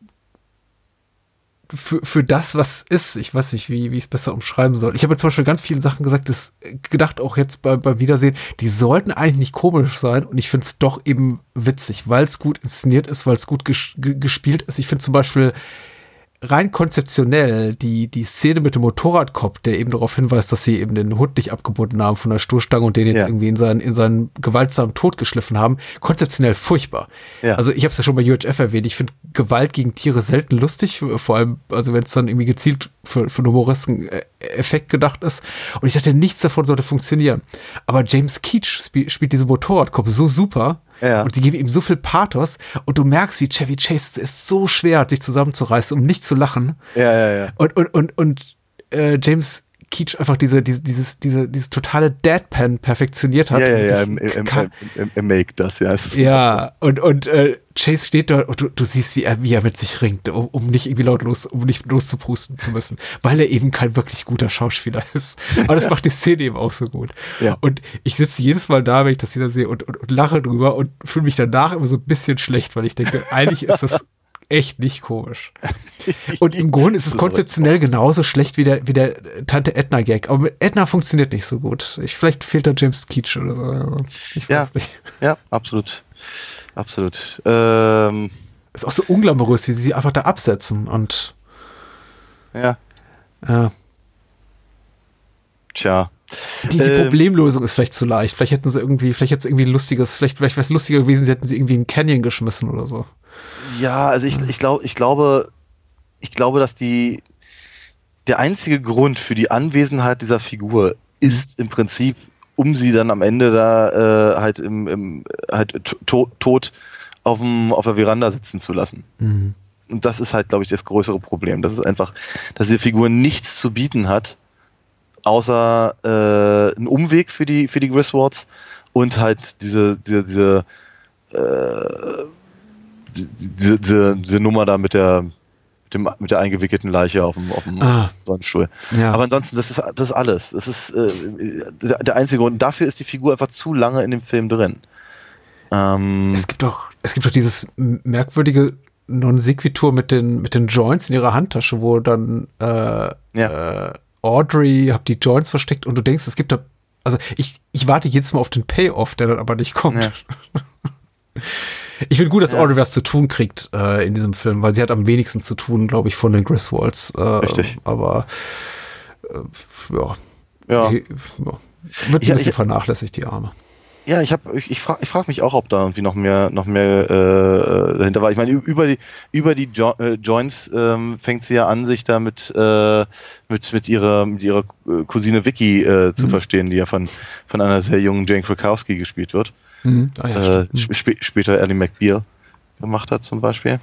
Für, für das, was ist, ich weiß nicht, wie, wie ich es besser umschreiben soll. Ich habe zum Beispiel ganz vielen Sachen gesagt, das gedacht, auch jetzt bei, beim Wiedersehen, die sollten eigentlich nicht komisch sein und ich finde es doch eben witzig, weil es gut inszeniert ist, weil es gut ges- g- gespielt ist. Ich finde zum Beispiel rein konzeptionell die, die Szene mit dem Motorradcop, der eben darauf hinweist, dass sie eben den Hund nicht abgebunden haben von der Stoßstange und den jetzt ja. irgendwie in seinen, in seinen gewaltsamen Tod geschliffen haben, konzeptionell furchtbar. Ja. Also ich habe es ja schon bei U H F erwähnt, ich finde Gewalt gegen Tiere selten lustig, vor allem, also wenn es dann irgendwie gezielt für, für einen humoresken Effekt gedacht ist. Und ich dachte, nichts davon sollte funktionieren. Aber James Keach spiel, spielt diesen Motorradcop so super. Ja. Und die geben ihm so viel Pathos und du merkst, wie Chevy Chase es so schwer hat, sich zusammenzureißen, um nicht zu lachen. Ja, ja, ja. Und, und, und, und äh, James Keach einfach diese, diese, dieses, diese, dieses totale Deadpan perfektioniert hat. Ja, ja, ja, im, im, im, im, im Make das, ja. Ja, und, und äh, Chase steht da und du, du siehst, wie er, wie er mit sich ringt, um, um nicht irgendwie lautlos, um nicht loszuprusten zu müssen, weil er eben kein wirklich guter Schauspieler ist. Aber das macht die Szene eben auch so gut. Ja. Und ich sitze jedes Mal da, wenn ich das wieder sehe und, und, und lache drüber und fühle mich danach immer so ein bisschen schlecht, weil ich denke, eigentlich ist das echt nicht komisch. Und im Grunde ist es konzeptionell genauso schlecht wie der, wie der Tante Edna-Gag. Aber mit Edna funktioniert nicht so gut. Ich, vielleicht fehlt da James Keach oder so. Also, ich weiß ja, nicht. Ja, absolut. Absolut. Ähm, ist auch so unglamourös, wie sie sie einfach da absetzen und ja. Ja. Tja. Die, die ähm, Problemlösung ist vielleicht zu leicht. Vielleicht hätten sie irgendwie, vielleicht hätte es irgendwie ein lustiges, vielleicht, vielleicht wäre es lustiger gewesen, sie hätten sie irgendwie in einen Canyon geschmissen oder so. Ja, also ich, ich glaube, ich glaube, ich glaube, dass die der einzige Grund für die Anwesenheit dieser Figur ist im Prinzip, um sie dann am Ende da äh, halt im, im halt to- tot auf dem auf der Veranda sitzen zu lassen. Mhm. Und das ist halt, glaube ich, das größere Problem. Das ist einfach, dass diese Figur nichts zu bieten hat, außer äh, ein Umweg für die, für die Griswolds und halt diese, diese, diese, äh, diese, diese, diese Nummer da mit der, mit, dem, mit der eingewickelten Leiche auf dem, auf dem ah. Sonnenstuhl. Ja. Aber ansonsten, das ist, das ist alles. Das ist äh, der, der einzige Grund. Dafür ist die Figur einfach zu lange in dem Film drin. Ähm, es gibt doch, es gibt doch dieses merkwürdige Non Sequitur mit den, mit den Joints in ihrer Handtasche, wo dann äh, ja. äh, Audrey hat die Joints versteckt und du denkst, es gibt da, also ich, ich warte jetzt mal auf den Payoff, der dann aber nicht kommt. Ja. Ich finde gut, dass ja. Audrey was zu tun kriegt äh, in diesem Film, weil sie hat am wenigsten zu tun, glaube ich, von den Griswolds. Äh, Richtig. Aber äh, ja. Ja. Ich, ja. Wird ein ja, bisschen ich, vernachlässigt, die Arme. Ja, ich habe, ich, ich frage ich frag mich auch, ob da irgendwie noch mehr, noch mehr äh, dahinter war. Ich meine, über die, über die jo- äh, Joints ähm, fängt sie ja an, sich da mit, äh, mit, mit ihrer, mit ihrer Cousine Vicky äh, zu mhm. verstehen, die ja von, von einer sehr jungen Jane Krakowski gespielt wird. Mhm. Ah, ja, äh, sp- später Ellie McBeal gemacht hat zum Beispiel.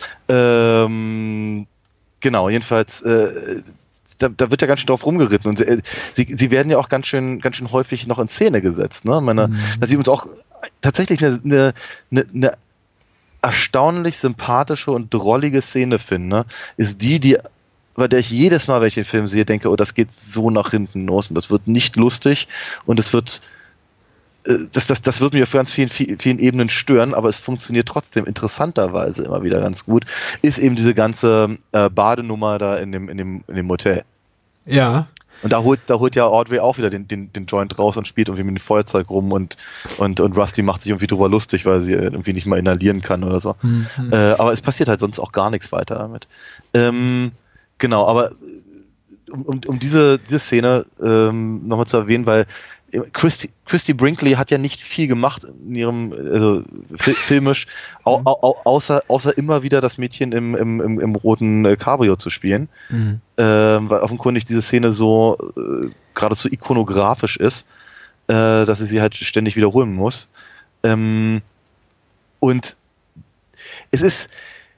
Ähm, genau, jedenfalls. Äh, Da, da wird ja ganz schön drauf rumgeritten und sie, sie, sie werden ja auch ganz schön, ganz schön häufig noch in Szene gesetzt. Ne? Meine, mhm. dass sie uns auch tatsächlich eine, eine, eine, eine erstaunlich sympathische und drollige Szene finden, ne? Ist die, die, bei der ich jedes Mal, wenn ich den Film sehe, denke, oh, das geht so nach hinten los und das wird nicht lustig und es wird Das, das, das wird mich auf ganz vielen, vielen Ebenen stören, aber es funktioniert trotzdem interessanterweise immer wieder ganz gut, ist eben diese ganze äh, Badenummer da in dem, in dem, in dem Motel. Ja. Und da holt, da holt ja Audrey auch wieder den, den, den Joint raus und spielt irgendwie mit dem Feuerzeug rum und, und, und Rusty macht sich irgendwie drüber lustig, weil sie irgendwie nicht mal inhalieren kann oder so. Mhm. Äh, aber es passiert halt sonst auch gar nichts weiter damit. Ähm, genau, aber um, um, um diese, diese Szene ähm, nochmal zu erwähnen, weil Christy, Christy Brinkley hat ja nicht viel gemacht in ihrem, also filmisch, au, au, außer, außer immer wieder das Mädchen im, im, im, im roten äh, Cabrio zu spielen, mhm. ähm, weil offenkundig diese Szene so äh, geradezu ikonografisch ist, äh, dass sie sie halt ständig wiederholen muss. Ähm, und es ist,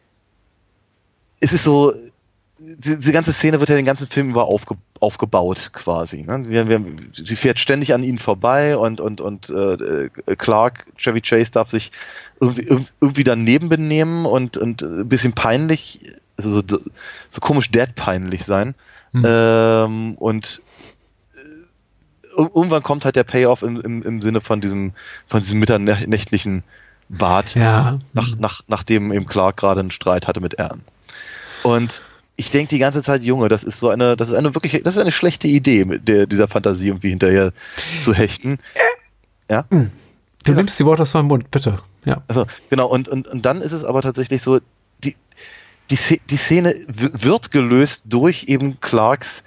es ist so, diese ganze Szene wird ja den ganzen Film über aufge, aufgebaut quasi. Ne? Wir, wir, sie fährt ständig an ihnen vorbei und, und, und äh, Clark, Chevy Chase, darf sich irgendwie, irgendwie daneben benehmen und, und ein bisschen peinlich, also so, so komisch dead-peinlich sein. Mhm. Ähm, und äh, irgendwann kommt halt der Payoff im, im, im Sinne von diesem, von diesem mitternächtlichen Bad, ja. nach, nach, nachdem eben Clark gerade einen Streit hatte mit Anne. Und ich denke die ganze Zeit, Junge, das ist so eine, das ist eine wirklich, das ist eine schlechte Idee, mit der, dieser Fantasie irgendwie hinterher zu hechten. Ja? Du ja. nimmst die Worte aus meinem Mund, bitte. Ja. Also, genau, und, und, und dann ist es aber tatsächlich so, die, die, die Szene w- wird gelöst durch eben Clarks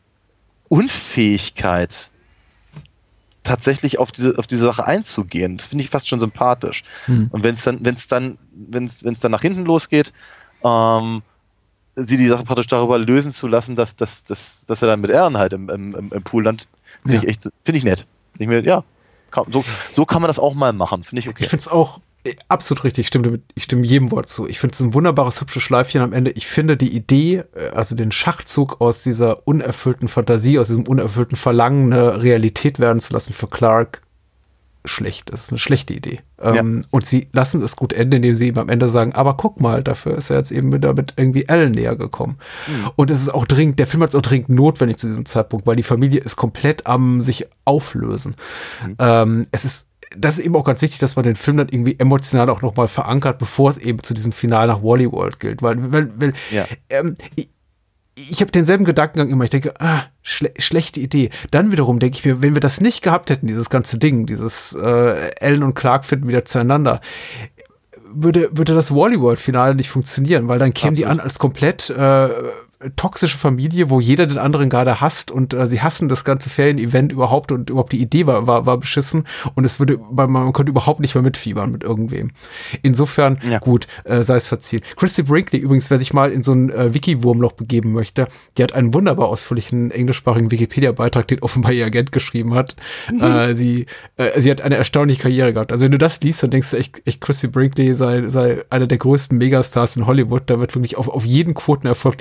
Unfähigkeit, tatsächlich auf diese, auf diese Sache einzugehen. Das finde ich fast schon sympathisch. Hm. Und wenn es dann, wenn es dann, wenn es, wenn es dann nach hinten losgeht, ähm, sie die Sache praktisch darüber lösen zu lassen, dass, dass, dass, dass er dann mit Ehren halt im, im, im Pool landet, finde ja. ich echt, finde ich nett. Find ich mir, ja, kann, so, so kann man das auch mal machen, finde ich okay. Ich finde es auch absolut richtig, ich stimme, ich stimme jedem Wort zu. Ich finde es ein wunderbares, hübsches Schleifchen am Ende. Ich finde die Idee, also den Schachzug aus dieser unerfüllten Fantasie, aus diesem unerfüllten Verlangen, eine Realität werden zu lassen für Clark, schlecht. Das ist eine schlechte Idee. Ja. Ähm, und sie lassen es gut enden, indem sie ihm am Ende sagen, aber guck mal, dafür ist er jetzt eben wieder mit irgendwie Ellen näher gekommen. Mhm. Und es ist auch dringend, der Film hat es auch dringend notwendig zu diesem Zeitpunkt, weil die Familie ist komplett am sich auflösen. Mhm. Ähm, es ist, das ist eben auch ganz wichtig, dass man den Film dann irgendwie emotional auch nochmal verankert, bevor es eben zu diesem Finale nach Wally World gilt. Weil, weil, weil ja. ähm, ich, ich habe denselben Gedankengang immer. Ich denke, ah, schle- schlechte Idee. Dann wiederum denke ich mir, wenn wir das nicht gehabt hätten, dieses ganze Ding, dieses äh, Ellen und Clark finden wieder zueinander, würde, würde das Wally World Finale nicht funktionieren, weil dann kämen Absolut. die an als komplett äh, toxische Familie, wo jeder den anderen gerade hasst und äh, sie hassen das ganze Ferien-Event überhaupt und überhaupt die Idee war, war, war beschissen und es würde, man, man konnte überhaupt nicht mehr mitfiebern mit irgendwem. Insofern, ja. gut, äh, sei es verziehen. Christy Brinkley übrigens, wer sich mal in so ein äh, Wiki-Wurmloch begeben möchte, die hat einen wunderbar ausführlichen englischsprachigen Wikipedia-Beitrag, den offenbar ihr Agent geschrieben hat. Mhm. Äh, sie, äh, sie hat eine erstaunliche Karriere gehabt. Also wenn du das liest, dann denkst du echt, echt Christy Brinkley sei, sei einer der größten Megastars in Hollywood. Da wird wirklich auf, auf jeden Quotenerfolg, den sie jemals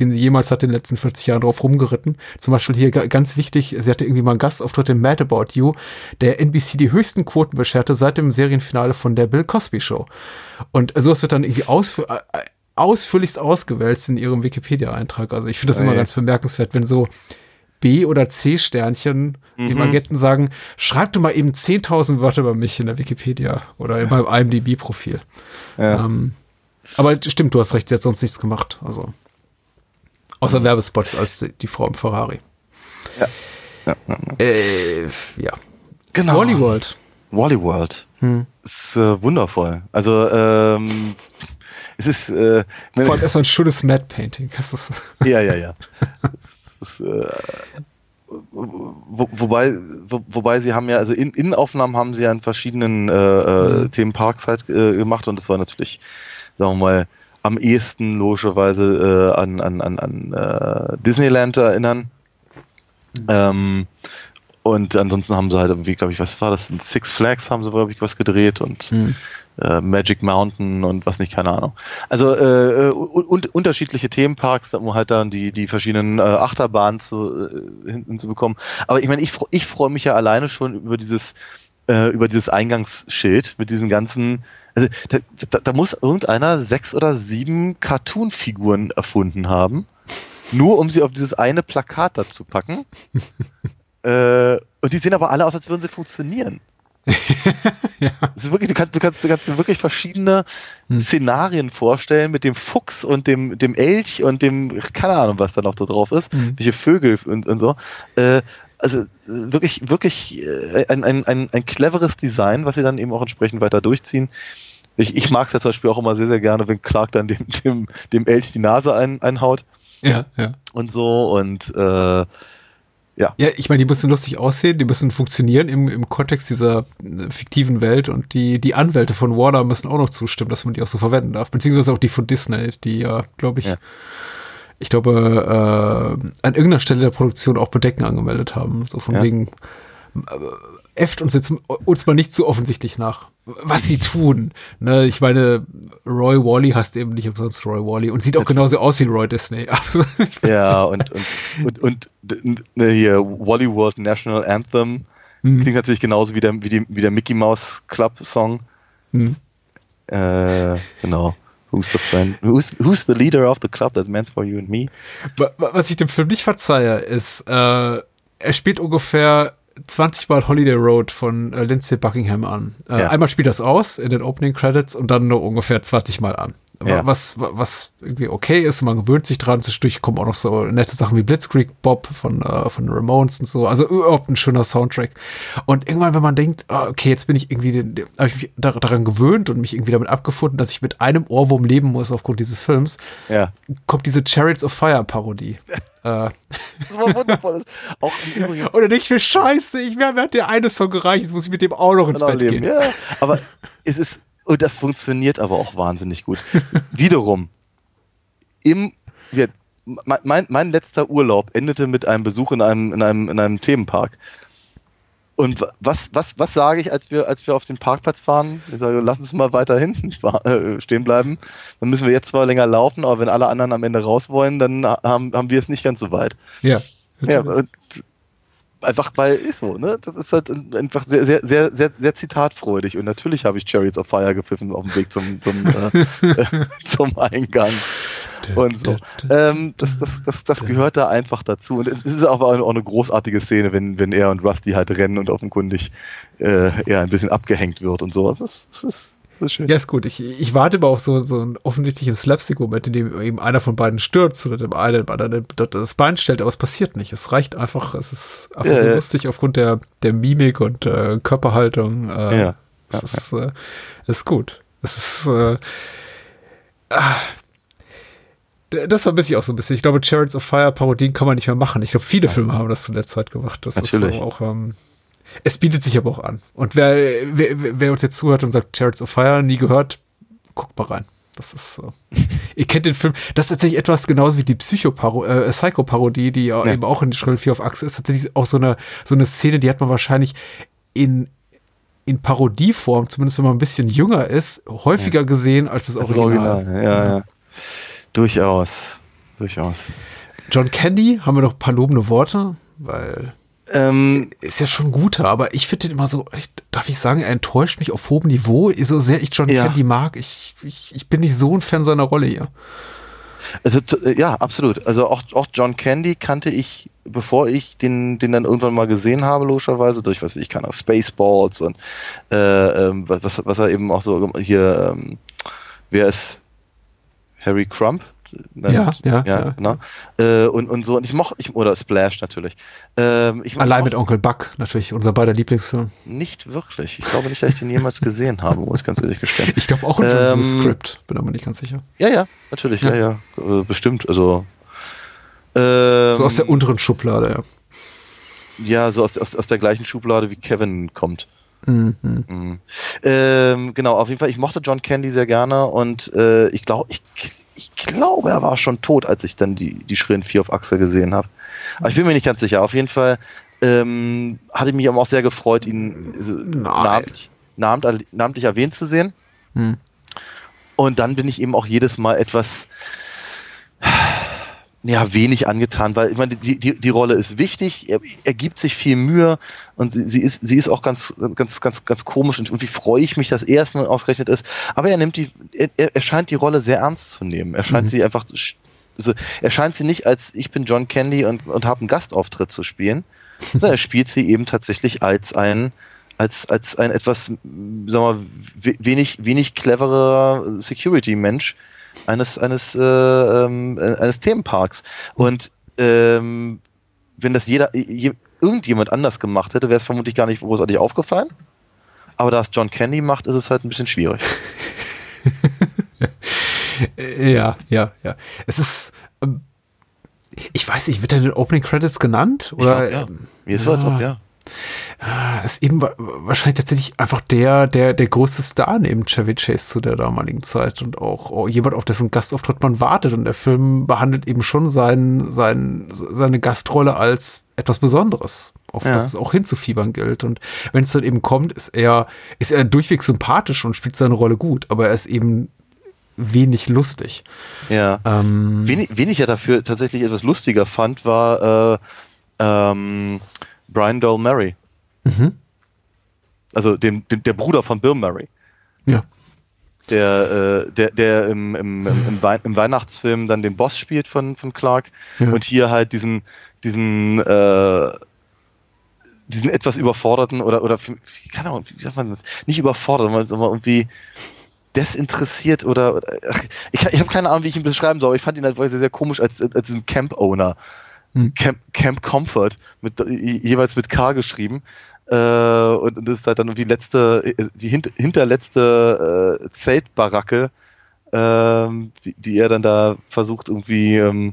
Jeweils hat in den letzten vierzig Jahren drauf rumgeritten. Zum Beispiel hier g- ganz wichtig, sie hatte irgendwie mal einen Gastauftritt in Mad About You, der N B C die höchsten Quoten bescherte seit dem Serienfinale von der Bill Cosby Show. Und sowas wird dann irgendwie ausf- äh, ausführlichst ausgewälzt in ihrem Wikipedia-Eintrag. Also ich finde das oh, immer ja. ganz bemerkenswert, wenn so B- oder C-Sternchen mhm. dem Agenten sagen, schreib du mal eben zehntausend Wörter über mich in der Wikipedia oder in meinem I M D B-Profil. Ja. Ähm, aber stimmt, du hast recht, sie hat sonst nichts gemacht. Also außer mhm. Werbespots als die, die Frau im Ferrari. Ja. Ja, ja, ja. Äh, ja. Genau. Wally World. Wally World. Hm. Ist äh, wundervoll. Also, ähm, es ist. Äh, Vor allem erstmal ein schönes Matte-Painting. Das ist ja, ja, ja. Das, äh, wo, wobei, wo, wobei sie haben ja, also in, Innenaufnahmen haben sie ja in verschiedenen äh, mhm. Themenparks halt äh, gemacht und das war natürlich, sagen wir mal, am ehesten logischerweise äh, an, an, an, an äh, Disneyland erinnern. Mhm. Ähm, und ansonsten haben sie halt irgendwie, glaube ich, was war das? In Six Flags haben sie, glaube ich, was gedreht und mhm. äh, Magic Mountain und was nicht, keine Ahnung. Also äh, un- unterschiedliche Themenparks, um halt dann die, die verschiedenen äh, Achterbahnen zu, äh, hinzubekommen. Aber ich meine, ich, ich freue mich ja alleine schon über dieses, äh, über dieses Eingangsschild mit diesen ganzen. Also da, da, da muss irgendeiner sechs oder sieben Cartoon-Figuren erfunden haben, nur um sie auf dieses eine Plakat dazu packen. äh, und die sehen aber alle aus, als würden sie funktionieren. Ja. Das ist wirklich, du, kannst, du, kannst, du kannst dir wirklich verschiedene hm. Szenarien vorstellen mit dem Fuchs und dem, dem Elch und dem, keine Ahnung, was da noch da drauf ist, hm. welche Vögel und, und so. Äh, also wirklich, wirklich ein, ein, ein, ein cleveres Design, was sie dann eben auch entsprechend weiter durchziehen. Ich, ich mag es ja zum Beispiel auch immer sehr, sehr gerne, wenn Clark dann dem, dem, dem Elch die Nase ein, einhaut. Ja, ja. Und so und äh, ja. Ja, ich meine, die müssen lustig aussehen, die müssen funktionieren im, im Kontext dieser äh, fiktiven Welt und die, die Anwälte von Warner müssen auch noch zustimmen, dass man die auch so verwenden darf. Beziehungsweise auch die von Disney, die ja, glaube ich, ja. ich glaube, äh, an irgendeiner Stelle der Produktion auch Bedecken angemeldet haben. So von ja. wegen, äh, äfft uns jetzt uns mal nicht so offensichtlich nach, was sie tun. Ne, ich meine, Roy Wally heißt eben nicht umsonst Roy Wally und sieht auch genauso aus wie Roy Disney. Ja, und, und, und, und ne, hier Wally World National Anthem mhm. klingt natürlich genauso wie der, wie die, wie der Mickey Mouse Club Song. Mhm. Äh, genau. Who's the friend? Who's, who's the leader of the club that meant for you and me? Was ich dem Film nicht verzeihe, ist, äh, er spielt ungefähr zwanzig Mal Holiday Road von äh, Lindsay Buckingham an. Äh, ja. Einmal spielt das aus in den Opening Credits und dann nur ungefähr zwanzig Mal an. Ja. Was, was irgendwie okay ist, man gewöhnt sich dran. Zwischendurch kommen auch noch so nette Sachen wie Blitzkrieg Bob von, äh, von Ramones und so. Also überhaupt ein schöner Soundtrack. Und irgendwann, wenn man denkt, okay, jetzt bin ich irgendwie, habe ich mich daran gewöhnt und mich irgendwie damit abgefunden, dass ich mit einem Ohrwurm leben muss aufgrund dieses Films, ja. kommt diese Chariots of Fire Parodie. Das war wundervoll. Auch im Übrigen. Und dann denke ich mir, scheiße, ich mir hat der eine Song gereicht, jetzt muss ich mit dem auch noch ins Bett leben. gehen. Ja, aber es ist, und das funktioniert aber auch wahnsinnig gut. Wiederum, im, wir, mein, mein letzter Urlaub endete mit einem Besuch in einem, in einem, in einem Themenpark. Und was, was, was sage ich, als wir, als wir auf den Parkplatz fahren? Ich sage, lass uns mal weiter hinten stehen bleiben. Dann müssen wir jetzt zwar länger laufen, aber wenn alle anderen am Ende raus wollen, dann haben, haben wir es nicht ganz so weit. Ja. Ja, und einfach weil ist so, ne? Das ist halt einfach sehr, sehr, sehr, sehr, sehr zitatfreudig. Und natürlich habe ich Chariots of Fire gepfiffen auf dem Weg zum, zum, äh, zum Eingang. Und so. Ähm, das, das, das, das gehört da einfach dazu. Und es ist aber auch eine großartige Szene, wenn, wenn er und Rusty halt rennen und offenkundig äh, er ein bisschen abgehängt wird und so. Das ist, das ist, das ist schön. Ja, ist gut. Ich, ich warte aber auf so, so einen offensichtlichen Slapstick-Moment, in dem eben einer von beiden stürzt oder dem einen das Bein stellt, aber es passiert nicht. Es reicht einfach, es ist einfach ja, so ja. lustig aufgrund der, der Mimik und äh, Körperhaltung. Äh, ja. Es ja, ist, ja. Äh, ist gut. Es ist äh, ah, das vermisse ich auch so ein bisschen. Ich glaube, Chariots of Fire Parodien kann man nicht mehr machen. Ich glaube, viele Filme haben das zu der Zeit gemacht. Das Natürlich. ist so auch, ähm, es bietet sich aber auch an. Und wer, wer, wer uns jetzt zuhört und sagt, Chariots of Fire, nie gehört, guckt mal rein. Das ist so. Ihr kennt den Film. Das ist tatsächlich etwas genauso wie die Psycho-Paro- äh, Psycho-Parodie, die ja. eben auch in Schrill vier auf Achse ist. Tatsächlich auch so eine, so eine Szene, die hat man wahrscheinlich in in Parodieform, zumindest wenn man ein bisschen jünger ist, häufiger ja. gesehen als das Original. Original. Ja, ja. Durchaus. Durchaus. John Candy, haben wir noch ein paar lobende Worte? Weil ähm, ist ja schon guter, aber ich finde den immer so, ich, darf ich sagen, er enttäuscht mich auf hohem Niveau, so sehr ich John ja. Candy mag. Ich, ich, ich bin nicht so ein Fan seiner Rolle hier. Also ja, absolut. Also auch, auch John Candy kannte ich, bevor ich den, den dann irgendwann mal gesehen habe, logischerweise, durch, was ich kann, aus Spaceballs und äh, ähm, was, was er eben auch so hier, ähm, wer ist Harry Crump? Ja, ja, ja, ja. Genau. Äh, und, und so, und ich mochte, ich, oder Splash natürlich. Ähm, ich Allein mochte, mit Onkel Buck, natürlich, unser beider Lieblingsfilm. Nicht wirklich. Ich glaube nicht, dass ich den jemals gesehen habe, muss ich ganz ehrlich gestehen. Ich glaube auch in ähm, John Script, bin aber nicht ganz sicher. Ja, ja, natürlich, ja, ja, ja äh, bestimmt, also ähm, so aus der unteren Schublade, ja. Ja, so aus, aus, aus der gleichen Schublade wie Kevin kommt. Mhm. Mhm. Ähm, genau, auf jeden Fall, ich mochte John Candy sehr gerne und äh, ich glaube, ich, ich glaube, er war schon tot, als ich dann die, die Schrillen vier auf Achse gesehen habe. Aber ich bin mir nicht ganz sicher. Auf jeden Fall ähm, hatte ich mich aber auch sehr gefreut, ihn namentlich, namentlich, namentlich erwähnt zu sehen. Mhm. Und dann bin ich eben auch jedes Mal etwas ja, wenig angetan, weil ich meine, die, die, die Rolle ist wichtig, er, er gibt sich viel Mühe und sie, sie ist, sie ist auch ganz, ganz, ganz, ganz komisch und irgendwie freue ich mich, dass er erstmal ausgerechnet ist, aber er nimmt die, er, er scheint die Rolle sehr ernst zu nehmen. Er scheint mhm. sie einfach, also er scheint sie nicht als ich bin John Candy und, und habe einen Gastauftritt zu spielen, sondern er spielt sie eben tatsächlich als ein, als, als ein etwas, sagen wir mal, wenig, wenig cleverer Security-Mensch, eines eines äh, ähm, eines Themenparks. Und ähm, wenn das jeder je, irgendjemand anders gemacht hätte, wäre es vermutlich gar nicht großartig aufgefallen. Aber da es John Candy macht, ist es halt ein bisschen schwierig. ja, ja, ja. Es ist ähm, ich weiß nicht, wird er in den Opening Credits genannt? Oder? Ich glaub, ja. Mir ist so, als ob, ja. Ist eben wahrscheinlich tatsächlich einfach der, der, der größte Star neben Chevy Chase zu der damaligen Zeit und auch, auch jemand, auf dessen Gastauftritt man wartet. Und der Film behandelt eben schon sein, sein, seine Gastrolle als etwas Besonderes, auf ja. das es auch hinzufiebern gilt. Und wenn es dann eben kommt, ist er, ist er durchweg sympathisch und spielt seine Rolle gut, aber er ist eben wenig lustig. Ja. Ähm, wen, wen ich ja dafür tatsächlich etwas lustiger fand, war äh, ähm, Brian Doyle Murray. Mhm. Also dem, dem, der Bruder von Bill Murray. Ja. Der, äh, der, der im, im, im, im, Wei- im Weihnachtsfilm dann den Boss spielt von, von Clark ja. und hier halt diesen, diesen, äh, diesen etwas überforderten oder, oder keine Ahnung, wie sagt man das? Nicht überfordert, sondern irgendwie desinteressiert oder, oder ich, ich habe keine Ahnung, wie ich ihn beschreiben soll, aber ich fand ihn halt sehr, sehr komisch als, als diesen Camp-Owner. Camp, Camp Comfort, mit, jeweils mit K geschrieben. Äh, und, und das ist halt dann die letzte, die hint, hinterletzte äh, Zeltbaracke, äh, die, die er dann da versucht irgendwie ähm,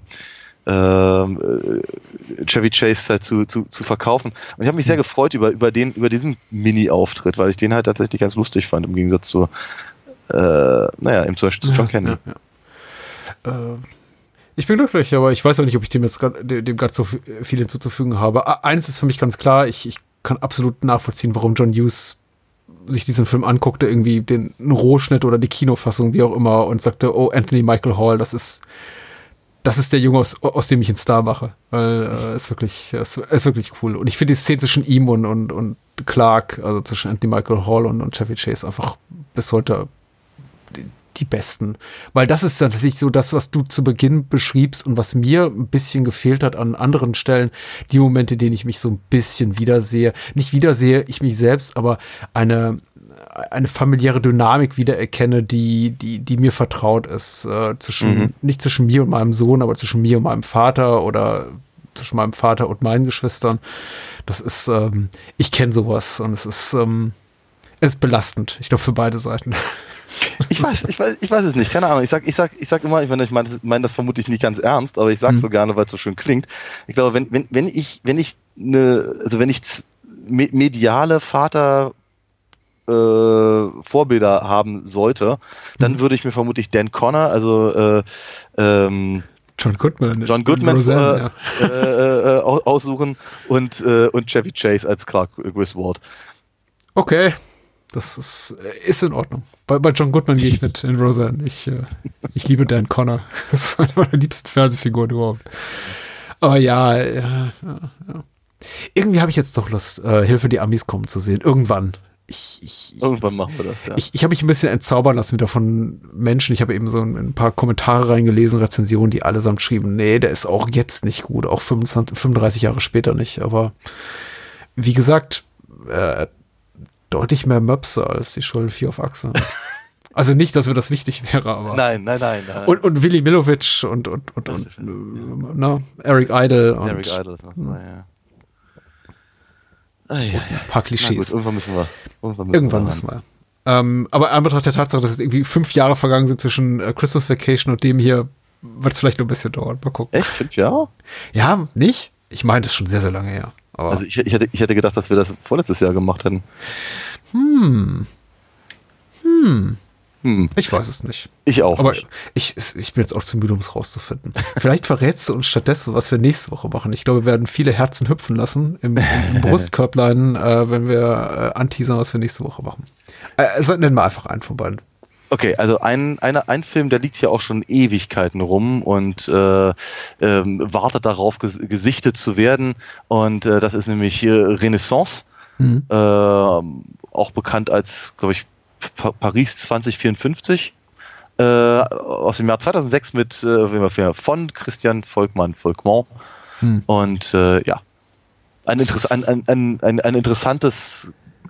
äh, Chevy Chase halt zu, zu, zu verkaufen. Und ich habe mich sehr gefreut über, über, den, über diesen Mini-Auftritt, weil ich den halt tatsächlich ganz lustig fand, im Gegensatz zu, äh, naja, im zum Beispiel zu John Candy. Ja, ja. Äh. Ich bin glücklich, aber ich weiß auch nicht, ob ich dem jetzt grad, dem gerade so viel hinzuzufügen habe. Eins ist für mich ganz klar, ich, ich kann absolut nachvollziehen, warum John Hughes sich diesen Film anguckte, irgendwie den Rohschnitt oder die Kinofassung, wie auch immer, und sagte, oh, Anthony Michael Hall, das ist das ist der Junge, aus, aus dem ich einen Star mache. Weil äh, ist wirklich, ist, ist wirklich cool. Und ich finde die Szene zwischen ihm und, und, und Clark, also zwischen Anthony Michael Hall und, und Chevy Chase einfach bis heute die besten. Weil das ist tatsächlich so das, was du zu Beginn beschriebst und was mir ein bisschen gefehlt hat an anderen Stellen. Die Momente, in denen ich mich so ein bisschen wiedersehe. Nicht wiedersehe ich mich selbst, aber eine, eine familiäre Dynamik wiedererkenne, die, die, die mir vertraut ist. Äh, zwischen, mhm. nicht zwischen mir und meinem Sohn, aber zwischen mir und meinem Vater oder zwischen meinem Vater und meinen Geschwistern. Das ist, ähm, ich kenne sowas und es ist, ähm, es ist belastend. Ich glaube, für beide Seiten. Ich weiß, ich weiß, ich weiß es nicht, keine Ahnung. Ich sag, ich sag, ich sag immer, ich meine, ich meine das, mein das vermutlich nicht ganz ernst, aber ich sag's mhm. so gerne, weil es so schön klingt. Ich glaube, wenn, wenn, wenn ich, wenn ich eine, also wenn ich mediale Vater äh, Vorbilder haben sollte, dann mhm. würde ich mir vermutlich Dan Connor, also äh, ähm, John Goodman, John Goodman Roseanne, äh, ja. äh, äh, aussuchen und äh, und Chevy Chase als Clark Griswold. Okay. Das ist, ist in Ordnung. Bei, bei John Goodman gehe ich mit in Roseanne. Ich, äh, ich liebe Dan Connor. Das ist eine meiner liebsten Fernsehfiguren überhaupt. Oh ja, ja, ja, ja. Irgendwie habe ich jetzt doch Lust, äh, Hilfe, die Amis kommen zu sehen. Irgendwann. Ich, ich, Irgendwann machen wir das, ja. Ich, ich habe mich ein bisschen entzaubern lassen wieder von Menschen. Ich habe eben so ein, ein paar Kommentare reingelesen, Rezensionen, die allesamt schrieben, nee, der ist auch jetzt nicht gut, auch fünfundzwanzig, fünfunddreißig Jahre später nicht. Aber wie gesagt, äh, deutlich mehr Möpse als die Schollen vier auf Achse. Also nicht, dass mir das wichtig wäre, aber. Nein, nein, nein. nein. Und, und Willy Milovic und, und, und, und, und ne, Eric Idle. Und, Eric Idle, das macht man, ja. Ah, ja, ja. Ein paar Klischees. Gut, irgendwann müssen wir. Irgendwann müssen irgendwann wir. Müssen wir. Ähm, aber in Anbetracht der Tatsache, dass es irgendwie fünf Jahre vergangen sind zwischen äh, Christmas Vacation und dem hier, wird es vielleicht noch ein bisschen dauern. Mal gucken. Echt? Fünf Jahre? Ja, nicht? Ich meine, das ist schon sehr, sehr lange her. Aber also ich, ich, hätte, ich hätte gedacht, dass wir das vorletztes Jahr gemacht hätten. Hm. Hm. Hm. Ich weiß es nicht. Ich auch Aber nicht. Ich, ich bin jetzt auch zu müde, um es rauszufinden. Vielleicht verrätst du uns stattdessen, was wir nächste Woche machen. Ich glaube, wir werden viele Herzen hüpfen lassen im, im Brustkörblein, äh, wenn wir äh, anteasern, was wir nächste Woche machen. Äh, also nennen wir einfach einen von beiden. Okay, also ein, eine, ein Film, der liegt hier auch schon Ewigkeiten rum und äh, ähm, wartet darauf, ges gesichtet zu werden. Und äh, das ist nämlich hier Renaissance, mhm. äh, auch bekannt als, glaube ich, Pa Paris zwanzig vierundfünfzig, äh, aus dem Jahr zweitausendsechs mit äh, von Christian Volkmann Volkmann. Hm. Und äh, ja, ein, Interess ein, ein, ein, ein, ein interessantes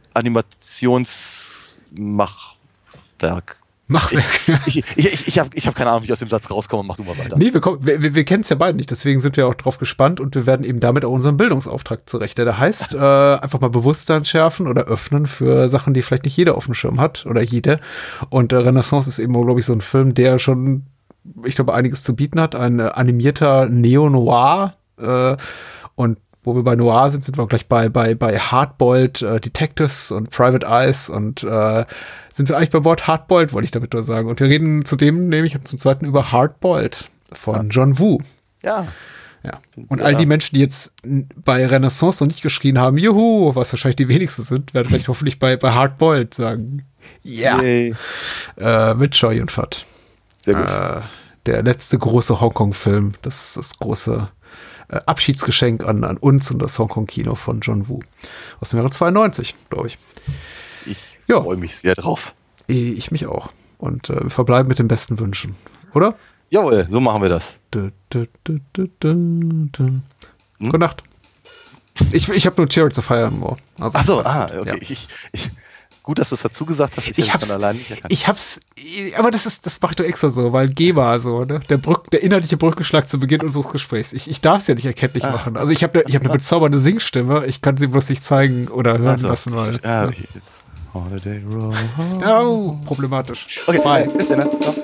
Animationsmachwerk. Machwerk. Ich, ich, ich, ich habe ich hab keine Ahnung, wie ich aus dem Satz rauskomme. Mach du mal weiter. Nee, wir, wir, wir kennen es ja beide nicht, deswegen sind wir auch drauf gespannt und wir werden eben damit auch unseren Bildungsauftrag zurecht. Der heißt, äh, einfach mal Bewusstsein schärfen oder öffnen für Sachen, die vielleicht nicht jeder auf dem Schirm hat oder jede. Und äh, Renaissance ist eben, glaube ich, so ein Film, der schon, ich glaube, einiges zu bieten hat. Ein äh, animierter Neo-Noir äh, und wo wir bei Noir sind, sind wir gleich bei, bei, bei Hardboiled äh, Detectives und Private Eyes und äh, sind wir eigentlich beim Wort Hardboiled, wollte ich damit nur sagen. Und wir reden zudem nämlich zum zweiten über Hardboiled von ja. John Woo. Ja. Ja. Und all die Menschen, die jetzt bei Renaissance noch nicht geschrien haben, juhu, was wahrscheinlich die wenigsten sind, werden vielleicht hoffentlich bei, bei Hardboiled sagen, ja. Yeah. Äh, mit Choi Yun-fat. Sehr gut. Äh, der letzte große Hongkong-Film, das das große Abschiedsgeschenk an, an uns und das Hongkong-Kino von John Woo. Aus dem Jahre zweiundneunzig, glaube ich. Ich ja. freue mich sehr drauf. Ich mich auch. Und äh, wir verbleiben mit den besten Wünschen, oder? Jawohl, so machen wir das. Du, du, du, du, du, du. Hm? Gute Nacht. Ich, ich habe nur Chariots of Fire im Ohr. Also, Ach so, ah, okay. Ja. Ich, ich, gut, dass du es dazu gesagt hast. Ich, ich hab's, allein nicht erkannt. Ich hab's, aber das ist, das mache ich doch extra so, weil GEMA so, ne? Der Brück, der inhaltliche Brückenschlag zu Beginn unseres Gesprächs. Ich, ich darf es ja nicht erkenntlich ah. machen. Also ich habe ich hab eine bezaubernde Singstimme. Ich kann sie bloß nicht zeigen oder hören also, lassen, weil. Ah, okay. Holiday Road. Oh, problematisch. Okay, bye. Bis dann. Ciao.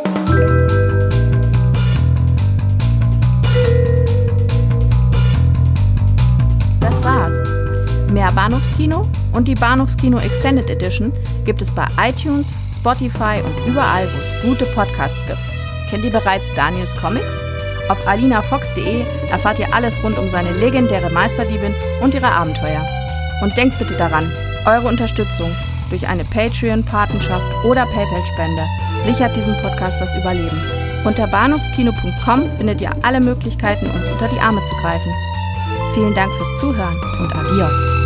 Das war's. Mehr Bahnhofskino und die Bahnhofskino Extended Edition gibt es bei iTunes, Spotify und überall, wo es gute Podcasts gibt. Kennt ihr bereits Daniels Comics? Auf alinafox punkt de erfahrt ihr alles rund um seine legendäre Meisterdiebin und ihre Abenteuer. Und denkt bitte daran, eure Unterstützung durch eine Patreon-Patenschaft oder PayPal-Spende sichert diesem Podcast das Überleben. Unter bahnhofskino punkt com findet ihr alle Möglichkeiten, uns unter die Arme zu greifen. Vielen Dank fürs Zuhören und adios.